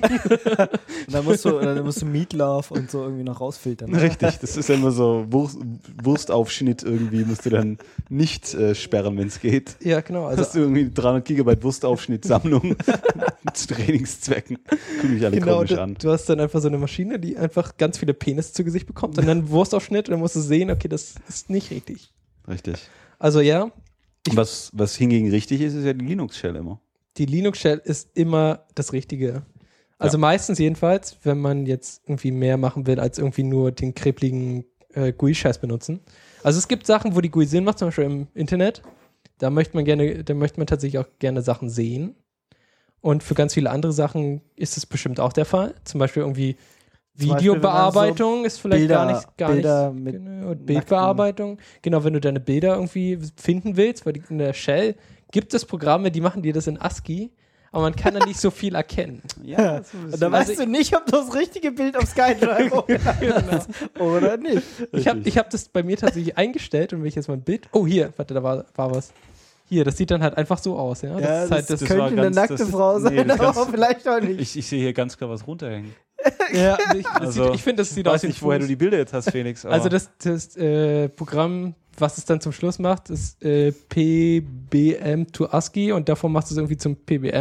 Und dann musst du, dann musst du Meatloaf und so irgendwie noch rausfiltern. ne? Richtig, das ist ja immer so Wurst, Wurstaufschnitt irgendwie, musst du dann nicht äh, sperren, wenn es geht. Ja, genau. Hast Also, du irgendwie dreihundert Gigabyte Wurstaufschnittsammlung zu Trainingszwecken. Gucken mich alle genau, komisch du, an. du hast dann einfach so eine Maschine, die einfach ganz viele Penis zu Gesicht bekommt und dann Wurstaufschnitt und dann musst du sehen, okay, das ist nicht richtig. Richtig. Also ja, Was, was hingegen richtig ist, ist ja die Linux-Shell immer. die Linux-Shell ist immer das Richtige. Also Ja. meistens jedenfalls, wenn man jetzt irgendwie mehr machen will, als irgendwie nur den krepligen äh, G U I-Scheiß benutzen. Also es gibt Sachen, wo die G U I Sinn macht, zum Beispiel im Internet. Da möchte man gerne, da möchte man tatsächlich auch gerne Sachen sehen. Und für ganz viele andere Sachen ist es bestimmt auch der Fall. Zum Beispiel irgendwie Zum Beispiel, Videobearbeitung ist vielleicht Bilder- gar nicht, gar Bilder nicht mit genau, und Bildbearbeitung. Genau, wenn du deine Bilder irgendwie finden willst, weil die, in der Shell gibt es Programme, die machen dir das in ASCII, aber man kann da nicht so viel erkennen. Ja, Und dann Also weißt du nicht, ob du das richtige Bild auf SkyDrive hochgeladen hast oder nicht. Ich habe ich hab das bei mir tatsächlich eingestellt und wenn ich jetzt mal ein Bild. Oh, hier, warte, da war, war was. Hier, das sieht dann halt einfach so aus. Ja, Ja, das, ist halt das. das könnte war eine ganz- nackte das- Frau sein, nee, das aber kannst- vielleicht auch nicht. Ich, ich sehe hier ganz klar was runterhängen. ja, ich das Also, sieht, ich finde, das sieht Ich aus weiß wie ein nicht, woher Fuß. du die Bilder jetzt hast, Felix. Aber Also das, das äh, Programm, was es dann zum Schluss macht, ist äh, P B M to ASCII und davor machst du es irgendwie zum P B M.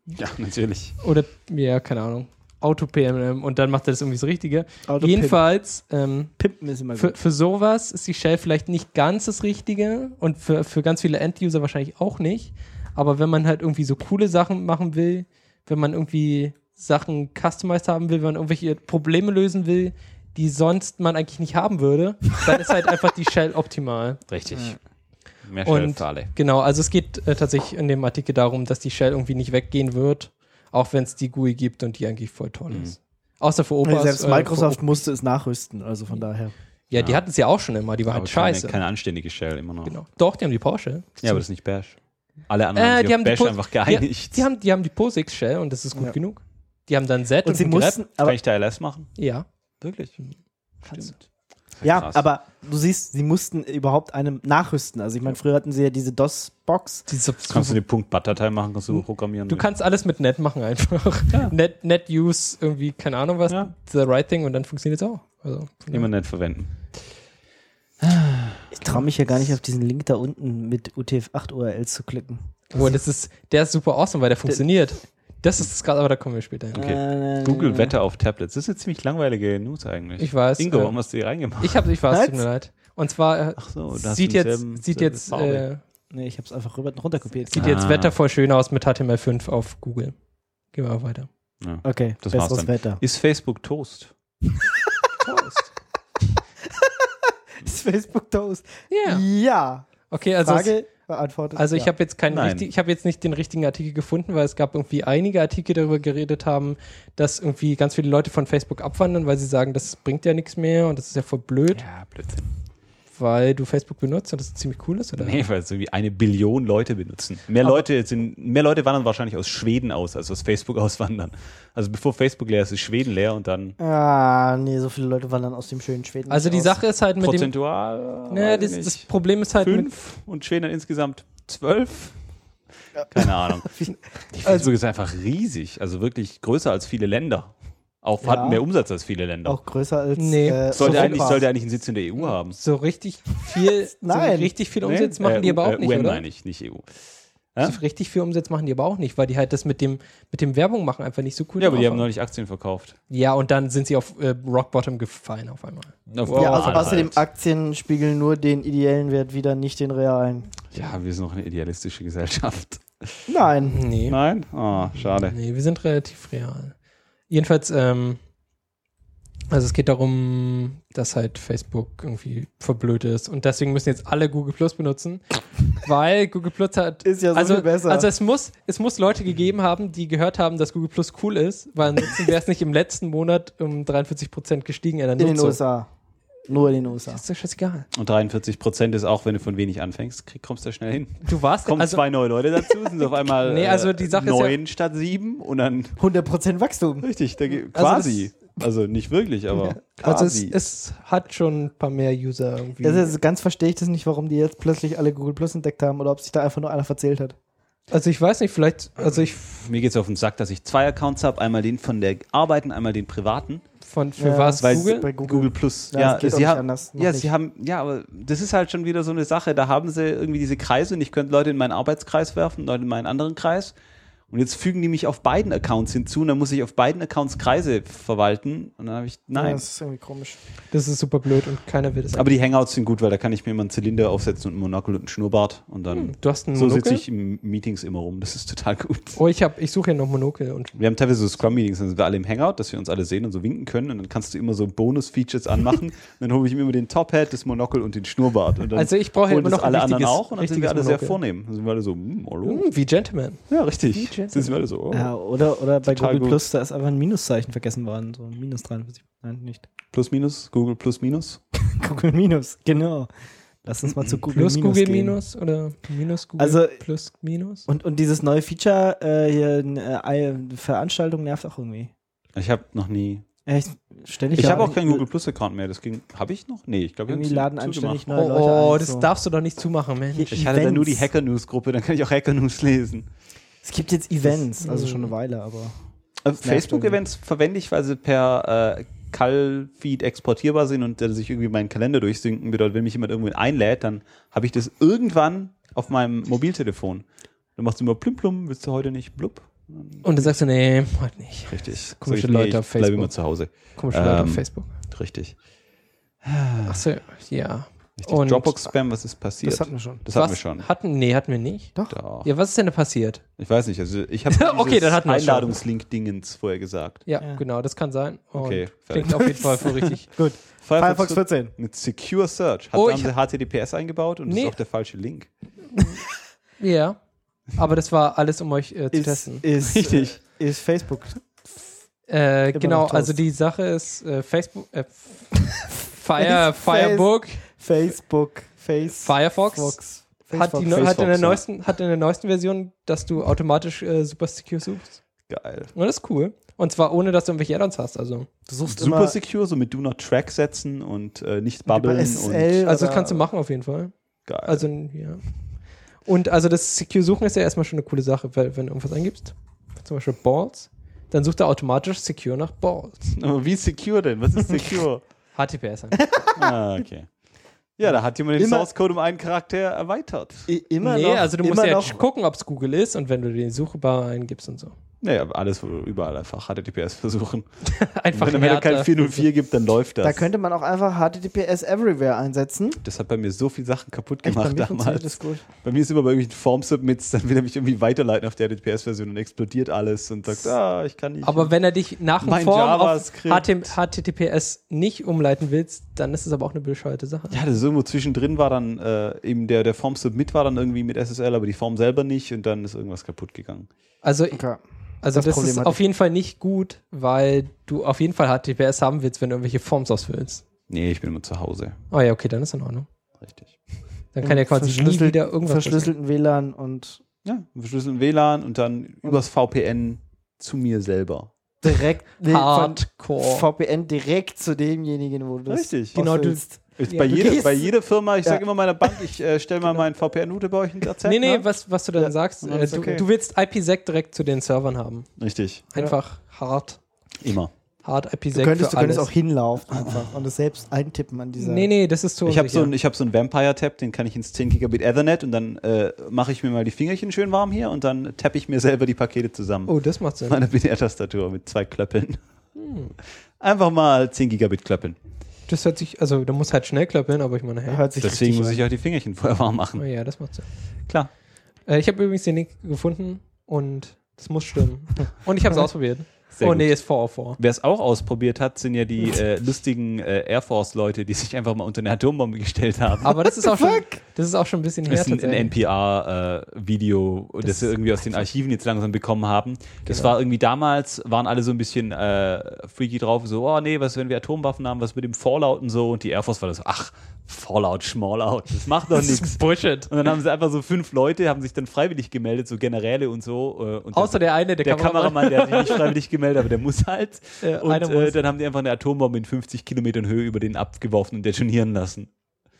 Ja, natürlich. Oder, ja, keine Ahnung. Auto-P M M und dann macht er das irgendwie so Richtige. Auto-Pimp. Jedenfalls, ähm, Pimpen ist immer für, gut. für sowas ist die Shell vielleicht nicht ganz das Richtige und für, für ganz viele End-User wahrscheinlich auch nicht. Aber wenn man halt irgendwie so coole Sachen machen will, wenn man irgendwie Sachen customized haben will, wenn man irgendwelche Probleme lösen will, die sonst man eigentlich nicht haben würde, dann ist halt einfach die Shell optimal. Richtig. Mehr Shell Und für alle. genau, also es geht äh, tatsächlich in dem Artikel darum, dass die Shell irgendwie nicht weggehen wird, auch wenn es die G U I gibt und die eigentlich voll toll Mhm. ist. Außer für Opas. Selbst äh, Microsoft für, musste es nachrüsten, also von daher. ja, die Ja. hatten es ja auch schon immer, die war Aber halt keine, scheiße. keine anständige Shell immer noch. Genau. Doch, die haben die PowerShell. Ja, aber das ist nicht Bash. Alle anderen Äh, haben die sich haben auf die Bash Po- einfach Die, geeinigt. die, haben, die haben die POSIX Shell und das ist gut Ja. genug. Die haben dann Z und, Und sie ein grep. mussten, Kann aber, ich da L S machen? Ja. Wirklich? Kannst. ja, krass. aber du siehst, sie mussten überhaupt einem nachrüsten. Also ich meine, früher hatten sie ja diese DOS-Box. Diese, Kannst du eine Punkt-Bat-Datei machen, kannst du programmieren. du kannst alles mit Net machen einfach. Net, Net Use, irgendwie, keine Ahnung was, Ja. the right thing und dann funktioniert es auch. Also, von immer nicht verwenden. Ich traue mich ja gar nicht auf diesen Link da unten mit U T F acht U R Ls zu klicken. daher- oh, das ist, der ist super awesome, weil der funktioniert. Das ist das gerade, aber da kommen wir später hin. Okay. Äh, Google Wetter auf Tablets. Das ist eine ziemlich langweilige News eigentlich. Ich weiß. Ingo, äh, warum hast du die reingemacht? Ich, hab, ich weiß, Was? tut mir leid. Und zwar äh, Ach so, da hast sieht du jetzt, denselben- sieht selbe jetzt, Farbe. äh, Nee, ich habe es einfach rüber runterkopiert. sieht Ah. jetzt Wetter voll schön aus mit H T M L fünf auf Google. Gehen wir mal weiter. Ja. Okay, Das war's besseres dann. Wetter. Ist Facebook Toast? Toast. Ist Facebook Toast? Ja. Ja. Okay, also es, Frage beantwortet. Also ich ja. habe jetzt keinen Nein. richtig, ich habe jetzt nicht den richtigen Artikel gefunden, weil es gab irgendwie einige Artikel, die darüber geredet haben, dass irgendwie ganz viele Leute von Facebook abwandern, weil sie sagen, das bringt ja nichts mehr und das ist ja voll blöd, Ja, Blödsinn. weil du Facebook benutzt und das ziemlich cool ist, oder? Nee, weil es irgendwie eine Billion Leute benutzen. Mehr Aber- Leute sind, mehr Leute wandern wahrscheinlich aus Schweden aus, als aus Facebook auswandern. Also bevor Facebook leer ist, ist Schweden leer und dann Ah, nee, so viele Leute wandern aus dem schönen Schweden. Also nicht die aus. Sache ist halt mit dem, prozentual. naja, weiß das, ich das nicht, Problem ist halt mit, fünf und Schweden hat insgesamt zwölf. Keine Ahnung. Die Also Facebook ist einfach riesig, also wirklich größer als viele Länder. Auch Ja. hat mehr Umsatz als viele Länder. Auch größer als. Nee. Äh, sollte, Europa. eigentlich, sollte eigentlich einen Sitz in der E U haben. so richtig viel, Nein. so richtig viel Nee? Umsatz machen Äh, die aber auch äh, nicht, U N oder? meine ich, nicht E U. Ja? So richtig viel Umsatz machen die aber auch nicht, weil die halt das mit dem, mit dem Werbung machen einfach nicht so cool Ja, aber die drauf haben neulich Aktien verkauft. Ja, und dann sind sie auf äh, Rock Bottom gefallen auf einmal. Auf Ja, also Mal außerdem halt. Aktien spiegeln nur den ideellen Wert wieder, nicht den realen. Ja, wir sind noch eine idealistische Gesellschaft. Nein. Nee. Nein? Oh, schade. Nee, wir sind relativ real. Jedenfalls, ähm, also es geht darum, dass halt Facebook irgendwie verblödet ist und deswegen müssen jetzt alle Google Plus benutzen, weil Google Plus hat Ist ja so also, viel besser. also es muss, es muss Leute gegeben haben, die gehört haben, dass Google Plus cool ist, weil ansonsten wäre es nicht im letzten Monat um dreiundvierzig Prozent gestiegen in der in den Nutzung. U S A. Nur in den U S A. Das ist doch scheißegal. Und dreiundvierzig Prozent ist auch, wenn du von wenig anfängst, krieg, kommst du da schnell hin. Du warst Kommen also, zwei neue Leute dazu, sind auf einmal Nee, also die Sache äh, ist ja- neun statt sieben und dann hundert Prozent Wachstum. richtig, da, ge- Also quasi. Also, nicht wirklich, aber also es, quasi. es hat schon ein paar mehr User irgendwie. Das ist, ganz verstehe ich das nicht, warum die jetzt plötzlich alle Google Plus entdeckt haben oder ob sich da einfach nur einer verzählt hat. Also ich weiß nicht, vielleicht, also ich Mir geht es auf den Sack, dass ich zwei Accounts habe, einmal den von der Arbeit und einmal den privaten. von für Ja, was Weil Google? Bei Google, Google. Plus. Ja, Ja, das geht auch sie nicht haben, anders, noch ja, nicht. sie haben, ja, aber das ist halt schon wieder so eine Sache. Da haben sie irgendwie diese Kreise und ich könnte Leute in meinen Arbeitskreis werfen, Leute in meinen anderen Kreis. Und jetzt fügen die mich auf beiden Accounts hinzu und dann muss ich auf beiden Accounts Kreise verwalten. Und dann habe ich, Ja, nein. das ist irgendwie komisch. Das ist super blöd und keiner will das. Aber die Hangouts sind gut, weil da kann ich mir immer einen Zylinder aufsetzen und ein Monokel und einen Schnurrbart. Und dann Hm, du hast einen so Monokel? sitze ich in Meetings immer rum. Das ist total gut. Oh, ich habe, ich suche ja noch Monokel und Wir haben teilweise so Scrum-Meetings, dann sind wir alle im Hangout, dass wir uns alle sehen und so winken können. Und dann kannst du immer so Bonus-Features anmachen. Und dann hole ich mir immer den Top-Hat, das Monokel und den Schnurrbart. Und dann also ich brauche ja holen immer das noch ein alle anderen richtiges, auch und dann sind wir richtiges alle sehr Monokel. vornehm. Dann sind wir alle so, hm, hallo. Hm, wie Gentleman. Ja, richtig. Wie Gentleman. Dann sind wir alle so, oh. Ja, oder, oder bei Total Google gut. Plus, da ist einfach ein Minuszeichen vergessen worden. So minus dreiundvierzig. Nein, nicht. Plus, minus, Google plus, minus. Google Minus, genau. Lass uns mal zu Google Plus Minus Google gehen. Minus oder minus Google Also- plus Minus? Und, und dieses neue Feature, äh, hier, eine äh, Veranstaltung nervt auch irgendwie. Ich habe noch nie. Echt, ständig. Ich habe laden- auch keinen Google Plus-Account mehr. Das ging. Habe ich noch? Nee, ich glaube, Irgendwie laden anständig zugemacht. neue Oh, Leute oh ein. das so. darfst du doch nicht zumachen, Mensch. Hier- Ich hatte da nur die Events. Hacker-News-Gruppe, dann kann ich auch Hacker-News lesen. Es gibt jetzt Events, also Das- schon eine Weile, aber. Äh, Facebook-Events verwende ich, weil sie per äh, Call-Feed exportierbar sind und äh, sich irgendwie meinen Kalender durchsinken. Bedeutet, wenn mich jemand irgendwo einlädt, dann habe ich das irgendwann auf meinem Mobiltelefon. Dann machst du immer plum plum, willst du heute nicht blub? Und du sagst so, nee, heute nicht. Richtig. Komische Sag ich, nee, Leute ich auf Facebook. Bleibe immer zu Hause. Komische Leute auf Ähm, Facebook. Richtig. Achso, ja. Richtig. Und Dropbox-Spam, was ist passiert? Das hatten wir schon. Das hatten was wir schon. Hatten, nee, hatten wir nicht. Doch. Doch. Ja, was ist denn da passiert? Ich weiß nicht, also ich habe Okay, dann hatten wir schon. Einladungslink-Dingens vorher gesagt. Ja, Ja. genau, das kann sein. Und Okay, fertig. klingt auf jeden Fall für richtig. Gut. Firefox wird vierzehn. Mit Secure Search. Hat, Oh, haben ich sie H T T P S eingebaut und Nee. das ist auch der falsche Link. Ja. Aber das war alles, um euch äh, zu Ist, testen. ist, Richtig. äh, ist Facebook. Äh, Immer genau, noch Toast. also die Sache ist, äh, Facebook, äh, Fire, Face- Firebook, Facebook. Face. Firefox Fox. hat, die, Facefox. hat, in der ja. neuesten, hat in der neuesten Version, dass du automatisch äh, Super Secure suchst. Geil. Und das ist cool. Und zwar ohne, dass du irgendwelche Add-ons hast. Also, Du suchst Super immer secure, so mit Do Not Track setzen und äh, nicht über bubbeln. S S Und L. also das oder- kannst du machen auf jeden Fall. geil. Also, ja. Und also das Secure Suchen ist ja erstmal schon eine coole Sache, weil wenn du irgendwas eingibst, zum Beispiel Balls, dann sucht er automatisch Secure nach Balls. Aber wie secure denn? Was ist secure? H T T P S. ah, okay. Ja, da hat jemand den Immer- Source Code um einen Charakter erweitert. I- immer Nee, noch, also du musst immer ja noch, jetzt gucken, ob es Google ist und wenn du den Suchbar eingibst und so. Naja, alles überall einfach H T T P S versuchen. Einfach Wenn er kein härter. vier null vier gibt, dann läuft das. Da könnte man auch einfach H T T P S Everywhere einsetzen. das hat bei mir so viele Sachen kaputt Echt, bei gemacht mir funktioniert damals. das gut. Bei mir ist immer bei irgendwelchen Form-Submits, dann will er mich irgendwie weiterleiten auf der H T T P S-Version und explodiert alles und sagt, ah, ich kann nicht. Aber wenn er dich nach dem Mein Form auf JavaScript. H T T P S nicht umleiten willst, dann ist es aber auch eine bescheuerte Sache. ja, das ist irgendwo zwischendrin war dann äh, eben der, der Form-Submit war dann irgendwie mit S S L, aber die Form selber nicht und dann ist irgendwas kaputt gegangen. Also, Okay. also Das das, Problem ist hatte auf jeden Fall nicht gut, weil du auf jeden Fall H T T P S haben willst, wenn du irgendwelche Forms ausfüllst. Nee, ich bin immer zu Hause. Oh ja, okay, dann ist in Ordnung. Richtig. Dann kann ja quasi nie Verschlüsselt- wieder irgendwas passieren. Verschlüsselten W L A N und Ja, verschlüsselten W L A N und dann übers V P N zu mir selber. direkt nee, von Hardcore. V P N direkt zu demjenigen, wo du das Richtig. Genau, du- ausfüllst. Ist Ja, bei, du jeder, gehst- bei jeder Firma, ich Ja. sage immer meiner Bank, ich äh, stelle mal meinen V P N-Router bei euch in der Z. Nee, nee, ne? was, was du dann Ja, sagst, und dann äh, ist du, okay. du willst I P sec direkt zu den Servern haben. Richtig. Einfach hart. Immer. Hard I P Du sec könntest, für du könntest alles. auch hinlaufen einfach und es selbst eintippen an dieser. Nee, nee, das ist so Ich habe so unsicher. einen ich hab so einen Vampire-Tab, den kann ich ins zehn Gigabit Ethernet und dann äh, mache ich mir mal die Fingerchen schön warm hier und dann tappe ich mir selber die Pakete zusammen. Oh, das macht Sinn. Meine Binärtastatur mit zwei Klöppeln. Hm. Einfach mal zehn Gigabit klöppeln. Das hört sich, also da muss halt schnell klappeln, aber ich meine, hey. Hört sich Deswegen richtig muss an. ich auch die Fingerchen vorher warm Oh machen. ja, das macht Sinn. Klar. Äh, ich habe übrigens den Link gefunden und das muss stimmen. Und ich habe es ausprobiert. Sehr oh gut. nee, ist vier auf vier. Wer es auch ausprobiert hat, sind ja die äh, lustigen äh, Air Force-Leute, die sich einfach mal unter eine Atombombe gestellt haben. Aber das ist auch schon, das ist auch schon ein bisschen her. Das ist ein, ein tatsächlich. N P R-Video, das, Das- sie irgendwie aus den Archiven jetzt langsam bekommen haben. Das Genau. war irgendwie damals, waren alle so ein bisschen äh, freaky drauf, so, oh nee, was, wenn wir Atomwaffen haben, was mit dem Fallout und so. Und die Air Force war das so, ach, Fallout, Schmallout, das macht doch Das nichts. ist Bullshit. Und dann haben sie einfach so fünf Leute, haben sich dann freiwillig gemeldet, so Generäle und so. Äh, und Außer der eine, der, der Kameramann, der hat sich nicht freiwillig gemeldet, aber der muss halt. Äh, Und einer äh, muss. dann haben die einfach eine Atombombe in fünfzig Kilometern Höhe über den abgeworfen und detonieren lassen.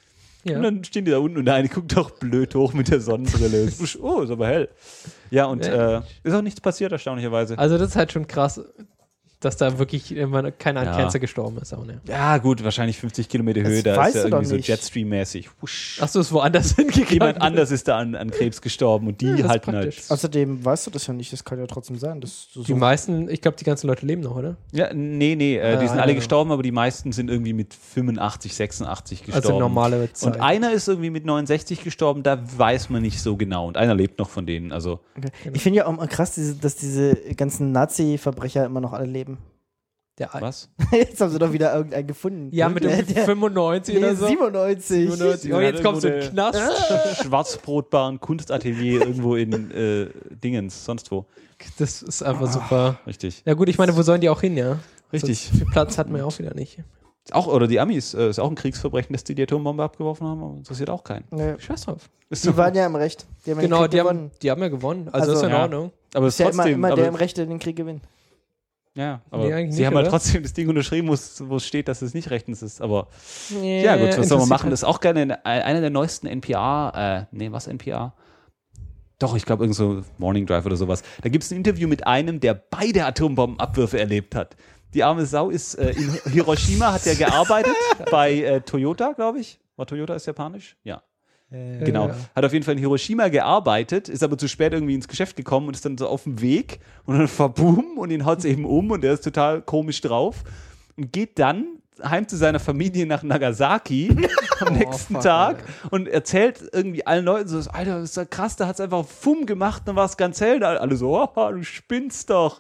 Ja. Und dann stehen die da unten und der eine guckt doch blöd hoch mit der Sonnenbrille. Oh, ist aber hell. Ja, und Ja. äh, ist auch nichts passiert, erstaunlicherweise. Also das ist halt schon krass, dass da wirklich immer keiner an Ja. Cancer gestorben ist. Auch, ne? Ja, gut, wahrscheinlich fünfzig Kilometer Höhe, Das da weißt ist ja du doch irgendwie so nicht. Jetstream-mäßig. Husch. Achso, ist woanders hingegangen. Jemand anders ist da an, an Krebs gestorben und die Ja, das ist halten halt. praktisch. Außerdem weißt du das ja nicht, das kann ja trotzdem sein. Dass du Die so meisten, ich glaube, die ganzen Leute leben noch, oder? Ja, nee, nee, äh, die Ah, sind ja, alle ja. gestorben, aber die meisten sind irgendwie mit fünfundachtzig, sechsundachtzig gestorben. Also normale Zeit. Und einer ist irgendwie mit neunundsechzig gestorben, da weiß man nicht so genau. Und einer lebt noch von denen. Also, okay. Ich finde ja auch mal krass, diese, dass diese ganzen Nazi-Verbrecher immer noch alle leben. Der, was? Jetzt haben sie doch wieder irgendeinen gefunden. ja, mit der, dem der, fünfundneunzig nee, oder so. siebenundneunzig. siebenundneunzig. Oh, jetzt kommst du in den Irgendwo Knast. Schwarzbrotbaren Kunstatelier irgendwo in äh, Dingens, sonst wo. Das ist einfach super. Richtig. Ja gut, ich meine, wo sollen die auch hin, ja? Richtig. So viel Platz hatten wir ja auch wieder nicht. Auch, oder die Amis, äh, ist auch ein Kriegsverbrechen, dass die die Atombombe abgeworfen haben, aber interessiert auch keinen. Nee. Scheiß drauf. Ist so. Die waren ja im Recht. Die haben ja den Genau, Krieg die gewonnen. haben, die haben ja gewonnen. Also, Also, ist ja in ja. Ordnung. aber es Ist ja immer, trotzdem, immer der im aber, Recht, der den Krieg gewinnt. ja, aber Nee, eigentlich sie nicht, haben halt oder? trotzdem das Ding unterschrieben, wo es wo es steht, dass es nicht rechtens ist. Aber Nee, ja gut, was soll man interessiert machen? halt- Das ist auch gerne einer der neuesten N P R, äh, nee, was N P R? Doch, ich glaube, irgend so Morning Drive oder sowas. Da gibt es ein Interview mit einem, der beide Atombombenabwürfe erlebt hat. Die arme Sau ist äh, in Hiroshima, hat er gearbeitet bei äh, Toyota, glaube ich. War Toyota ist japanisch? Ja. Äh, Genau. Ja. Hat auf jeden Fall in Hiroshima gearbeitet, ist aber zu spät irgendwie ins Geschäft gekommen und ist dann so auf dem Weg und dann verboom und ihn haut es eben um und der ist total komisch drauf und geht dann heim zu seiner Familie nach Nagasaki am nächsten fuck, Tag Alter. und erzählt irgendwie allen Leuten so, Alter, das ist ja krass, da hat es einfach Fumm gemacht, dann war es ganz hell, da alle so, oh, du spinnst doch.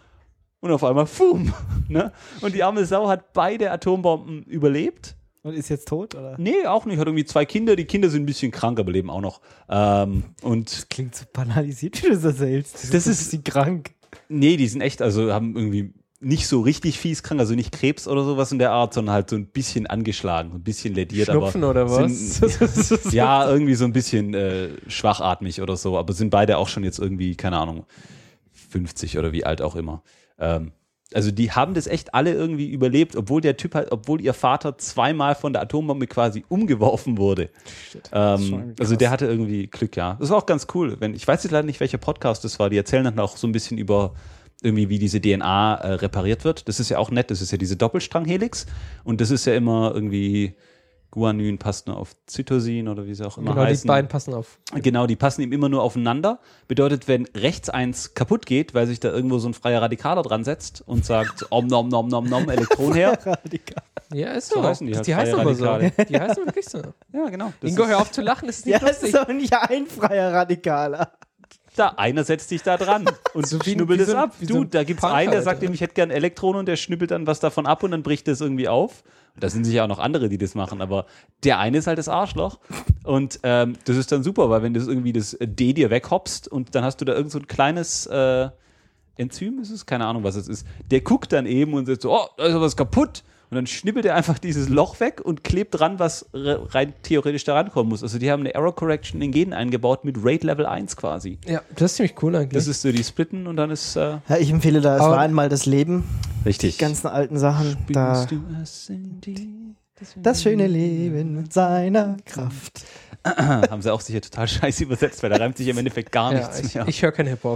Und auf einmal Fumm. Ne? Und die arme Sau hat beide Atombomben überlebt. Und ist jetzt tot, oder? Nee, auch nicht. Hat irgendwie zwei Kinder. Die Kinder sind ein bisschen krank, aber leben auch noch. Ähm, und Klingt so banalisiert, wie du das erzählst. Die Das sind ist- ein bisschen krank. nee, die sind echt, also haben irgendwie nicht so richtig fies krank, also nicht Krebs oder sowas in der Art, sondern halt so ein bisschen angeschlagen, ein bisschen lädiert. Schnupfen aber oder was? Sind, ja, irgendwie so ein bisschen äh, schwachatmig oder so, aber sind beide auch schon jetzt irgendwie, keine Ahnung, fünfzig oder wie alt auch immer. Ähm, also die haben das echt alle irgendwie überlebt, obwohl der Typ halt, obwohl ihr Vater zweimal von der Atombombe quasi umgeworfen wurde. Ähm, schon also der hatte irgendwie Glück, ja. Das war auch ganz cool. Wenn, ich weiß jetzt leider nicht, welcher Podcast das war. Die erzählen dann auch so ein bisschen über irgendwie, wie diese D N A äh, repariert wird. Das ist ja auch nett. Das ist ja diese Doppelstranghelix. Und das ist ja immer irgendwie, Guanin passt nur auf Cytosin oder wie sie auch immer Genau, die heißen. beiden passen auf. Genau, die passen ihm immer nur aufeinander. Bedeutet, wenn rechts eins kaputt geht, weil sich da irgendwo so ein freier Radikaler dran setzt und sagt, om nom nom nom nom, Elektron her. Ja, ist So so. heißen die halt, die heißen freie aber so. Radikale. Die heißen wirklich so. Ja, genau. Das Ingo, ist- hör auf zu lachen, das ist nicht Ja, das lustig. ist doch nicht ein freier Radikaler. Da, einer setzt dich da dran und So wie- schnubbelt wie es so ein- ab. wie Du, so ein da gibt's Punk einen, der halt, sagt ja. ihm, ich hätte gern Elektronen und der schnippelt dann was davon ab und dann bricht das irgendwie auf. Und da sind sicher auch noch andere, die das machen, aber der eine ist halt das Arschloch. Und ähm, das ist dann super, weil wenn du das irgendwie das D dir weghopst und dann hast du da irgend so ein kleines äh, Enzym, ist es? Keine Ahnung, was es ist. Der guckt dann eben und sagt so, oh, da ist ja was kaputt. Und dann schnippelt er einfach dieses Loch weg und klebt dran, was re- rein theoretisch da rankommen muss. Also die haben eine Error Correction in den Genen eingebaut mit Rate Level eins quasi. Ja, das ist ziemlich cool eigentlich. Das ist so, die splitten und dann ist äh, Ja, ich empfehle da, es Aber- war einmal das Leben. richtig. Die ganzen alten Sachen. Da, Du es in die- das schöne Leben mit seiner Kraft. Haben sie auch sicher total scheiße übersetzt, weil da reimt sich im Endeffekt gar ja, nichts ich, mehr. ich höre keinen Hip-Hop.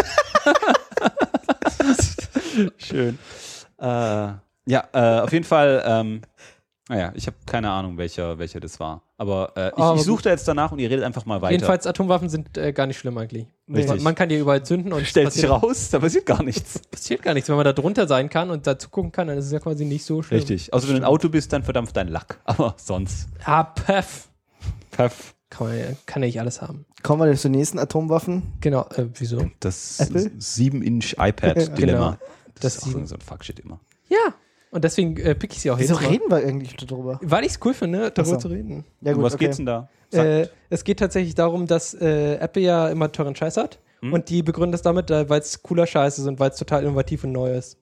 Schön. Äh, ja, äh, auf jeden Fall, ähm, naja, ich habe keine Ahnung, welcher, welcher das war. Aber äh, ich, Aber ich suche da jetzt danach und ihr redet einfach mal weiter. Jedenfalls, Atomwaffen sind äh, gar nicht schlimm eigentlich. Richtig. Man, man kann die überall zünden und es stellt sich passiert, raus, da passiert gar nichts. passiert gar nichts. Wenn man da drunter sein kann und da zugucken kann, dann ist es ja quasi nicht so schlimm. Richtig. Außer wenn du ein Auto bist, dann verdampft dein Lack. Aber sonst. Ah, Pef. Puff. Kann, man, ja- kann ja nicht alles haben. Kommen wir zur nächsten Atomwaffen. Genau, äh, wieso? Das Apple? sieben Inch iPad-Dilemma. Genau. Das, Das ist auch sieben- irgend so ein Fuckshit immer. Ja, und deswegen äh, pick ich sie auch Wieso jetzt mal. reden wir eigentlich darüber? Weil ich es cool finde, darüber Ach so. zu reden. Ja, um was geht's denn da? Sag. Äh, es geht tatsächlich darum, dass äh, Apple ja immer teuren Scheiß hat. Hm? Und die begründen das damit, äh, weil es cooler Scheiß ist und weil es total innovativ und neu ist.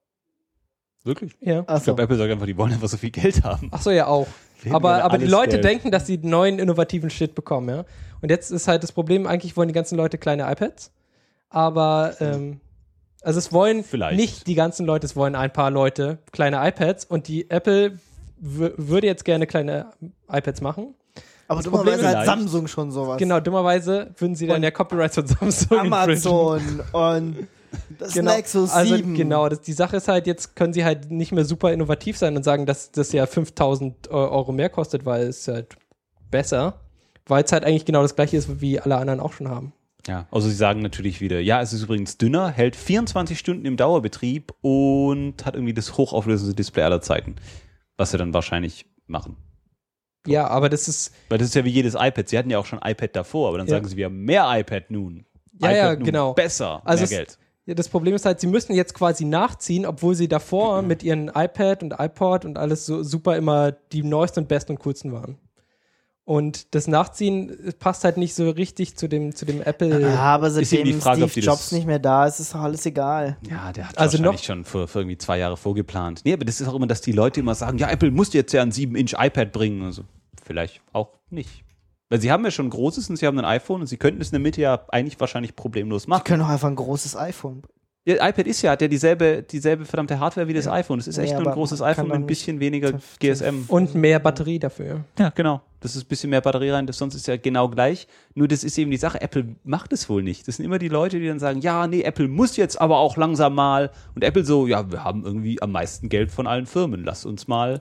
Wirklich? Ja. Ich Achso. glaube, Apple sagt einfach, die wollen einfach so viel Geld haben. Ach so, ja auch. Reden Aber, wir aber die alles Leute Geld. denken, dass sie neuen, innovativen Shit bekommen, ja. Und jetzt ist halt das Problem, eigentlich wollen die ganzen Leute kleine iPads. Aber, ähm, also es wollen Vielleicht. nicht die ganzen Leute, es wollen ein paar Leute kleine iPads. Und die Apple w- würde jetzt gerne kleine iPads machen. Aber Problem dummerweise hat vielleicht- Samsung schon sowas. Genau, dummerweise würden sie dann Und ja Copyrights von Samsung infringen. Amazon und das Genau, Nexus also sieben. genau, das, die Sache ist halt, jetzt können sie halt nicht mehr super innovativ sein und sagen, dass das ja fünftausend Euro mehr kostet, weil es halt besser, weil es halt eigentlich genau das gleiche ist, wie alle anderen auch schon haben. Ja, also sie sagen natürlich wieder, ja, es ist übrigens dünner, hält vierundzwanzig Stunden im Dauerbetrieb und hat irgendwie das hochauflösende Display aller Zeiten. Was sie dann wahrscheinlich machen. Ja, aber das ist, Weil das ist ja wie jedes iPad. Sie hatten ja auch schon iPad davor, aber dann Ja. sagen sie, wir haben mehr iPad nun. Ja, iPad ja, nun genau. Besser, Also mehr es- Geld. ja, das Problem ist halt, sie müssen jetzt quasi nachziehen, obwohl sie davor mit ihren iPad und iPod und alles so super immer die neuesten und besten und coolsten waren. Und das Nachziehen passt halt nicht so richtig zu dem, zu dem Apple. Ja, aber Ist eben seitdem die Frage, ob Steve die Jobs das- nicht mehr da ist, ist doch alles egal. Ja, der hat Also wahrscheinlich noch- schon für, für irgendwie zwei Jahre vorgeplant. Nee, aber das ist auch immer, dass die Leute immer sagen, ja, Apple muss jetzt ja ein sieben Inch iPad bringen. Also vielleicht auch nicht. Weil sie haben ja schon ein großes und sie haben ein iPhone und sie könnten es in der Mitte ja eigentlich wahrscheinlich problemlos Die machen. können doch einfach ein großes iPhone. Ihr iPad ist ja, hat ja dieselbe, dieselbe verdammte Hardware wie das Ja. iPhone. Das ist echt Ja, nur ein aber großes man kann iPhone mit doch ein nicht bisschen weniger zu- G S M. Und mehr Batterie dafür. Ja, genau. Das ist ein bisschen mehr Batterie rein, das sonst ist ja genau gleich. Nur das ist eben die Sache, Apple macht es wohl nicht. Das sind immer die Leute, die dann sagen, ja, nee, Apple muss jetzt aber auch langsam mal. Und Apple so, ja, wir haben irgendwie am meisten Geld von allen Firmen. Lass uns mal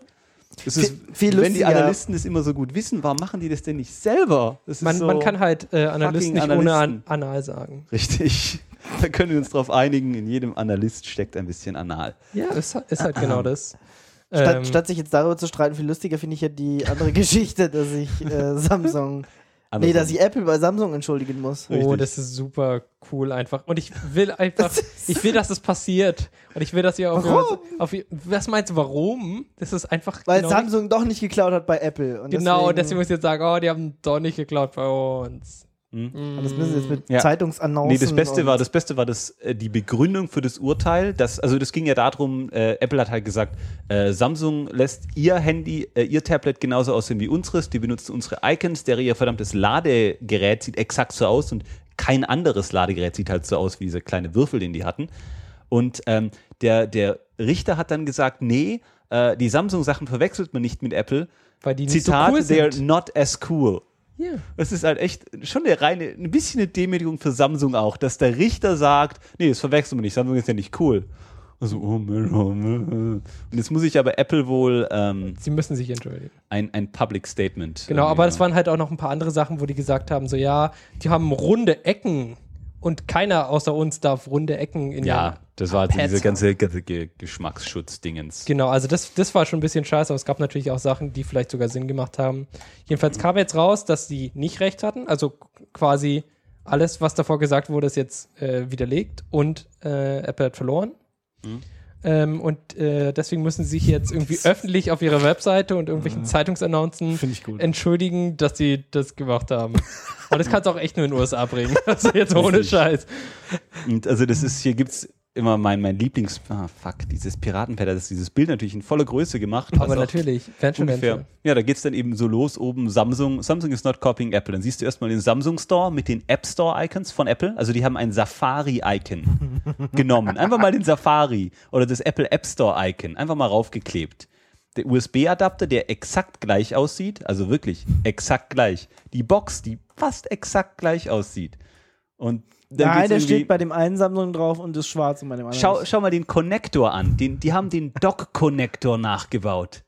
Das ist, viel wenn die lustiger. Analysten das immer so gut wissen, warum machen die das denn nicht selber? Das ist Man, so man kann halt äh, Analyst nicht Analysten. ohne an, Anal sagen. Richtig. Da können wir uns drauf einigen, in jedem Analyst steckt ein bisschen Anal. Ja, ist, ist halt genau das. Statt, Ähm, statt sich jetzt darüber zu streiten, viel lustiger finde ich ja die andere Geschichte, dass ich äh, Samsung, nee, dass ich Apple bei Samsung entschuldigen muss. Oh, Richtig. das ist super cool einfach. Und ich will einfach, ich will, dass das passiert. Und ich will, dass ihr auf, Warum? auf was meinst du, warum? Das ist einfach Weil genau, Samsung doch nicht geklaut hat bei Apple. Und genau, deswegen, deswegen muss ich jetzt sagen, oh, die haben doch nicht geklaut bei uns. Hm? Und das müssen sie jetzt mit Ja. Zeitungsannoncen. Nee, das Beste und- war, das Beste war das, äh, die Begründung für das Urteil. Dass, also das ging ja darum, äh, Apple hat halt gesagt, äh, Samsung lässt ihr Handy, äh, ihr Tablet genauso aussehen wie unseres. Die benutzen unsere Icons, der ihr verdammtes Ladegerät sieht exakt so aus und kein anderes Ladegerät sieht halt so aus wie dieser kleine Würfel, den die hatten. Und ähm, der, der Richter hat dann gesagt, nee, äh, die Samsung-Sachen verwechselt man nicht mit Apple. Weil die nicht Zitat, so cool they are sind. not as cool. Ja. Das ist halt echt schon eine reine, ein bisschen eine Demütigung für Samsung auch, dass der Richter sagt, nee, das verwechseln wir nicht, Samsung ist ja nicht cool. Also, oh, Mann, oh, Mann. Und jetzt muss ich aber Apple wohl ähm, Sie müssen sich entschuldigen. ein, ein Public Statement. Genau, irgendwie aber es machen. waren halt auch noch ein paar andere Sachen, wo die gesagt haben, so ja, die haben runde Ecken und keiner außer uns darf runde Ecken in Ja, ihren das war halt so Pads diese ganze, ganze Ge Geschmacksschutz-Dingens. Genau, also das, das war schon ein bisschen scheiße, aber es gab natürlich auch Sachen, die vielleicht sogar Sinn gemacht haben. Jedenfalls kam jetzt raus, dass sie nicht recht hatten, also quasi alles, was davor gesagt wurde, ist jetzt äh, widerlegt und äh, Apple hat verloren. Mhm. Ähm, und äh, deswegen müssen sie sich jetzt irgendwie öffentlich auf ihrer Webseite und irgendwelchen Zeitungsannoncen Finde ich gut. entschuldigen, dass sie das gemacht haben. Und das kannst du auch echt nur in den U S A bringen. Also jetzt ohne Richtig. Scheiß. Und also das ist, hier gibt's immer mein, mein Lieblings, ah, fuck, dieses Piratenpad, das ist dieses Bild natürlich in voller Größe gemacht. Aber also auch natürlich, werden schon ungefähr. Menschen. Ja, da geht's dann eben so los, oben Samsung, Samsung is not copying Apple. Dann siehst du erstmal den Samsung Store mit den App Store Icons von Apple. Also die haben ein Safari-Icon genommen. Einfach mal den Safari oder das Apple App Store Icon einfach mal raufgeklebt. Der U S B-Adapter, der exakt gleich aussieht, also wirklich exakt gleich. Die Box, die fast exakt gleich aussieht. Und dann Nein, geht's der irgendwie- steht bei dem einen Samsung drauf und ist schwarz und bei dem anderen Schau, nicht. schau mal den Konnektor an. Den, die haben den Dock-Konnektor nachgebaut.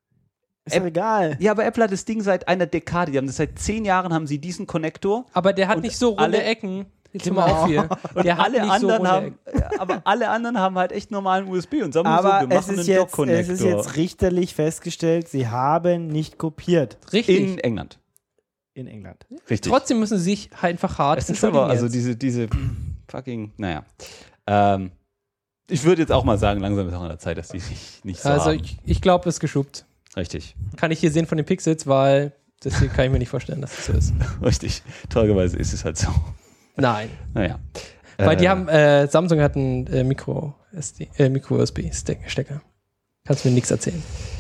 Ist doch egal. Ja, aber Apple hat das Ding seit einer Dekade. Die haben das seit zehn Jahren haben sie diesen Konnektor. Aber der hat Und nicht so runde alle- Ecken. Jetzt Genau. mal auf hier. Und Der hat alle nicht so anderen runde haben, Ecken. ja, aber alle anderen haben halt echt normalen U S B und Samsung Aber so, wir es machen ist, einen jetzt, es Dock-Konnektor. ist jetzt richterlich festgestellt, sie haben nicht kopiert Richtig. In England. in England. Richtig. Trotzdem müssen sie sich halt einfach hart es ist entschuldigen aber, also jetzt. diese, diese fucking, naja. Ähm, ich würde jetzt auch mal sagen, langsam ist auch an der Zeit, dass die sich nicht so Also haben. ich, ich glaube, es ist geschubt. Richtig. Kann ich hier sehen von den Pixels, weil das hier kann ich mir nicht vorstellen, dass das so ist. Richtig. Traurigerweise ist es halt so. Nein. Naja. Weil die Äh, haben, äh, Samsung hat einen äh, Micro, S D, äh, Micro-U S B-Stecker. Kannst mir nichts erzählen.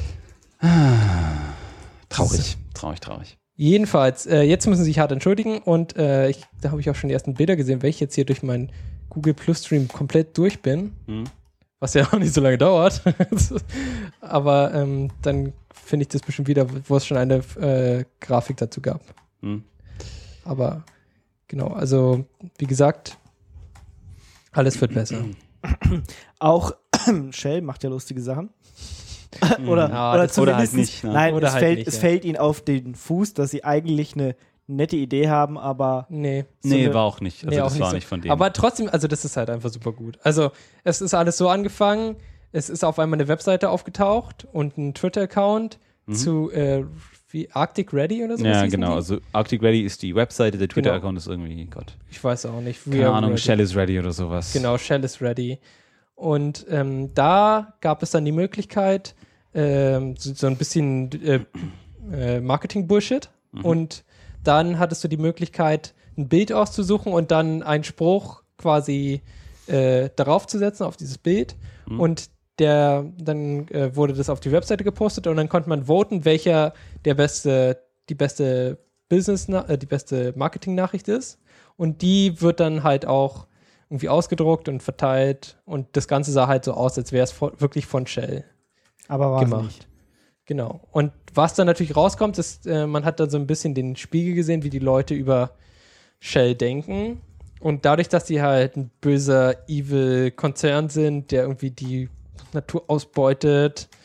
Traurig. Traurig, traurig. Jedenfalls, äh, jetzt müssen sie sich hart entschuldigen und äh, ich, da habe ich auch schon die ersten Bilder gesehen, weil ich jetzt hier durch meinen Google Plus Stream komplett durch bin, Hm? was ja auch nicht so lange dauert. Aber ähm, dann finde ich das bestimmt wieder, wo es schon eine äh, Grafik dazu gab. Hm? Aber genau, also wie gesagt, alles wird besser. Auch Shell macht ja lustige Sachen. oder, Ja, oder das- oder halt zumindest, nicht, ne? nein, Oder es, halt fällt, nicht, es ja. fällt ihnen auf den Fuß, dass sie eigentlich eine nette Idee haben, aber Nee. so Nee, eine- war auch nicht. Also Nee, das auch war so. nicht von denen. Aber trotzdem, also das ist halt einfach super gut. Also es ist alles so angefangen, es ist auf einmal eine Webseite aufgetaucht und ein Twitter-Account zu äh, wie Arctic Ready oder so. ja, genau. Also Arctic Ready ist die Webseite, der Genau. Twitter-Account ist irgendwie, Gott. Ich weiß auch nicht. We Keine are Ahnung, ready. Shell is ready oder sowas. Genau, Shell is ready. Und ähm, da gab es dann die Möglichkeit, ähm, so, so ein bisschen äh, äh, Marketing-Bullshit. Mhm. Und dann hattest du die Möglichkeit, ein Bild auszusuchen und dann einen Spruch quasi äh, darauf zu setzen, auf dieses Bild. Mhm. Und der, dann äh, wurde das auf die Webseite gepostet und dann konnte man voten, welcher der beste, die beste Business, äh, die beste Marketing-Nachricht ist. Und die wird dann halt auch irgendwie ausgedruckt und verteilt und das Ganze sah halt so aus, als wäre es von, wirklich von Shell aber war es gemacht. nicht. Genau. Und was dann natürlich rauskommt, ist, äh, man hat dann so ein bisschen den Spiegel gesehen, wie die Leute über Shell denken. Und dadurch, dass die halt ein böser, evil Konzern sind, der irgendwie die Natur ausbeutet,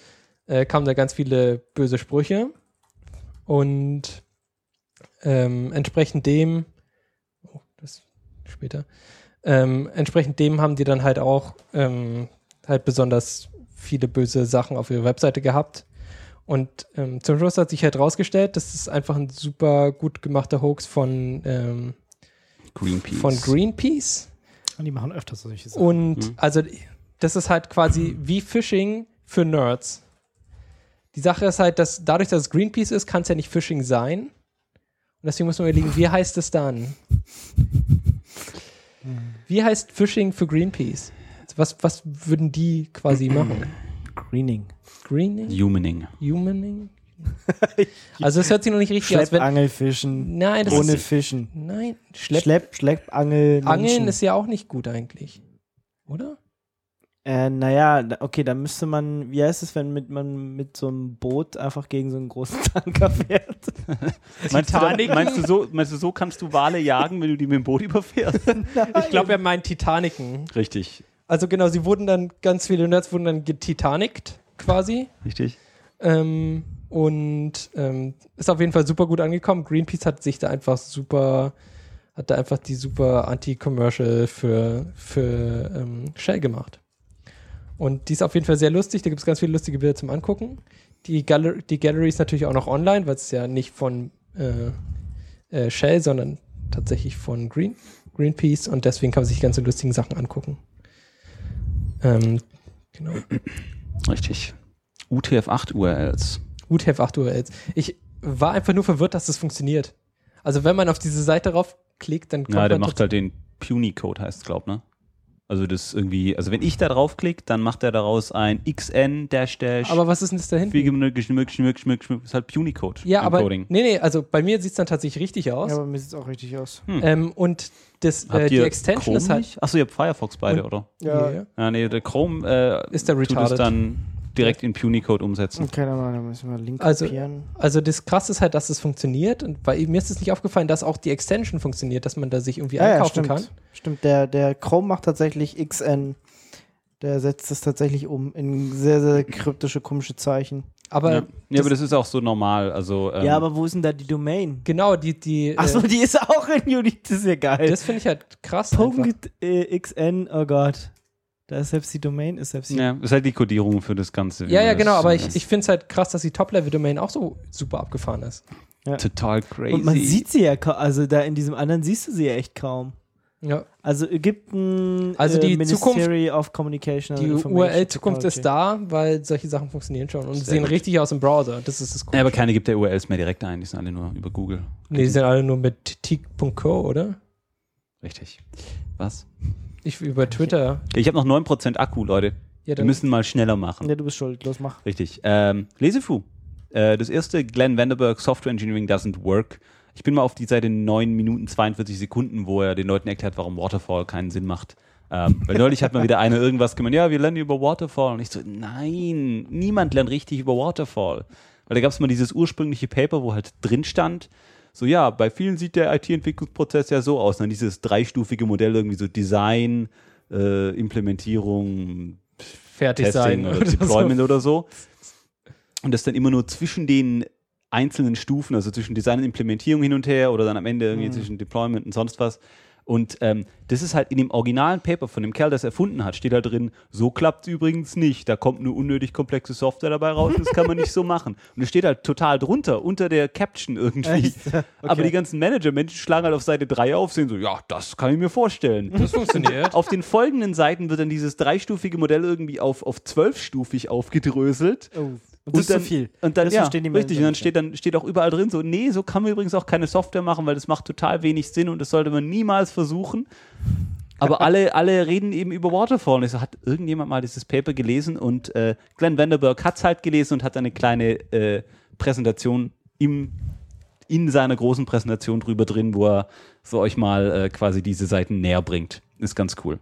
äh, kamen da ganz viele böse Sprüche und ähm, entsprechend dem, oh, das später, ähm, entsprechend dem haben die dann halt auch ähm, halt besonders viele böse Sachen auf ihrer Webseite gehabt. Und ähm, zum Schluss hat sich halt rausgestellt, das ist einfach ein super gut gemachter Hoax von ähm, Greenpeace. Von Greenpeace. Und die machen öfters solche Sachen. Und Mhm. also das ist halt quasi wie Phishing für Nerds. Die Sache ist halt, dass dadurch, dass es Greenpeace ist, kann es ja nicht Phishing sein. Und deswegen muss man überlegen, wie heißt es dann? Wie heißt Phishing für Greenpeace? Also was, was würden die quasi machen? Greening. Greening? Humaning. Humaning? Also es hört sich noch nicht richtig aus. Wenn, Schleppangelfischen. nein, das Ohne ist, Fischen. nein, Schlepp, Schlepp, Schleppangel. Angeln Menschen. ist ja auch nicht gut eigentlich. Oder? Äh, naja, da- okay, dann müsste man, wie heißt es, wenn mit, man mit so einem Boot einfach gegen so einen großen Tanker fährt? Meinst du, da, Titanic? meinst, du so, meinst du, so kannst du Wale jagen, wenn du die mit dem Boot überfährst? Ich glaube, er meint Titaniken. Richtig. Also genau, sie wurden dann, ganz viele Nerds wurden dann getitanikt quasi. Richtig. Ähm, und ähm, ist auf jeden Fall super gut angekommen. Greenpeace hat sich da einfach super, hat da einfach die super Anti-Commercial für, für ähm, Shell gemacht. Und die ist auf jeden Fall sehr lustig. Da gibt es ganz viele lustige Bilder zum Angucken. Die, Galler die Gallery ist natürlich auch noch online, weil es ja nicht von äh, äh, Shell, sondern tatsächlich von Green, Greenpeace. Und deswegen kann man sich ganze lustigen Sachen angucken. Ähm, genau. Richtig. U T F acht U R Ls. U T F acht U R Ls. Ich war einfach nur verwirrt, dass das funktioniert. Also wenn man auf diese Seite raufklickt, dann kommt Ja, der man macht tot- halt den Puny-Code, heißt es, glaub, ne? Also das irgendwie, also wenn ich da draufklicke, dann macht er daraus ein X N dash dash. Aber was ist denn das da hinten? Ist halt Puny-Code. Ja, aber Encoding. nee, nee, also bei mir sieht es dann tatsächlich richtig aus. Ja, aber mir sieht es auch richtig aus. ähm, und das, äh, Habt die ihr Extension Chrome ist halt nicht? Achso, ihr habt Firefox beide, Und- oder? Ja, Ja. Ja, nee, der Chrome äh, Ist der tut es retarded. dann direkt in Puny-Code umsetzen. keine Ahnung, da müssen wir einen Link Also- kopieren. Also das Krasse ist halt, dass es funktioniert. Und weil mir ist es nicht aufgefallen, dass auch die Extension funktioniert, dass man da sich irgendwie Ja, ja, einkaufen stimmt. kann. Stimmt, der, der Chrome macht tatsächlich X N. Der setzt es tatsächlich um in sehr, sehr kryptische, komische Zeichen. Aber, Ja. ja, aber das ist auch so normal. Also, ähm, ja, aber wo ist denn da die Domain? genau, die, die Achso, äh, die ist auch in Unity, das ist ja geil. das finde ich halt krass. einfach. Punkt äh, X N, oh Gott. Da ist selbst die Domain, ist selbst die ja, das ist halt die Codierung für das Ganze. wie Ja, man ja, das- genau, aber ich, das ich finde es halt krass, dass die Top-Level-Domain auch so super abgefahren ist. total crazy. Und man sieht sie ja kaum, also da in diesem anderen siehst du sie ja echt kaum. Ja. Also Ägypten, Also die äh, Ministry of Communication and Die Information U R L-Zukunft ist Technology. da, weil solche Sachen funktionieren schon und Sehr sehen gut. richtig aus im Browser. Das ist das Coole. ja, aber keine gibt der U R Ls mehr direkt ein, die sind alle nur über Google. Nee, die sind alle nur mit teak punkt co, oder? Richtig. Was? Ich über Twitter. Ich habe noch neun Prozent Akku, Leute. Ja, Wir dann, müssen mal schneller machen. Ja, du bist schuld, los, mach. Richtig. Ähm, Lesefu. Äh, das erste, Glenn Vanderberg, Software Engineering doesn't work. Ich bin mal auf die Seite neun Minuten zweiundvierzig Sekunden, wo er den Leuten erklärt, warum Waterfall keinen Sinn macht. Ähm, weil neulich hat mal wieder einer irgendwas gemeint, ja, wir lernen über Waterfall. Und ich so, nein, niemand lernt richtig über Waterfall. Weil da gab es mal dieses ursprüngliche Paper, wo halt drin stand, so ja, bei vielen sieht der I T-Entwicklungsprozess ja so aus. Und dann dieses dreistufige Modell, irgendwie so Design, äh, Implementierung, fertig Testing sein oder oder Deployment so. oder so. Und das dann immer nur zwischen den einzelnen Stufen, also zwischen Design und Implementierung hin und her oder dann am Ende irgendwie Mhm. zwischen Deployment und sonst was. Und ähm, das ist halt in dem originalen Paper von dem Kerl, der es erfunden hat, steht da drin, so klappt es übrigens nicht. Da kommt nur unnötig komplexe Software dabei raus und das kann man nicht so machen. Und es steht halt total drunter, unter der Caption irgendwie. Echt? Okay. Aber die ganzen Manager-Menschen schlagen halt auf Seite drei auf, sehen so, ja, das kann ich mir vorstellen. Das funktioniert. Auf den folgenden Seiten wird dann dieses dreistufige Modell irgendwie auf, auf zwölfstufig aufgedröselt. Oh, und das ist dann, zu viel. Und dann, Das ja, verstehen die richtig. Und Manager dann nicht. steht, dann steht auch überall drin so, nee, so kann man übrigens auch keine Software machen, weil das macht total wenig Sinn und das sollte man niemals versuchen. Aber alle, alle reden eben über Waterfall. Und ich so, hat irgendjemand mal dieses Paper gelesen? Und äh, Glenn Vanderberg hat es halt gelesen und hat eine kleine äh, Präsentation im, in seiner großen Präsentation drüber drin, wo er so euch mal äh, quasi diese Seiten näher bringt. Ist ganz cool.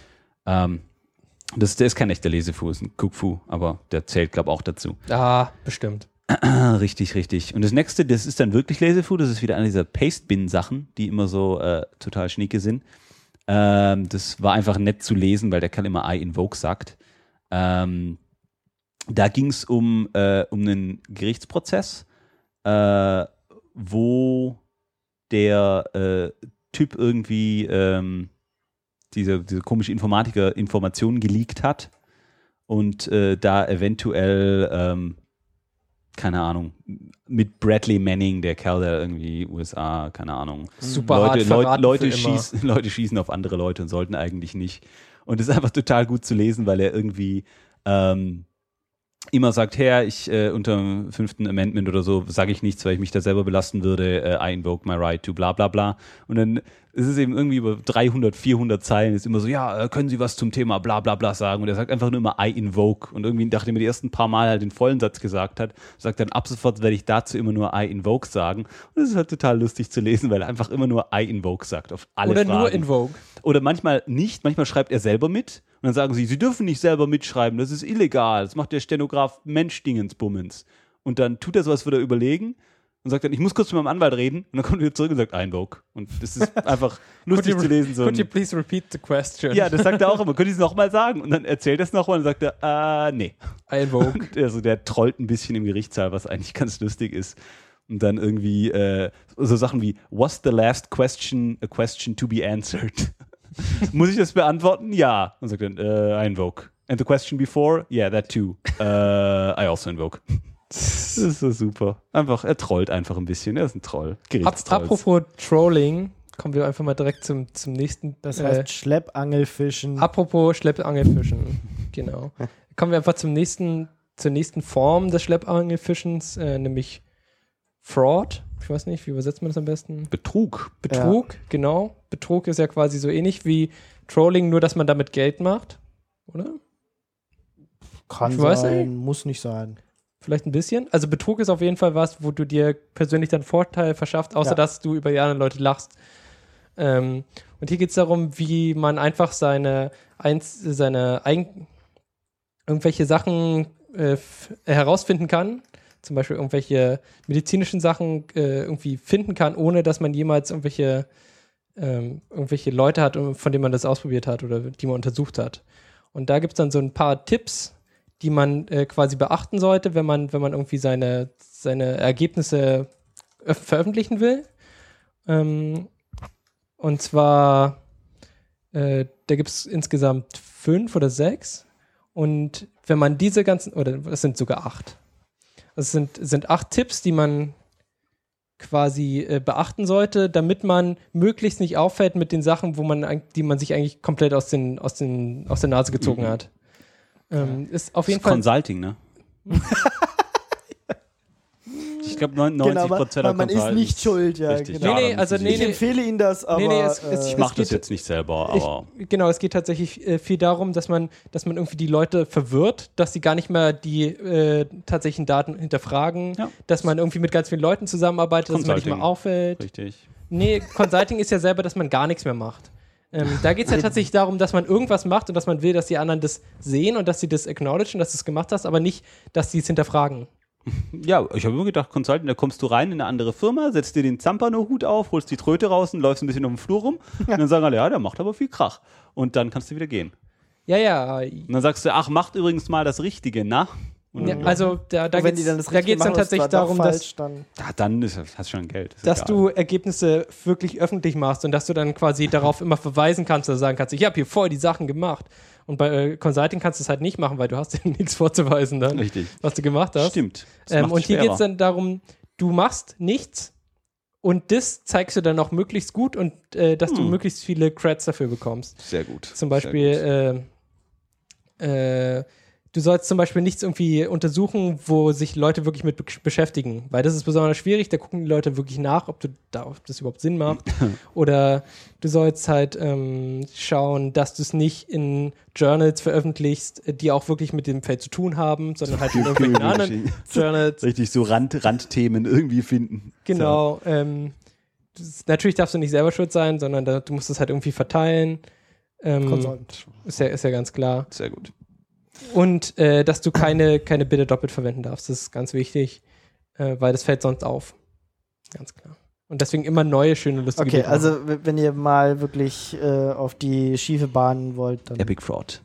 Ähm, das, der ist kein echter Lesefu, ist ein Cookfu, aber der zählt, glaube ich, auch dazu. Ah, bestimmt. Ah, richtig, richtig. Und das nächste, das ist dann wirklich Laserfood, das ist wieder eine dieser Paste-Bin-Sachen, die immer so äh, total schnieke sind. Ähm, das war einfach nett zu lesen, weil der Kerl immer I invoke sagt. Ähm, da ging es um, äh, um einen Gerichtsprozess, äh, wo der äh, Typ irgendwie ähm, diese, diese komische Informatiker Informationen geleakt hat und äh, da eventuell, ähm, keine Ahnung, mit Bradley Manning, der Kerl, der irgendwie U S A, keine Ahnung, Super Leute, hart Leute, verraten Leute, für immer. schießen, Leute schießen auf andere Leute und sollten eigentlich nicht. Und es ist einfach total gut zu lesen, weil er irgendwie ähm, immer sagt, Herr, ich äh, unter dem fünften Amendment oder so sage ich nichts, weil ich mich da selber belasten würde. Äh, I invoke my right to bla bla bla. Und dann ist es eben irgendwie über dreihundert, vierhundert Zeilen, ist immer so, ja, äh, können Sie was zum Thema bla bla bla sagen? Und er sagt einfach nur immer I invoke. Und irgendwie, nachdem er die ersten paar Mal halt den vollen Satz gesagt hat, sagt dann, ab sofort werde ich dazu immer nur I invoke sagen. Und das ist halt total lustig zu lesen, weil er einfach immer nur I invoke sagt auf alle Oder Fragen. nur invoke. Oder manchmal nicht, manchmal schreibt er selber mit und dann sagen sie, sie dürfen nicht selber mitschreiben, das ist illegal, das macht der Stenograf Mensch-Dingensbummens. Und dann tut er so, als würde er überlegen und sagt dann, ich muss kurz mit meinem Anwalt reden und dann kommt er wieder zurück und sagt, invoke. Und das ist einfach lustig zu lesen. So Could you ein, please repeat the question? ja, das sagt er auch immer, könnte ich es nochmal sagen? Und dann erzählt er es nochmal und dann sagt er, äh, nee. I invoke. Und also der trollt ein bisschen im Gerichtssaal, was eigentlich ganz lustig ist. Und dann irgendwie äh, so Sachen wie, was the last question a question to be answered? Muss ich das beantworten? Ja. Und sagt dann, uh, I invoke. And the question before? Yeah, that too. Uh, I also invoke. Das ist so super. Einfach, er trollt einfach ein bisschen. Er ist ein Troll. Ap Gerichtstrolls. apropos Trolling, kommen wir einfach mal direkt zum, zum nächsten. Das äh, heißt Schleppangelfischen. Apropos Schleppangelfischen, genau. Kommen wir einfach zum nächsten, zur nächsten Form des Schleppangelfischens, äh, nämlich Fraud. Ich weiß nicht, wie übersetzt man das am besten? Betrug. Betrug, Ja. genau. Betrug ist ja quasi so ähnlich wie Trolling, nur dass man damit Geld macht, oder? Kann Ich weiß sein, muss nicht sein. Vielleicht ein bisschen. Also Betrug ist auf jeden Fall was, wo du dir persönlich dann Vorteil verschafft, außer Ja. dass du über die anderen Leute lachst. Ähm, und hier geht es darum, wie man einfach seine, eins, seine eigen, irgendwelche Sachen äh, f- herausfinden kann, zum Beispiel irgendwelche medizinischen Sachen äh, irgendwie finden kann, ohne dass man jemals irgendwelche, ähm, irgendwelche Leute hat, von denen man das ausprobiert hat oder die man untersucht hat. Und da gibt es dann so ein paar Tipps, die man äh, quasi beachten sollte, wenn man, wenn man irgendwie seine, seine Ergebnisse öff- veröffentlichen will. Ähm, und zwar, äh, da gibt es insgesamt fünf oder sechs. Und wenn man diese ganzen, oder es sind sogar acht. Es sind, sind acht Tipps, die man quasi äh, beachten sollte, damit man möglichst nicht auffällt mit den Sachen, wo man, eig- die man sich eigentlich komplett aus, den, aus, den, aus der Nase gezogen Mhm. hat. Ähm, ist auf Das jeden ist Fall. Consulting, ne? Ich glaube, neunundneunzig Genau, Prozent aber man der ist Consultants. nicht schuld, ja, Richtig, genau. Nee, nee, dann also müssen nee, sie- Ich nee. empfehle Ihnen das, aber Nee, nee, es- es- äh, Ich mache das geht- jetzt nicht selber, aber Ich, genau, es geht tatsächlich äh, viel darum, dass man, dass man irgendwie die Leute verwirrt, dass sie gar nicht mehr die äh, tatsächlichen Daten hinterfragen, Ja. dass man irgendwie mit ganz vielen Leuten zusammenarbeitet, dass man nicht mehr Consulting. auffällt. richtig. Nee, Consulting ist ja selber, dass man gar nichts mehr macht. Ähm, da geht es ja tatsächlich darum, dass man irgendwas macht und dass man will, dass die anderen das sehen und dass sie das acknowledgen, dass du es gemacht hast, aber nicht, dass sie es hinterfragen. Ja, ich habe immer gedacht, Consulting, da kommst du rein in eine andere Firma, setzt dir den Zampano-Hut auf, holst die Tröte raus und läufst ein bisschen auf dem Flur rum und dann sagen alle, ja, der macht aber viel Krach. Und dann kannst du wieder gehen. Ja, ja. Und dann sagst du, ach, macht übrigens mal das Richtige, na? Und ja dann, also da, da Und wenn geht die dann das es da Richtige geht's dann machen, ist tatsächlich zwar doch darum, dass, falsch, dann ja, dann ist, hast du schon Geld. Ist dass egal. du Ergebnisse wirklich öffentlich machst und dass du dann quasi darauf immer verweisen kannst oder sagen kannst, ich habe hier voll die Sachen gemacht. Und bei äh, Consulting kannst du es halt nicht machen, weil du hast ja nichts vorzuweisen dann, Richtig. was du gemacht hast. Stimmt. Das Ähm, macht's und hier schwerer. geht es dann darum, du machst nichts und das zeigst du dann auch möglichst gut und äh, dass du Hm. möglichst viele Creds dafür bekommst. Sehr gut. Zum Sehr Beispiel, äh, äh, du sollst zum Beispiel nichts irgendwie untersuchen, wo sich Leute wirklich mit be beschäftigen, weil das ist besonders schwierig, da gucken die Leute wirklich nach, ob, du da, ob das überhaupt Sinn macht. Oder du sollst halt ähm, schauen, dass du es nicht in Journals veröffentlichst, die auch wirklich mit dem Feld zu tun haben, sondern halt in irgendwelchen anderen Journals. Richtig so Rand, Randthemen irgendwie finden. Genau. Ähm, das, natürlich darfst du nicht selber schuld sein, sondern da, du musst es halt irgendwie verteilen. Ähm, Consultant. ist, ja, ist ja ganz klar. So, sehr gut. Und äh, dass du keine, keine Bilder doppelt verwenden darfst. Das ist ganz wichtig, äh, weil das fällt sonst auf. Ganz klar. Und deswegen immer neue, schöne, lustige Okay, Bilder machen. also w- wenn ihr mal wirklich äh, auf die schiefe Bahn wollt, dann Epic Fraud.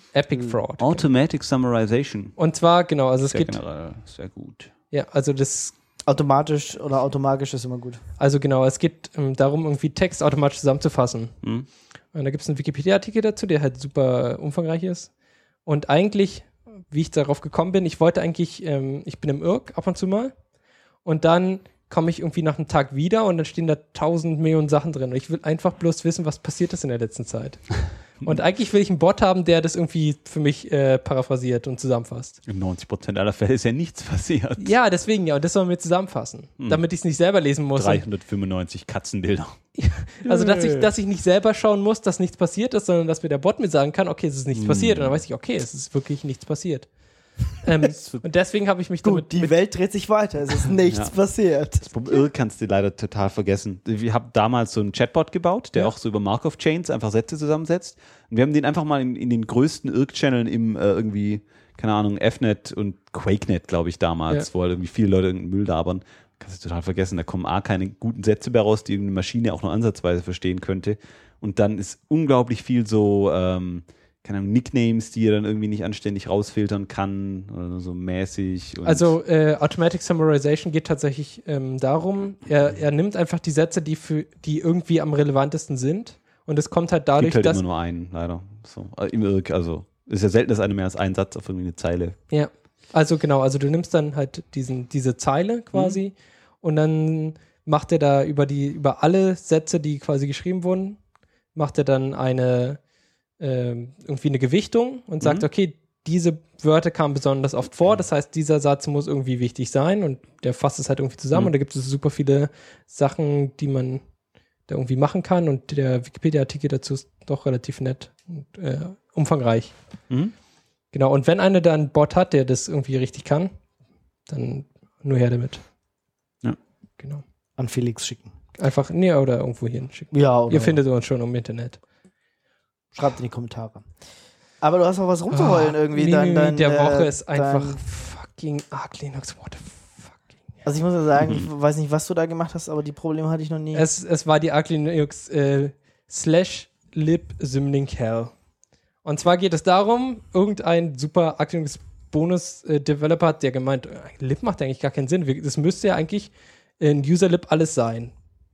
Epic Fraud. Automatic Summarization. Und zwar, genau, also es Sehr geht, generell, sehr gut. ja, also das, Automatisch oder automatisch ist immer gut. also genau, es geht ähm, darum, irgendwie Text automatisch zusammenzufassen. Hm? Und da gibt es einen Wikipedia-Artikel dazu, der halt super umfangreich ist. Und eigentlich, wie ich darauf gekommen bin, ich wollte eigentlich, ähm, ich bin im Irk ab und zu mal und dann komme ich irgendwie nach einem Tag wieder und dann stehen da tausend Millionen Sachen drin. Und ich will einfach bloß wissen, was passiert ist in der letzten Zeit. Und eigentlich will ich einen Bot haben, der das irgendwie für mich äh, paraphrasiert und zusammenfasst. In neunzig Prozent aller Fälle ist ja nichts passiert. Ja, deswegen ja. Und das soll man mir zusammenfassen, Hm. damit ich es nicht selber lesen muss. dreihundertfünfundneunzig Katzenbilder. Also, dass ich, dass ich nicht selber schauen muss, dass nichts passiert ist, sondern dass mir der Bot mir sagen kann, okay, es ist nichts Hm. passiert. Und dann weiß ich, okay, es ist wirklich nichts passiert. ähm, und deswegen habe ich mich damit... Gut, die mit, Welt dreht sich weiter. Es ist nichts Ja. passiert. Vom Irr kannst du leider total vergessen. Wir haben damals so einen Chatbot gebaut, der Ja. auch so über Markov-Chains einfach Sätze zusammensetzt. Und wir haben den einfach mal in, in den größten Irk-Channeln im äh, irgendwie, keine Ahnung, F net und QuakeNet, glaube ich, damals, Ja. wo halt irgendwie viele Leute irgendeinen Müll labern. Kannst du total vergessen. Da kommen A, keine guten Sätze mehr raus, die irgendeine Maschine auch nur ansatzweise verstehen könnte. Und dann ist unglaublich viel so, ähm, keine Ahnung, Nicknames, die er dann irgendwie nicht anständig rausfiltern kann oder nur so mäßig. Und also äh, Automatic Summarization geht tatsächlich ähm, darum, er, er nimmt einfach die Sätze, die, für, die irgendwie am relevantesten sind. Und es kommt halt dadurch, gibt halt dass... immer nur einen, leider. So, äh, im Irk, also ist ja selten, dass einer mehr als einen Satz auf irgendwie eine Zeile. Ja, also genau, also du nimmst dann halt diesen, diese Zeile quasi und dann macht er da über die, über alle Sätze, die quasi geschrieben wurden, macht er dann eine ähm, irgendwie eine Gewichtung und sagt, Mhm. okay, diese Wörter kamen besonders oft vor, das heißt, dieser Satz muss irgendwie wichtig sein und der fasst es halt irgendwie zusammen Mhm. und da gibt es super viele Sachen, die man da irgendwie machen kann und der Wikipedia-Artikel dazu ist doch relativ nett und äh, umfangreich. Mhm. Genau, und wenn einer da einen Bot hat, der das irgendwie richtig kann, dann nur her damit. Ja. Genau. An Felix schicken. Einfach, nee, oder irgendwo hin schicken. Ja, oder Ihr findet uns schon im Internet. schreibt in die Kommentare. Aber du hast auch was rumzuheulen irgendwie. Mimi Dein, dein, der Woche äh, ist einfach dein, fucking Arc Linux, what the fucking. Also ich muss ja sagen, ich weiß nicht, was du da gemacht hast, aber die Probleme hatte ich noch nie. Es, es war die Arc Linux äh, slash lib symlink hell. Und zwar geht es darum, irgendein super Arc Linux Bonus äh, Developer hat, der gemeint, äh, lib macht eigentlich gar keinen Sinn. Wir, das müsste ja eigentlich in user-lib alles sein.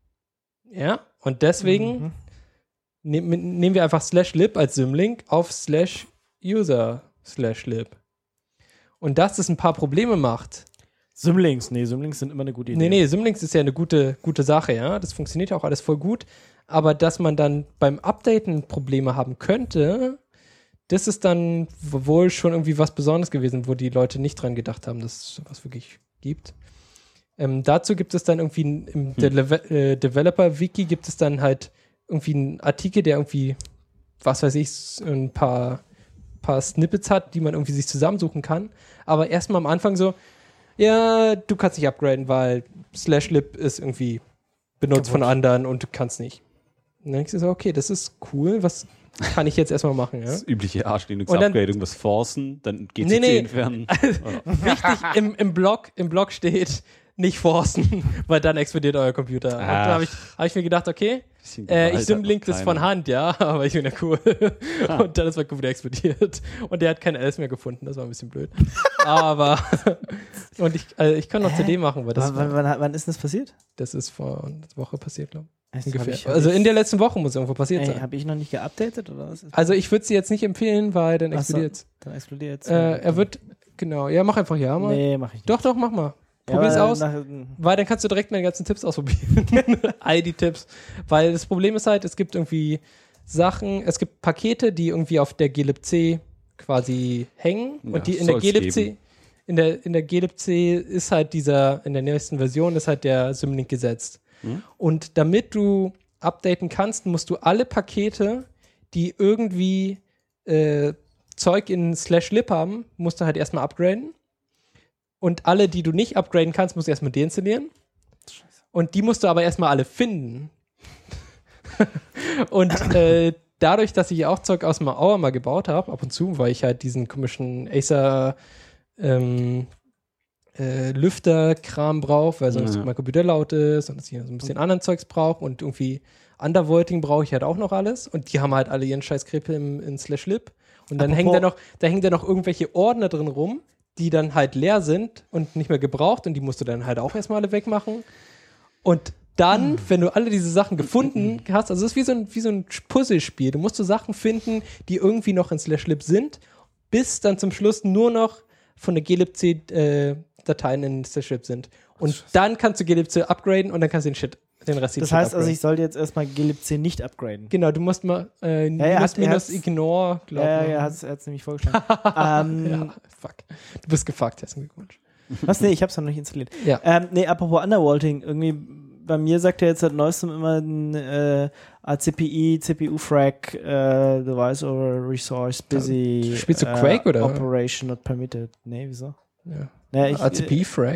Ja, und deswegen Mhm. nehm, nehmen wir einfach slash lib als Symlink auf slash user slash lib. Und dass das ein paar Probleme macht. Symlinks, nee, Symlinks sind immer eine gute Idee. Nee, nee, Symlinks ist ja eine gute, gute Sache, ja. Das funktioniert ja auch alles voll gut. Aber dass man dann beim Updaten Probleme haben könnte, das ist dann wohl schon irgendwie was Besonderes gewesen, wo die Leute nicht dran gedacht haben, dass es sowas wirklich gibt. Ähm, dazu gibt es dann irgendwie im Hm. Dele- äh, Developer-Wiki gibt es dann halt irgendwie einen Artikel, der irgendwie, was weiß ich, ein paar, paar Snippets hat, die man irgendwie sich zusammensuchen kann. Aber erstmal am Anfang so, ja, du kannst nicht upgraden, weil slash lib ist irgendwie benutzt von anderen und du kannst nicht. Und dann denkst du so, okay, das ist cool, was kann ich jetzt erstmal machen, ja? Das übliche Arsch Linux Und dann- Upgrade, irgendwas forcen, dann G C C Nee, nee. entfernen. Wichtig, im, im, Blog, im Blog steht, nicht forcen, weil dann explodiert euer Computer. Und Ach. da habe ich, hab ich mir gedacht, okay, Bisschen äh, Gewalt ich symlink hat noch das von keiner. Hand, ja, aber ich bin ja cool. Ah. Und dann ist mein Computer explodiert. Und der hat keine Ls mehr gefunden, das war ein bisschen blöd. Aber, und ich, also ich kann noch C D machen, weil das, wann, wann, wann, wann ist denn das passiert? das ist vor einer Woche passiert, glaube Das ich. hab Ungefähr. ich- hab also ich- in der letzten Woche muss es irgendwo passiert Ey, sein. habe ich noch nicht geupdatet oder was? Also ich würde sie jetzt nicht empfehlen, weil dann Ach so, explodiert Dann explodiert äh, Er wird, genau, ja, mach einfach ja mal. Nee, mach ich nicht. Doch, doch, mach mal. Ja, Probier's aber aus. nach- Weil dann kannst du direkt meine ganzen Tipps ausprobieren. All die Tipps. Weil das Problem ist halt, es gibt irgendwie Sachen, es gibt Pakete, die irgendwie auf der glibc quasi hängen. Ja, und die in der soll's glibc, geben. in der, in der glibc ist halt dieser, in der nächsten Version ist halt der Symlink gesetzt. Hm? Und damit du updaten kannst, musst du alle Pakete, die irgendwie äh, Zeug in slash lib haben, musst du halt erstmal upgraden. Und alle, die du nicht upgraden kannst, musst du erstmal deinstallieren. Und die musst du aber erstmal alle finden. Und äh, dadurch, dass ich auch Zeug aus dem Auer mal gebaut habe, ab und zu, weil ich halt diesen komischen Acer ähm, äh, Lüfter-Kram brauche, weil sonst Ja. mein Computer laut ist und dass ich so ein bisschen anderen Zeugs brauche und irgendwie Undervolting brauche ich halt auch noch alles. Und die haben halt alle ihren scheiß Krempel im, in slash lib. Und dann hängen da noch, da hängen da noch irgendwelche Ordner drin rum, die dann halt leer sind und nicht mehr gebraucht und die musst du dann halt auch erstmal alle wegmachen. Und dann, wenn du alle diese Sachen gefunden hast, also es ist wie so ein, wie so ein Puzzlespiel. Du musst so Sachen finden, die irgendwie noch in Slashlib sind, bis dann zum Schluss nur noch von der glibc-Dateien äh, in Slashlib sind. Und dann kannst du glibc upgraden und dann kannst du den Shit, den Rest Das Shit heißt upgraden. also, ich sollte jetzt erstmal glibc nicht upgraden. Genau, du musst mal äh, Ja, er minus, hat- er minus hat's- ignore, glaub Ja, ich. ja, er hat es nämlich vorgeschlagen. ähm, Ja, fuck. Du bist gefuckt, herzlichen Glückwunsch. Was? Nee, ich hab's noch nicht installiert. Ja. Ähm, nee, apropos Undervolting, irgendwie bei mir sagt er jetzt seit neuestem immer ein äh, A C P I, C P U-Frag, äh, Device over Resource Busy. Spielst du äh, Quake, oder? Operation not permitted. Nee, wieso? Ja. Naja, ich, A C P I-Frag.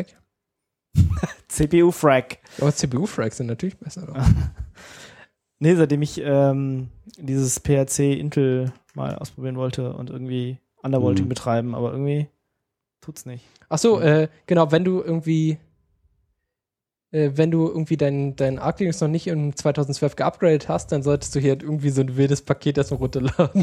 C P U-Frag. Aber C P U-Frags sind natürlich besser. Oder? Nee, seitdem ich ähm, dieses P H C Intel mal ausprobieren wollte und irgendwie Undervolting Mhm. betreiben, aber irgendwie tut's nicht. Achso, äh, genau, wenn du irgendwie äh, wenn du irgendwie dein, dein Arc Linux noch nicht im zweitausendzwölf geupgradet hast, dann solltest du hier irgendwie so ein wildes Paket erstmal runterladen.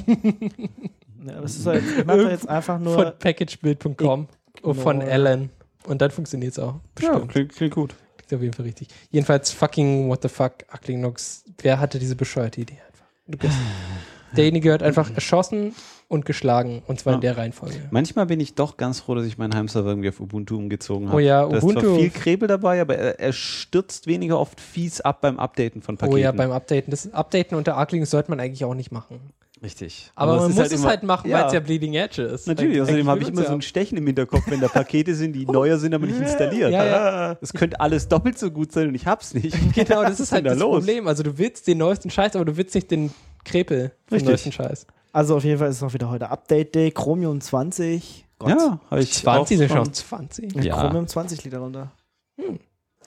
Ja, das ist halt, ich mache jetzt einfach nur. Von packagebuild punkt com Ignore. von Alan. Und dann funktioniert es auch. Bestimmt. klingt, klingt gut. Klingt auf jeden Fall richtig. Jedenfalls fucking what the fuck, Arc Linux. Wer hatte diese bescheuerte Idee einfach? Du bist, derjenige gehört einfach erschossen und geschlagen. Und zwar Ja. in der Reihenfolge. Manchmal bin ich doch ganz froh, dass ich meinen Heimserver irgendwie auf Ubuntu umgezogen habe. Oh ja, Da ist Ubuntu. zwar viel Krebel dabei, aber er, er stürzt weniger oft fies ab beim Updaten von Paketen. Oh ja, beim Updaten. Das Updaten unter Arc Linux sollte man eigentlich auch nicht machen. Richtig. Aber, man es muss ist es immer- halt machen, weil es ja Bleeding Edge ist. Natürlich, Eigentlich außerdem habe ich will immer man's so ein Stechen im Hinterkopf, wenn da Pakete sind, die neuer sind, aber nicht installiert. Ja, ja. Das könnte alles doppelt so gut sein und ich hab's nicht. Genau, das Was ist halt denn das da los? Problem. Also du willst den neuesten Scheiß, aber du willst nicht den Krepel vom Richtig. neuesten Scheiß. Also auf jeden Fall ist es auch wieder heute Update Day, Chromium zwanzig. Gott. Ja, habe ich zwanzig auch sind schon schon- noch zwanzig. Ja. Ja. Chromium zwanzig liegt darunter. Hm.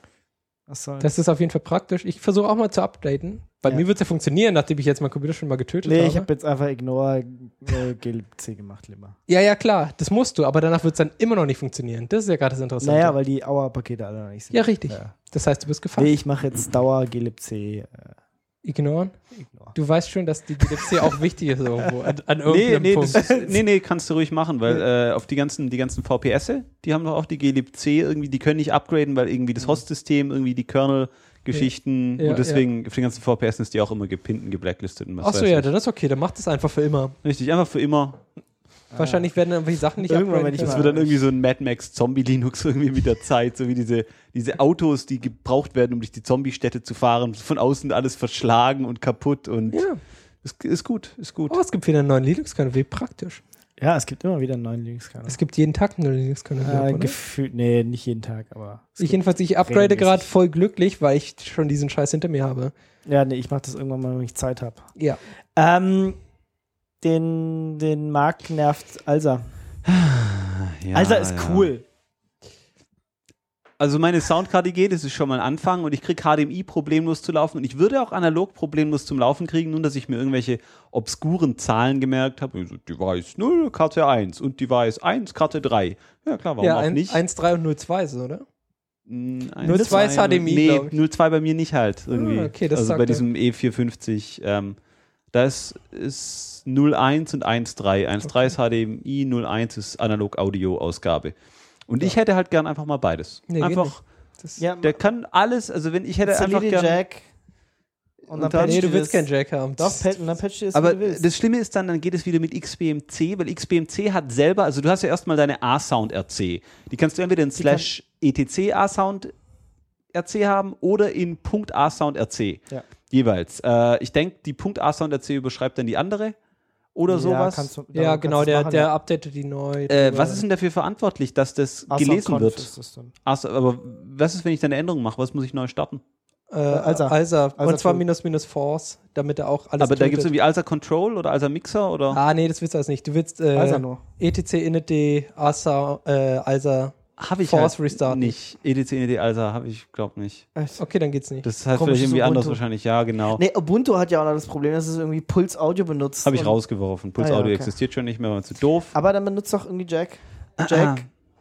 Was soll Das ist auf jeden Fall praktisch. Ich versuche auch mal zu updaten. Bei Ja. mir wird es ja funktionieren, nachdem ich jetzt meinen Computer schon mal getötet Nee, habe. ich habe jetzt einfach Ignore äh, glibc gemacht, lieber. ja, ja, klar, das musst du, aber danach wird es dann immer noch nicht funktionieren. Das ist ja gerade das Interessante. Naja, weil die Auer-Pakete alle noch nicht sind. ja, richtig. Ja. Das heißt, du bist gefangen. Nee, ich mache jetzt Dauer glibc äh, Ignoren. Ignore. Du weißt schon, dass die G L C auch wichtig ist irgendwo. An, an Nee, irgendeinem nee, Punkt. das ist, nee, nee, kannst du ruhig machen, weil äh, auf die ganzen, die ganzen V P S, die haben doch auch die glibc irgendwie, die können nicht upgraden, weil irgendwie das Host-System, irgendwie die Kernel-Geschichten Ja, und deswegen auf den ganzen V P S ist die auch immer gepinnt und geblacklistet. Und was Achso, weiß ja, ich. dann ist okay, dann macht das einfach für immer. Richtig, einfach für immer. Wahrscheinlich werden dann irgendwelche Sachen nicht Irgendwann, upgraden wenn ich Das können. wird dann irgendwie so ein Mad Max Zombie Linux irgendwie mit der Zeit, so wie diese, diese Autos, die gebraucht werden, um durch die Zombie-Städte zu fahren, von außen alles verschlagen und kaputt und Ja. ist, ist gut, ist gut. Oh, es gibt wieder einen neuen Linux-Kernel, wie praktisch. Ja, es gibt immer wieder einen neuen Linux-Kanal. Es gibt jeden Tag einen neuen Linux-Kernel. Äh, oder? gefühlt, nee, nicht jeden Tag, aber. es Ich gibt- jedenfalls, ich upgrade regelmäßig. gerade voll glücklich, weil ich schon diesen Scheiß hinter mir habe. Ja, nee, ich mache das irgendwann mal, wenn ich Zeit habe. Ja. Ähm, den, den Markt nervt Alsa. Ja, Alsa ist ja. cool. Also meine Soundkarte geht, das ist schon mal ein Anfang und ich kriege H D M I problemlos zu laufen und ich würde auch analog problemlos zum Laufen kriegen, nur dass ich mir irgendwelche obskuren Zahlen gemerkt habe. Also Device null, Karte eins und Device eins, Karte drei. Ja klar, warum ja, auch ein, nicht? eins Komma drei und null Komma zwei ist es, oder? Mm, null Komma zwei ist H D M I, Nee, glaub ich. null Komma zwei bei mir nicht halt irgendwie. Ah, okay, das also sagt bei er. diesem E vierhundertfünfzig, ähm, da ist, ist null Komma eins und eins Komma drei. eins Komma drei ist H D M I, null Komma eins ist Analog-Audio-Ausgabe. Und ich hätte halt gern einfach mal beides. Nee, geht einfach, nicht. Das, Ja, der kann alles, also wenn ich hätte einfach installier den gern... Jack. Und dann Und dann- patcht nee, du dir willst das- keinen Jack haben. Doch, Das- patch, und dann patcht dir das, Aber wie du willst. das Schlimme ist dann, dann geht es wieder mit X B M C, weil X B M C hat selber, also du hast ja erstmal deine A-Sound-R C. Die kannst du entweder in slash etc A-Sound-R C haben oder in .A-Sound-R C. Ja. Jeweils. Äh, ich denke, die .A-Sound-R C überschreibt dann die andere oder Ja, sowas. kannst du- ja, darum genau, kannst du der, machen, der ja. updatet die neu. äh, was ist denn dafür verantwortlich, dass das Assault gelesen Conf wird? ist das dann. Achso, aber was ist, wenn ich da eine Änderung mache? Was muss ich neu starten? Äh, Alsa. Alsa. Alsa Und zwar Tool. minus minus Force, damit er auch alles aber da gibt es tötet. irgendwie Alsa Control oder Alsa Mixer oder? Ah, nee, das willst du alles nicht. Du willst äh, Alsa nur. etc init Asa, äh, Alsa. Habe ich Force halt restarten. nicht. E D C, N E D Alsa habe ich, glaube nicht. Echt? Okay, dann geht's nicht. Das heißt Komisches vielleicht irgendwie anders Ubuntu. wahrscheinlich. Ja, genau. Nee, Ubuntu hat ja auch noch das Problem, dass es irgendwie Puls Audio benutzt. Habe ich und- rausgeworfen. Puls Ah, ja, Audio okay. existiert schon nicht mehr, war zu doof. Aber dann benutzt doch irgendwie Jack. Ah. Jack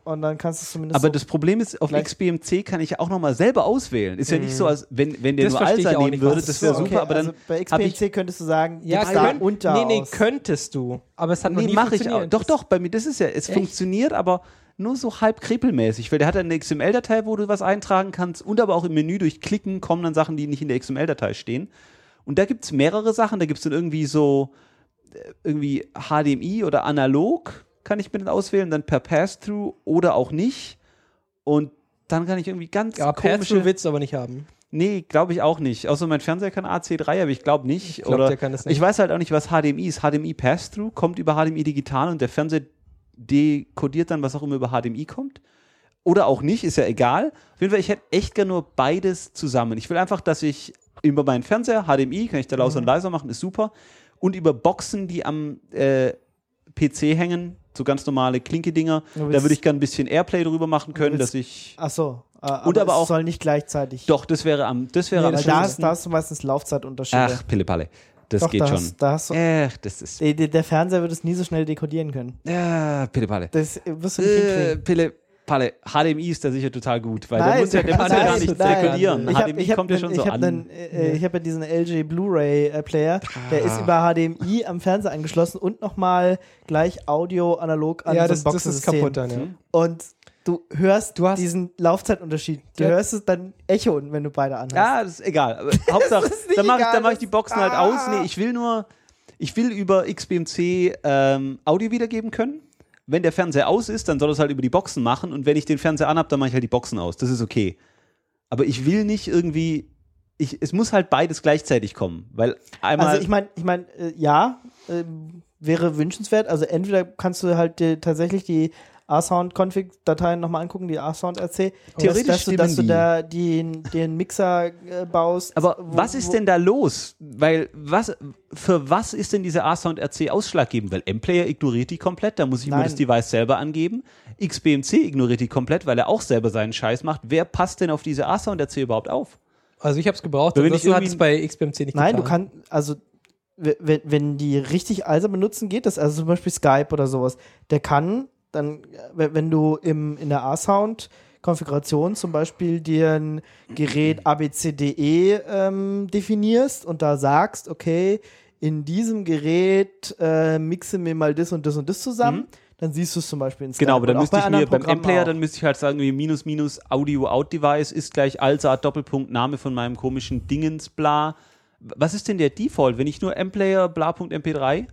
und dann kannst du es zumindest Aber so das Problem ist, auf gleich- X B M C kann ich ja auch nochmal selber auswählen. Ist ja nicht so, als wenn, wenn der Das nur verstehe ich Alsa auch nehmen nicht, würde, was das das wäre So, super, okay, aber dann also bei hab X B M ich C könntest du sagen, Ja, gibt's da könnt, unter nee, nee, aus. könntest du. Aber es hat noch nee, nie mache ich auch. funktioniert. Doch, doch, bei mir, das ist ja, es Echt? funktioniert, aber nur so halb krepelmäßig, weil der hat eine X M L-Datei, wo du was eintragen kannst und aber auch im Menü durch Klicken kommen dann Sachen, die nicht in der X M L-Datei stehen. Und da gibt es mehrere Sachen, da gibt es dann irgendwie so äh, irgendwie H D M I oder analog, kann ich mir dann auswählen, dann per Pass-Through oder auch nicht. Und dann kann ich irgendwie ganz Ja, komische... Pass-Through willst du aber nicht haben. Nee, glaube ich auch nicht. Außer mein Fernseher kann A C drei, aber ich glaube nicht. Ich glaub, Oder der kann das nicht. Ich weiß halt auch nicht, was H D M I ist. H D M I Pass-Through kommt über H D M I digital und der Fernseher dekodiert dann, was auch immer über H D M I kommt. Oder auch nicht, ist ja egal. Auf jeden Fall, ich hätte echt gerne nur beides zusammen. Ich will einfach, dass ich über meinen Fernseher, H D M I, kann ich da lauter und leiser machen, ist super. Und über Boxen, die am äh, P C hängen, so ganz normale Klinke-Dinger, Du da willst- würde ich gerne ein bisschen Airplay drüber machen können, willst- dass ich... Ach so, äh, aber, Und aber es auch- soll nicht gleichzeitig. Doch, das wäre am, das wäre Nee, am Weil das da schönsten. hast, da hast du meistens Laufzeitunterschiede. Ach, Pille-Palle. Das Doch, geht da schon. Hast, da hast du, Ach, das ist. der, der Fernseher wird es nie so schnell dekodieren können. Ja, Pille-Palle. Das wirst du nicht Äh, hinkriegen. Pille-Palle. H D M I ist da sicher total gut, weil Nein, der muss ja, der nein, muss ja gar nicht nein. dekodieren. Ich H hab- D M I ich hab kommt ja nen- schon ich so hab an. nen, äh, ich habe ja diesen L G Blu-ray-Player, der Ah. ist über H D M I am Fernseher angeschlossen und nochmal gleich Audio analog an Ja, so das, ein das ist Boxensystem. kaputt dann, ja. Und du hörst Du hast- diesen Laufzeitunterschied. Du Ja. hörst es dann Echo, wenn du beide anhast. Ja, das ist egal. Aber Hauptsache, ist nicht dann mache ich, egal, dann mach ich das- die Boxen halt Ah. aus. Nee, ich will nur, ich will über X B M C ähm, Audio wiedergeben können. Wenn der Fernseher aus ist, dann soll es halt über die Boxen machen. Und wenn ich den Fernseher anhab, dann mache ich halt die Boxen aus. Das ist okay. Aber ich will nicht irgendwie, ich, es muss halt beides gleichzeitig kommen. Weil einmal. Also ich meine, ich meine, äh, ja, äh, wäre wünschenswert. Also entweder kannst du halt dir tatsächlich die A-Sound-Config-Dateien nochmal angucken, die A-Sound-R C. Theoretisch dass, dass, du, dass du stimmen die. da den, den Mixer äh, baust. Aber wo- was ist wo- denn da los? Weil, was, für was ist denn dieser A-Sound-R C ausschlaggebend? Weil M-Player ignoriert die komplett, da muss ich Nein. mir das Device selber angeben. X B M C ignoriert die komplett, weil er auch selber seinen Scheiß macht. Wer passt denn auf diese A-Sound-R C überhaupt auf? Also ich habe es gebraucht, Wenn ich ansonsten hat irgendwie- es bei X B M C nicht Nein, getan. du kannst, also w- wenn, wenn die richtig Alsa benutzen, geht das. Also zum Beispiel Skype oder sowas. Der kann dann, w- wenn du im, in der A-Sound-Konfiguration zum Beispiel dir ein Gerät A B C D E ähm, definierst und da sagst, okay, in diesem Gerät äh, mixe mir mal das und das und das zusammen, Mhm. dann siehst du es zum Beispiel in Skype. Genau, aber dann Und auch müsste bei ich mir anderen beim Programmen M-Player, auch. dann müsste ich halt sagen, wie minus minus Audio-Out-Device ist gleich Alsa Doppelpunkt Name von meinem komischen Dingens bla. Was ist denn der Default, wenn ich nur M-Player bla.M P drei?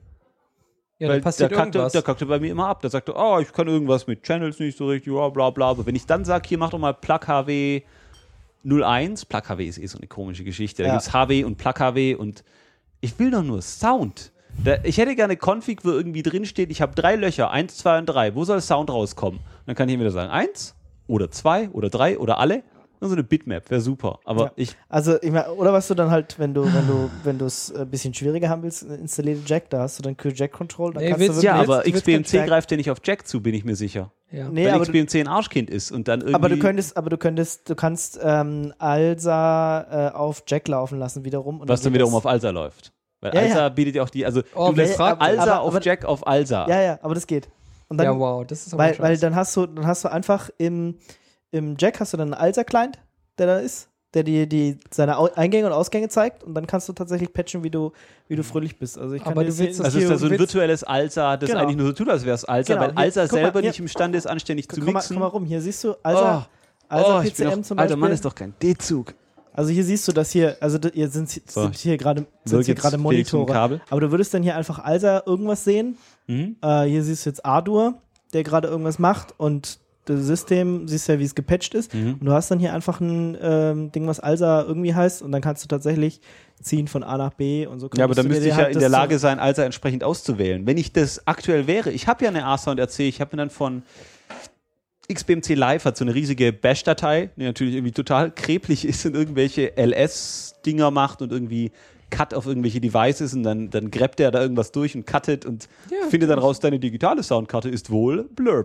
ja, Weil dann passiert der kackt, irgendwas. der kackt bei mir immer ab. Da sagt er, oh, ich kann irgendwas mit Channels nicht so richtig, bla bla bla. Aber wenn ich dann sage, hier mach doch mal Plug H W null eins, Plug H W ist eh so eine komische Geschichte. Da Ja. gibt es H W und Plug H W und ich will doch nur Sound. Da, ich hätte gerne Config, wo irgendwie drin steht, ich habe drei Löcher, eins, zwei und drei. Wo soll Sound rauskommen? Dann kann ich entweder sagen, eins oder zwei oder drei oder alle. Und so eine Bitmap wäre super. Aber Ja. ich, Also, ich mein, oder was du dann halt, wenn du, wenn du, wenn du es ein bisschen schwieriger haben willst, installiere Jack, da hast du dann Jack Control, dann Nee, kannst willst- du ja, wirklich- aber du willst X B M C kein Jack. greift ja nicht auf Jack zu, bin ich mir sicher. ja. Nee, Weil aber X B M C ein Arschkind ist und dann irgendwie. Aber du könntest, aber du könntest, du kannst ähm, Alsa äh, auf Jack laufen lassen wiederum. Und was dann geht wiederum das. auf Alsa läuft. Weil Ja, Alsa ja. bietet ja auch die, also Oh, du wer lässt fragt- Alsa aber- auf aber- Jack auf Alsa. Ja, ja, aber das geht. Und dann, ja, wow, das ist aber weil, scheiße. weil dann hast du, dann hast du einfach im, im Jack hast du dann einen Alsa-Client, der da ist, der dir die, seine Au- Eingänge und Ausgänge zeigt und dann kannst du tatsächlich patchen, wie du, wie du fröhlich bist. Also ich kann Aber dir du das willst hier- das Also ist da hier- so ein willst- virtuelles Alsa, das Genau. eigentlich nur so tut, als wäre es Alsa, Genau, weil hier, Alsa guck mal, selber hier. nicht imstande ist, anständig zu Guck mal, mixen. guck mal rum, hier siehst du Alsa, Oh, Alsa oh, ich bin P C M auf, zum Alter, Beispiel. Mann, ist doch kein D-Zug. Also hier siehst du das hier, also d- hier sind, So. sind hier gerade sind Wirkt hier jetzt gerade Felix vom Monitore. Kabel. Aber du würdest dann hier einfach Alsa irgendwas sehen. Mhm. Äh, hier siehst du jetzt Ardour, der gerade irgendwas macht und das System, siehst ja, wie es gepatcht ist. Mhm. Und du hast dann hier einfach ein ähm, Ding, was Alsa irgendwie heißt und dann kannst du tatsächlich ziehen von A nach B und so. Ja, aber könntest dann du dir müsste ich halt ja in das der so- Lage sein, Alsa entsprechend auszuwählen. Wenn ich das aktuell wäre, ich habe ja eine A-Sound-R C, ich habe mir dann von X B M C Live hat so eine riesige Bash-Datei, die natürlich irgendwie total kreblich ist und irgendwelche L S-Dinger macht und irgendwie Cut auf irgendwelche Devices und dann, dann grabbt er da irgendwas durch und cuttet und Ja, findet dann raus, deine digitale Soundkarte ist wohl Blurb.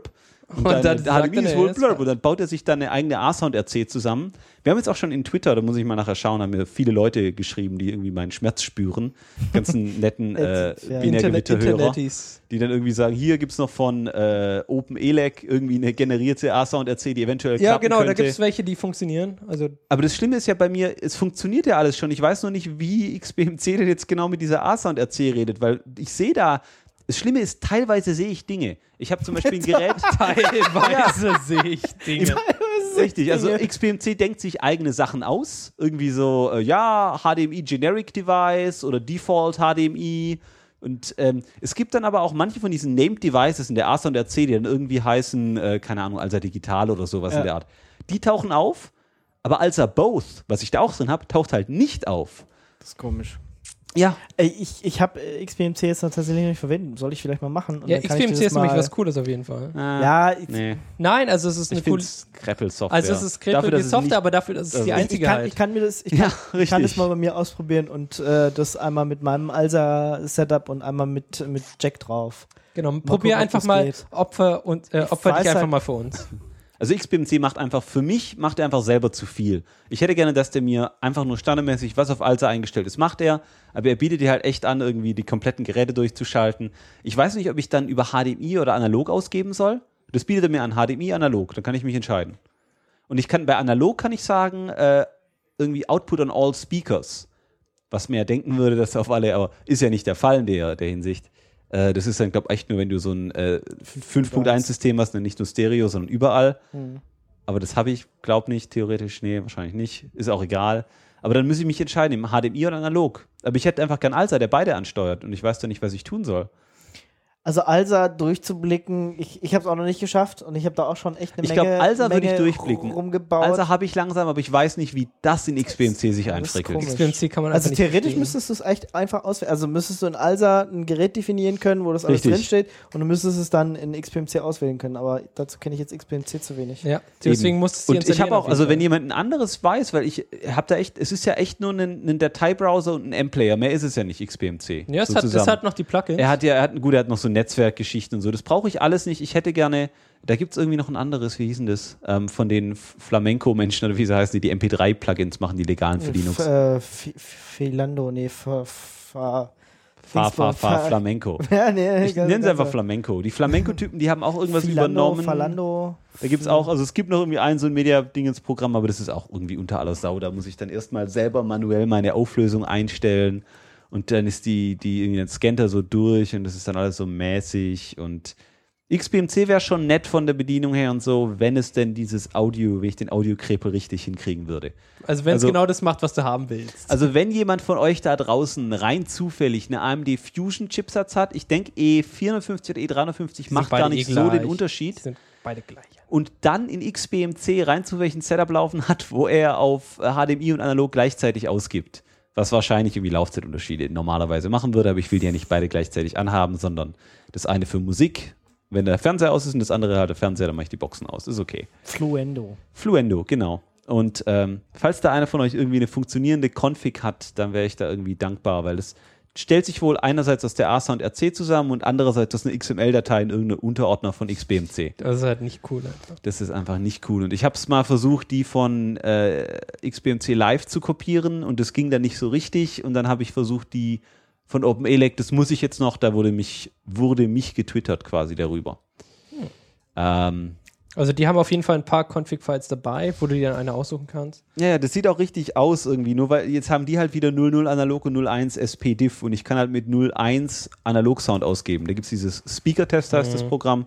Und, Und dann, dann H D M I sagt er, ist wohl nee, blurb. ist Und dann baut er sich dann eine eigene A-Sound-R C zusammen. Wir haben jetzt auch schon in Twitter, da muss ich mal nachher schauen, haben mir viele Leute geschrieben, die irgendwie meinen Schmerz spüren. Ganzen netten äh, Ja. Binärgewitterhörer, Internetis. die dann irgendwie sagen, hier gibt es noch von äh, OpenELEC irgendwie eine generierte A-Sound-R C, die eventuell Ja, klappen genau, da könnte. gibt es welche, die funktionieren. Also Aber das Schlimme ist ja bei mir, es funktioniert ja alles schon. Ich weiß noch nicht, wie X B M C denn jetzt genau mit dieser A-Sound-R C redet, weil ich sehe da, das Schlimme ist, teilweise sehe ich Dinge. Ich habe zum Beispiel ein Gerät. teilweise sehe ich Dinge. Richtig, also X B M C denkt sich eigene Sachen aus. Irgendwie so, äh, ja, H D M I Generic Device oder Default H D M I. Und ähm, es gibt dann aber auch manche von diesen Named Devices in der A-Sound-R C, die dann irgendwie heißen, äh, keine Ahnung, Alsa Digital oder sowas Ja. in der Art. Die tauchen auf, aber Alsa Both, was ich da auch drin habe, taucht halt nicht auf. Das ist komisch. Ja. Ey, ich ich habe X B M C jetzt noch tatsächlich nicht verwendet. Soll ich vielleicht mal machen? Und Ja, dann kann X B M ich C das ist nämlich mal- was Cooles auf jeden Fall. Äh, Ja, ich, nee. Nein, also es ist eine Ich coole. finde es Kreppel-Software. Also es ist Dafür, dass kreppige es Software, nicht- aber dafür ist es also die ich ich, einzige kann, halt. ich kann mir das, ich Ja, kann, ich kann das richtig. mal bei mir ausprobieren und äh, das einmal mit meinem Alsa-Setup und einmal mit, mit Jack drauf. Genau, gucken, probier ob einfach das mal, geht. Opfer und äh, Ich Opfer weiß dich einfach halt- mal für uns. Also X B M C macht einfach, für mich macht er einfach selber zu viel. Ich hätte gerne, dass der mir einfach nur standardmäßig, was auf Alsa eingestellt ist, macht er, aber er bietet dir halt echt an, irgendwie die kompletten Geräte durchzuschalten. Ich weiß nicht, ob ich dann über H D M I oder analog ausgeben soll. Das bietet er mir an, H D M I, analog, dann kann ich mich entscheiden. Und ich kann, bei analog kann ich sagen, äh, irgendwie Output on all Speakers. Was mir ja denken würde, dass auf alle, aber ist ja nicht der Fall in der, der Hinsicht. Äh, das ist dann, glaube ich, echt nur, wenn du so ein äh, fünf Punkt eins System hast, dann nicht nur Stereo, sondern überall. Hm. Aber das habe ich, glaube nicht, theoretisch, nee, wahrscheinlich nicht. Ist auch egal. Aber dann muss ich mich entscheiden, im H D M I oder analog. Aber ich hätte einfach gern Alsa, der beide ansteuert und ich weiß dann nicht, was ich tun soll. Also Alsa durchzublicken, ich, ich habe es auch noch nicht geschafft und ich habe da auch schon echt eine Ich Menge, glaube, Alsa würde ich Menge durchblicken. rumgebaut. Alsa habe ich langsam, aber ich weiß nicht, wie das in X B M C sich Das ist einfrickelt. komisch. X B M C kann man Also einfach nicht theoretisch verstehen. müsstest du es echt einfach auswählen. Also müsstest du in Alsa ein Gerät definieren können, wo das alles Richtig. drinsteht und du müsstest es dann in X B M C auswählen können. Aber dazu kenne ich jetzt X B M C zu wenig. Ja, deswegen Eben. musstest du Und ich habe auch, also wenn ihr jemand ein anderes weiß, weil ich habe da echt, es ist ja echt nur ein, ein Dateibrowser und ein M-Player, mehr ist es ja nicht, X B M C. Ja, es so hat, das zusammen. hat noch die Plugins. Er hat ja, er hat, gut, er hat noch so Netzwerkgeschichten und so. Das brauche ich alles nicht. Ich hätte gerne, da gibt es irgendwie noch ein anderes, wie hieß denn das? Ähm, von den Flamenco-Menschen oder wie sie heißen, die die M P drei Plugins machen, die legalen für Linux. F äh, F- Philando, nee, Fa, Fa, Fahr, fahr, Dingsbums, fahr, Fa- Flamenco. Ja, nee, Ich ganz- nenne es ganz einfach so. Flamenco. Die Flamenco-Typen, die haben auch irgendwas Philando, übernommen. Falando. Da gibt es auch, also es gibt noch irgendwie ein so ein Media-Ding ins Programm, aber das ist auch irgendwie unter aller Sau. Da muss ich dann erstmal selber manuell meine Auflösung einstellen und dann ist die, die irgendwie, dann scannt er so durch und das ist dann alles so mäßig und X B M C wäre schon nett von der Bedienung her und so, wenn es denn dieses Audio, wenn ich den Audiokrepel richtig hinkriegen würde. Also wenn es Also- genau das macht, was du haben willst. Also wenn jemand von euch da draußen rein zufällig eine A M D Fusion Chipsatz hat, ich denke E vierhundertfünfzig oder E dreihundertfünfzig Die sind macht beide gar nicht eh so gleich. den Die Unterschied. sind beide gleich. Und dann in X B M C rein zu welchen Setup laufen hat, wo er auf H D M I und analog gleichzeitig ausgibt. Was wahrscheinlich irgendwie Laufzeitunterschiede normalerweise machen würde, aber ich will die ja nicht beide gleichzeitig anhaben, sondern das eine für Musik, wenn der Fernseher aus ist und das andere halt der Fernseher, dann mache ich die Boxen aus. Ist okay. Fluendo. Fluendo, genau. Und ähm, falls da einer von euch irgendwie eine funktionierende Config hat, dann wäre ich da irgendwie dankbar, weil es stellt sich wohl einerseits aus der A-Sound-R C zusammen und andererseits aus einer X M L-Datei in irgendeine Unterordner von X B M C. Das ist halt nicht cool einfach. Das ist einfach nicht cool. Und ich habe es mal versucht, die von äh, X B M C Live zu kopieren und das ging dann nicht so richtig. Und dann habe ich versucht, die von OpenELEC, das muss ich jetzt noch, da wurde mich, wurde mich getwittert quasi darüber. Hm. Ähm, Also die haben auf jeden Fall ein paar Config-Files dabei, wo du dir dann eine aussuchen kannst. ja, ja, das sieht auch richtig aus irgendwie. Nur weil jetzt haben die halt wieder null null analog und null eins S P Diff und ich kann halt mit null eins Analog-Sound ausgeben. Da gibt es dieses Speaker-Test, heißt das Mhm. Programm.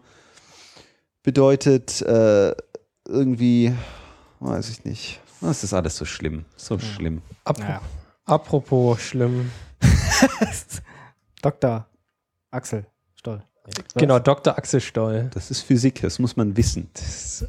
Bedeutet äh, irgendwie, weiß ich nicht. Das ist alles so schlimm. So schlimm. Apro Ja. Apropos schlimm. Doktor Axel Stoll. Genau, Doktor Axel Stoll. Das ist Physik, das muss man wissen. Das,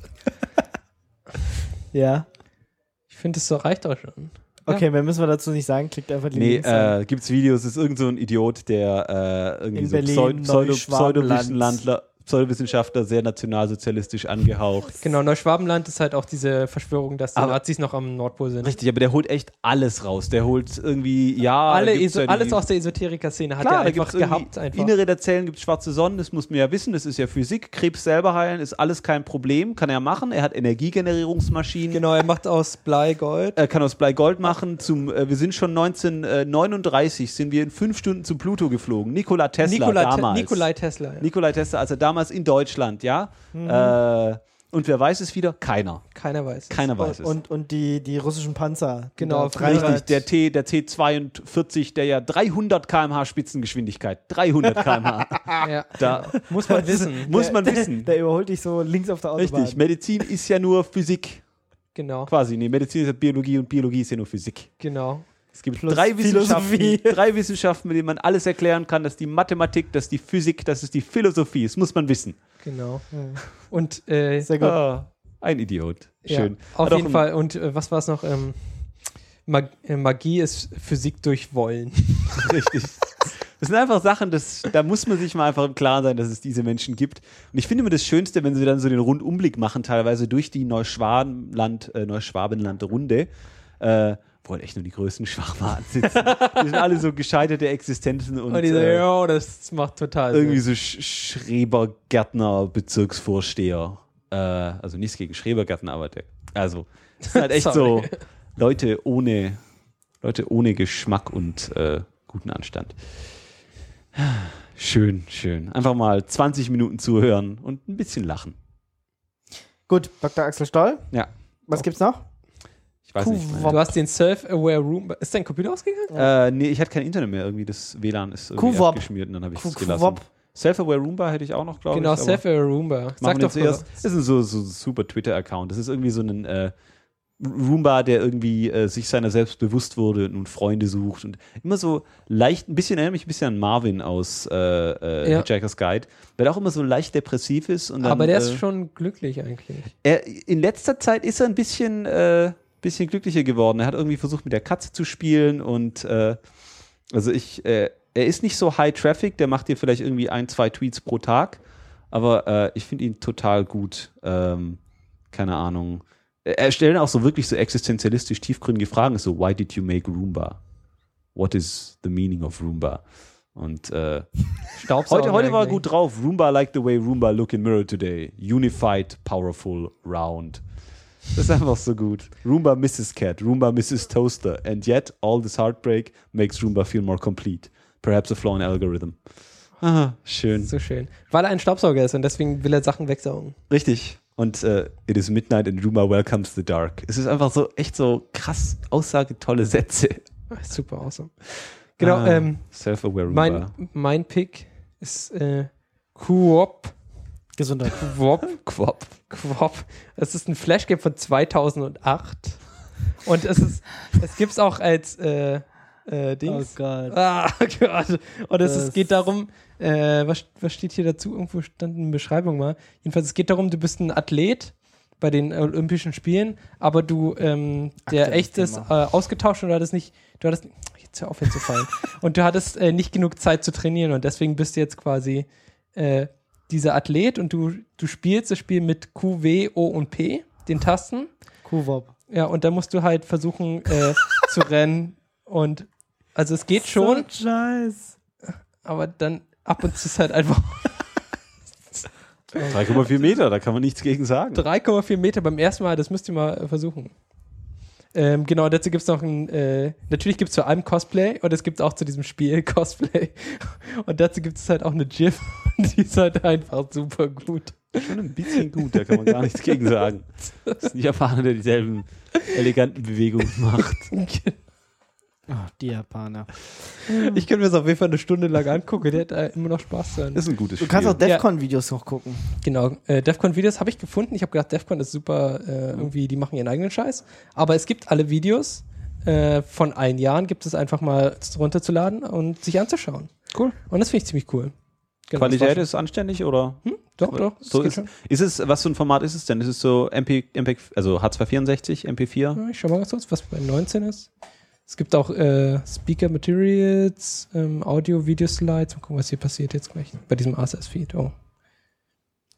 Ja. ich finde, das so reicht auch schon. Okay, mehr müssen wir dazu nicht sagen. Klickt einfach die Nee, Links an. äh, gibt's Videos, es ist irgend so ein Idiot, der äh, irgendwie In so Berlin, Pseudo, Pseudo, Neuschwabenland. Pseudo-Landler, Pseudowissenschaftler, sehr nationalsozialistisch angehaucht. Genau, Neuschwabenland ist halt auch diese Verschwörung, dass die Aber- Nazis noch am Nordpol sind. Richtig, aber der holt echt alles raus. Der holt irgendwie, ja, Alle da gibt's Eso- ja die- alles aus der Esoteriker-Szene hat Klar, er da einfach gibt's irgendwie gehabt. Einfach. Innere der Zellen gibt es schwarze Sonnen, das muss man ja wissen, das ist ja Physik. Krebs selber heilen ist alles kein Problem, kann er machen. Er hat Energiegenerierungsmaschinen. Genau, er macht aus Blei Gold. Er kann aus Blei Gold machen. Zum, äh, wir sind schon neunzehnhundertneununddreißig sind wir in fünf Stunden zum Pluto geflogen. Nikola Tesla Nikolai, Te- damals. Nikolai Tesla. Ja. Nikolai Tesla, also damals in Deutschland, ja. Mhm. Äh, und wer weiß es wieder? Keiner. Keiner weiß es. Keiner weiß es. Und, und die, die russischen Panzer. die Genau, da frei- Richtig, der T, der T zweiundvierzig, der ja dreihundert Kilometer pro Stunde Spitzengeschwindigkeit. dreihundert Kilometer pro Stunde. Ja. Da Muss man wissen. muss man der, wissen. Der überholt dich so links auf der Autobahn. Richtig, Medizin ist ja nur Physik. Genau, Quasi, nee, Medizin ist ja Biologie und Biologie ist ja nur Physik. genau. Es gibt Plus drei Wissenschaften, Philosophie. drei Wissenschaften, mit denen man alles erklären kann. Das ist die Mathematik, das ist die Physik, das ist die Philosophie. Das muss man wissen. Genau. Ja. Und äh, Sehr gut. Ah, ein Idiot. Schön. ja, auf Hat auch jeden ein- Fall. Und äh, was war es noch? Ähm, Mag äh, Magie ist Physik durch Wollen. Richtig. Das sind einfach Sachen, das, da muss man sich mal einfach im Klaren sein, dass es diese Menschen gibt. Und ich finde immer das Schönste, wenn sie dann so den Rundumblick machen, teilweise durch die Neuschwabenland, äh, Neuschwabenland-Runde, äh, wo halt echt nur die größten Schwachmaten sitzen. Die sind alle so gescheiterte Existenzen und, Und die so, äh, ja, das macht total irgendwie Sinn. so Sch Schrebergärtner, Bezirksvorsteher. Äh, also nichts gegen Schrebergärtner, aber der, also, das sind halt echt so Sorry. Leute ohne, Leute ohne Geschmack und äh, guten Anstand. Schön, schön. Einfach mal zwanzig Minuten zuhören und ein bisschen lachen. Gut, Doktor Axel Stoll. Ja. Was gibt's noch? Ich weiß nicht. Du hast den Self-Aware Room. Ist dein Computer ausgegangen? Äh, nee, ich hatte kein Internet mehr. Irgendwie das W L A N ist irgendwie Kuwop. abgeschmiert und dann habe ich es Ku- gelassen. Kuwop. Self-Aware Roomba hätte ich auch noch, glaube Genau, ich. aber- Self-Aware Roomba. Machen Sag wir doch zuerst. mal. Das ist ein so, so super Twitter-Account. Das ist irgendwie so ein äh, Roomba, der irgendwie äh, sich seiner selbst bewusst wurde und nun Freunde sucht und immer so leicht, ein bisschen erinnert mich ein bisschen an Marvin aus äh, äh, Ja. Hitchhiker's Guide, weil er auch immer so leicht depressiv ist. Und dann, Aber der äh, ist schon glücklich eigentlich. er, in letzter Zeit ist er ein bisschen, äh, bisschen glücklicher geworden. Er hat irgendwie versucht, mit der Katze zu spielen und äh, also ich, äh, er ist nicht so High Traffic, der macht dir vielleicht irgendwie ein, zwei Tweets pro Tag, aber äh, ich finde ihn total gut. Ähm, keine Ahnung. Er stellt auch so wirklich so existenzialistisch tiefgründige Fragen, so, why did you make Roomba? What is the meaning of Roomba? Und äh, Staubsaugen heute, heute war er eigentlich. gut drauf. Roomba like the way Roomba look in mirror today. Unified, powerful, round. Das ist einfach so gut. Roomba Missus Cat, Roomba Missus Toaster. And yet, all this heartbreak makes Roomba feel more complete. Perhaps a flaw in algorithm. Ah, schön. So schön. Weil er ein Staubsauger ist und deswegen will er Sachen wegsaugen. Richtig. Und äh, it is midnight and Roomba welcomes the dark. Es ist einfach so, echt so krass aussagetolle Sätze. Ah, Super awesome. Genau, Ah, ähm, Self-aware Roomba. mein, mein Pick ist äh, Coop. Gesundheit. Coop. Quop. Quop. Es ist ein Flashgame von zweitausendacht. Und es ist, es gibt es auch als äh, äh, Dings. Gott. Ah, Gott. Und es Das- ist, geht darum, äh, was, was steht hier dazu? Irgendwo stand eine Beschreibung mal. Jedenfalls, es geht darum, du bist ein Athlet bei den Olympischen Spielen, aber du, ähm, der Aktuelles echt ist, äh, Thema. ausgetauscht und du hattest nicht, du hattest, jetzt hör auf hinzufallen. Und du hattest äh, nicht genug Zeit zu trainieren und deswegen bist du jetzt quasi äh, dieser Athlet und du, du spielst das Spiel mit Q, W, O und P, den Tasten. Kuwop. Ja, und da musst du halt versuchen äh, zu rennen und also es geht schon, So Scheiß. aber dann ab und zu ist halt einfach drei Komma vier Meter, da kann man nichts gegen sagen. drei Komma vier Meter beim ersten Mal, das müsst ihr mal äh, versuchen. Ähm, genau, dazu gibt es noch ein, äh, natürlich gibt es zu allem Cosplay und es gibt auch zu diesem Spiel Cosplay. Und dazu gibt es halt auch eine GIF, die ist halt einfach super gut. Schon ein bisschen gut, da kann man gar nichts gegen sagen. Das ist ein Japaner, der dieselben eleganten Bewegungen macht. Oh, die Japaner. Ich könnte mir das auf jeden Fall eine Stunde lang angucken, der hat äh, immer noch Spaß dran. Das ist ein gutes Du Spiel. kannst auch Defcon-Videos noch gucken. Genau, äh, Defcon-Videos habe ich gefunden. Ich habe gedacht, Defcon ist super, äh, irgendwie, die machen ihren eigenen Scheiß. Aber es gibt alle Videos äh, von allen Jahren, gibt es einfach mal runterzuladen und sich anzuschauen. Cool. Und das finde ich ziemlich cool. Genau, Qualität das ist anständig oder? war schon- Doch, doch. das So geht ist, schon. ist es, was für ein Format ist es denn? Ist es so M P, M P, also H zweihundertvierundsechzig, M P vier? Ja, ich schau mal ganz kurz, was bei neunzehn ist. Es gibt auch äh, Speaker Materials, ähm, Audio, Video Slides. Mal gucken, was hier passiert jetzt gleich bei diesem R S S-Feed. Oh.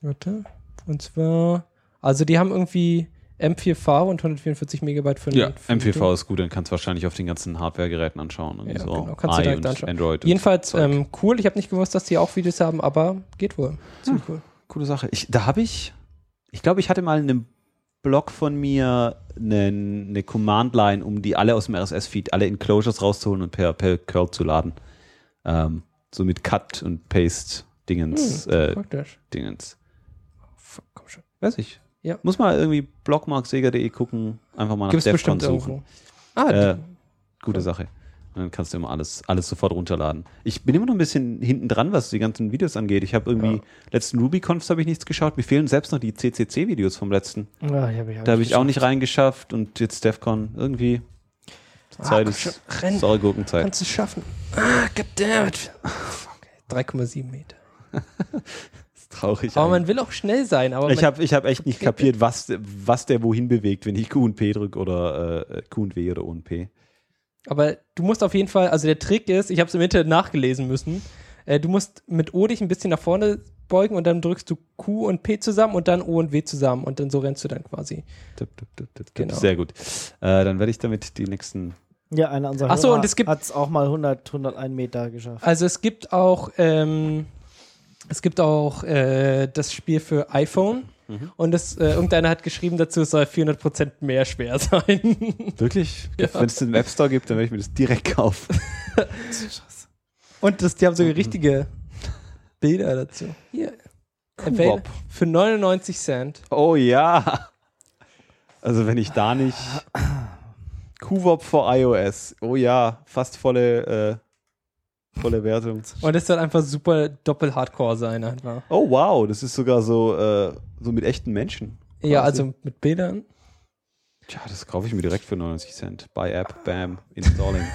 Warte. Und zwar, also die haben irgendwie M vier V und hundertvierundvierzig Megabyte für Ja, für M vier V Ding. ist gut, dann kannst du wahrscheinlich auf den ganzen Hardware-Geräten anschauen. Ja, so genau, kannst du i direkt und anschauen. Android und Jedenfalls Zeug. ähm, cool. Ich habe nicht gewusst, dass die auch Videos haben, aber geht wohl. Ziemlich cool. Coole Sache. Ich, da habe ich, ich glaube, ich hatte mal in einem Blog von mir eine, eine Command-Line, um die alle aus dem R S S-Feed, alle Enclosures rauszuholen und per, per Curl zu laden. Ähm, so mit Cut und Paste-Dingens. Hm, äh, praktisch. Dingens. Fuck, komm schon. Weiß ich. Ja. Muss mal irgendwie blogmarkseger punkt de gucken, einfach mal nach Gibt's Defcon bestimmt suchen. irgendwo. Ah, Äh, die, gute Sache. Und dann kannst du immer alles, alles sofort runterladen. Ich bin immer noch ein bisschen hinten dran, was die ganzen Videos angeht. Ich habe irgendwie, Ja. letzten RubyConf habe ich nichts geschaut. Mir fehlen selbst noch die C C C-Videos vom letzten. Ja, ich hab ich Da habe ich auch nicht reingeschafft und jetzt Defcon irgendwie. Die Ah, Zeit komm ist schon, renn. Säugurkenzeit. kannst du schaffen. Ah, goddammit. Fuck, ey. drei Komma sieben Meter. Das ist traurig. Aber eigentlich. man will auch schnell sein. Aber ich man, habe ich hab echt nicht Okay. kapiert, was, was der wohin bewegt, wenn ich Q und P drücke oder äh, Q und W oder O und P. aber du musst auf jeden Fall, also der Trick ist, ich habe es im Internet nachgelesen müssen, äh, du musst mit O dich ein bisschen nach vorne beugen und dann drückst du Q und P zusammen und dann O und W zusammen und dann so rennst du dann quasi. Tipp, tipp, tipp, tipp, tipp. Genau. Sehr gut. Äh, dann werde ich damit die nächsten. Ja, einer unserer Ach so, Hörer und es gibt- hat es auch mal hundert, hundertein Meter geschafft. Also es gibt auch, ähm, es gibt auch äh, das Spiel für iPhone Mhm. und das, äh, irgendeiner hat geschrieben dazu, es soll vierhundert Prozent mehr schwer sein. Wirklich? Ja. Wenn es den App Store gibt, dann werde ich mir das direkt kaufen. Und das, die haben sogar richtige Bilder dazu. Hier. Avail- Q-Wop. Für neunundneunzig Cent. Oh ja. Also wenn ich da nicht. Q W O P for iOS. Oh ja, fast volle, äh, volle Wertung. Und es soll einfach super doppel-Hardcore sein einfach. Oh wow, das ist sogar so, äh, so mit echten Menschen. Ja, Quasi. also mit Bildern. Tja, das kaufe ich mir direkt für neunundneunzig Cent. Buy App, bam, installing.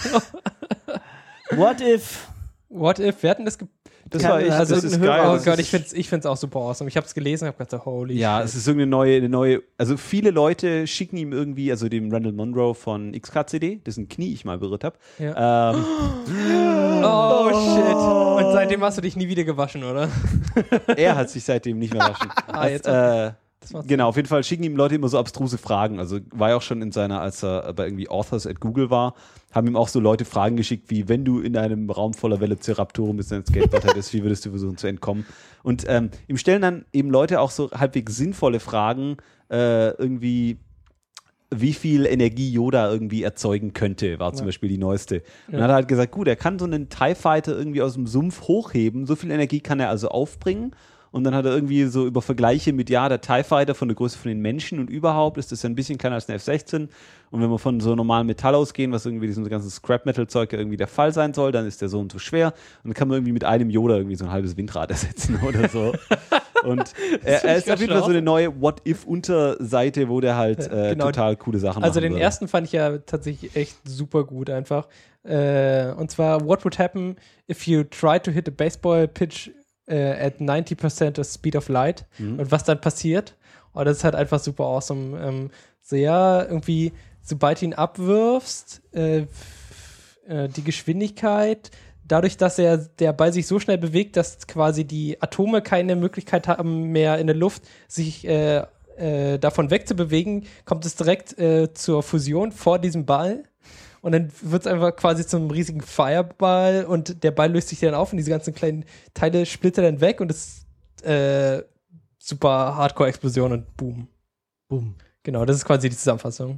What if? What if? Wir hatten das ge Das Kann- war echt, also das ist irgendein geil. Hörer- Oh Das Gott, ist- ich finde es ich find's auch super awesome. Ich habe es gelesen und habe gedacht, holy Ja, shit. es ist irgendeine neue, eine neue, also viele Leute schicken ihm irgendwie, also dem Randall Monroe von X K C D, dessen Knie ich mal berührt habe. Ja. Ähm, Oh shit. Und seitdem hast du dich nie wieder gewaschen, oder? er hat sich seitdem nicht mehr waschen. Ah, jetzt äh, Das war's. Genau, auf jeden Fall schicken ihm Leute immer so abstruse Fragen. Also war ja auch schon in seiner, als er bei irgendwie Authors at Google war, haben ihm auch so Leute Fragen geschickt, wie wenn du in einem Raum voller Velociraptoren mit deinem Skateboard hättest, wie würdest du versuchen zu entkommen? Und ähm, ihm stellen dann eben Leute auch so halbwegs sinnvolle Fragen, äh, irgendwie wie viel Energie Yoda irgendwie erzeugen könnte, war zum Ja. Beispiel die neueste. Und Ja. dann hat er halt gesagt, gut, er kann so einen TIE Fighter irgendwie aus dem Sumpf hochheben, so viel Energie kann er also aufbringen. Und dann hat er irgendwie so über Vergleiche mit, ja, der TIE Fighter von der Größe von den Menschen und überhaupt ist das ja ein bisschen kleiner als eine F sechzehn. Und wenn wir von so normalem Metall ausgehen, was irgendwie diesem ganzen Scrap-Metal-Zeug ja irgendwie der Fall sein soll, dann ist der so und so schwer. Und dann kann man irgendwie mit einem Yoda irgendwie so ein halbes Windrad ersetzen oder so. Und er, find er ich ist grad auf jeden Fall schlau. so eine neue What-If-Unterseite, wo der halt äh, Genau. total coole Sachen Also machen den würde. ersten fand ich ja tatsächlich echt super gut einfach. Äh, und zwar, what would happen if you try to hit a baseball pitch uh, at ninety percent of speed of light? Mhm. Und was dann passiert? Und das ist halt einfach super awesome. Ähm, so ja, irgendwie, sobald du ihn abwirfst, äh, f- äh, die Geschwindigkeit, dadurch, dass er der Ball sich so schnell bewegt, dass quasi die Atome keine Möglichkeit haben, mehr in der Luft sich äh, äh, davon wegzubewegen, kommt es direkt äh, zur Fusion vor diesem Ball. Und dann wird es einfach quasi zum riesigen Fireball und der Ball löst sich dann auf und diese ganzen kleinen Teile splittern dann weg und es ist äh, super Hardcore-Explosion und boom. Boom. Genau, das ist quasi die Zusammenfassung.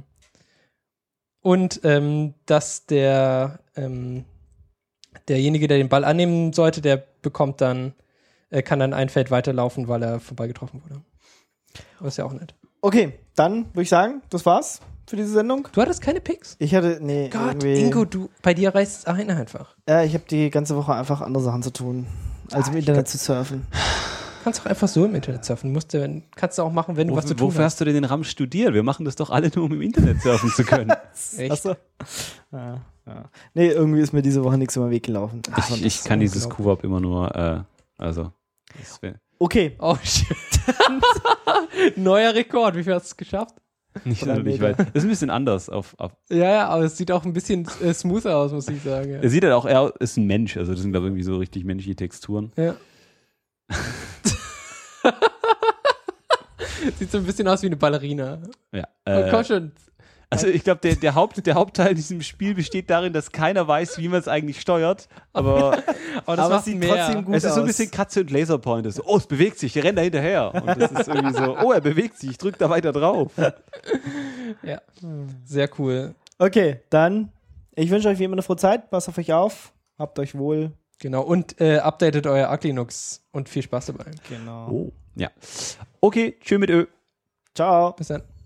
Und ähm, dass der ähm, derjenige, der den Ball annehmen sollte, der bekommt dann, äh, kann dann ein Feld weiterlaufen, weil er vorbeigetroffen wurde. Das ist ja auch nett. Okay, dann würde ich sagen, das war's für diese Sendung. Du hattest keine Picks? Ich hatte, nee, Gott, irgendwie, Ingo, du, bei dir reißt es ein einfach. Ja, ich habe die ganze Woche einfach andere Sachen zu tun, als im Ah, ich Internet glaub- zu surfen. Du kannst doch einfach so im Internet surfen. Musst du, kannst du auch machen, wenn du Wo, was zu tun wofür hast. hast du denn den RAM studiert? Wir machen das doch alle nur, um im Internet surfen zu können. Echt? Achso. Ja, ja. Nee, irgendwie ist mir diese Woche nichts über den Weg gelaufen. Das war Ich, das. ich kann dieses unglaublich. Q W O P immer nur, äh, also, das wär Okay, Oh, shit. Neuer Rekord. Wie viel hast du es geschafft? nicht Drei sonderlich Meter. weit. Das ist ein bisschen anders. Auf, auf. Ja, ja, aber es sieht auch ein bisschen äh, smoother aus, muss ich sagen. Er sieht halt auch, er ist ein Mensch, also das sind, glaube ich, irgendwie so richtig menschliche Texturen. Ja. Sieht so ein bisschen aus wie eine Ballerina. Ja. Oh, Äh, komm schon. also ich glaube, der, der, Haupt, der Hauptteil diesem Spiel besteht darin, dass keiner weiß, wie man es eigentlich steuert. Aber, Aber das Aber macht es sieht mehr. trotzdem gut es ist so ein aus. bisschen Katze und Laserpointer. So, oh, es bewegt sich, ich renne da hinterher. Und das ist irgendwie so, oh, er bewegt sich, ich drücke da weiter drauf. Ja, sehr cool. Okay, dann, ich wünsche euch wie immer eine frohe Zeit. Passt auf euch auf. Habt euch wohl. Genau, und äh, updatet euer Ugly Linux und viel Spaß dabei. Genau. Oh, ja. Okay, tschö mit Ö. Ciao. Bis dann.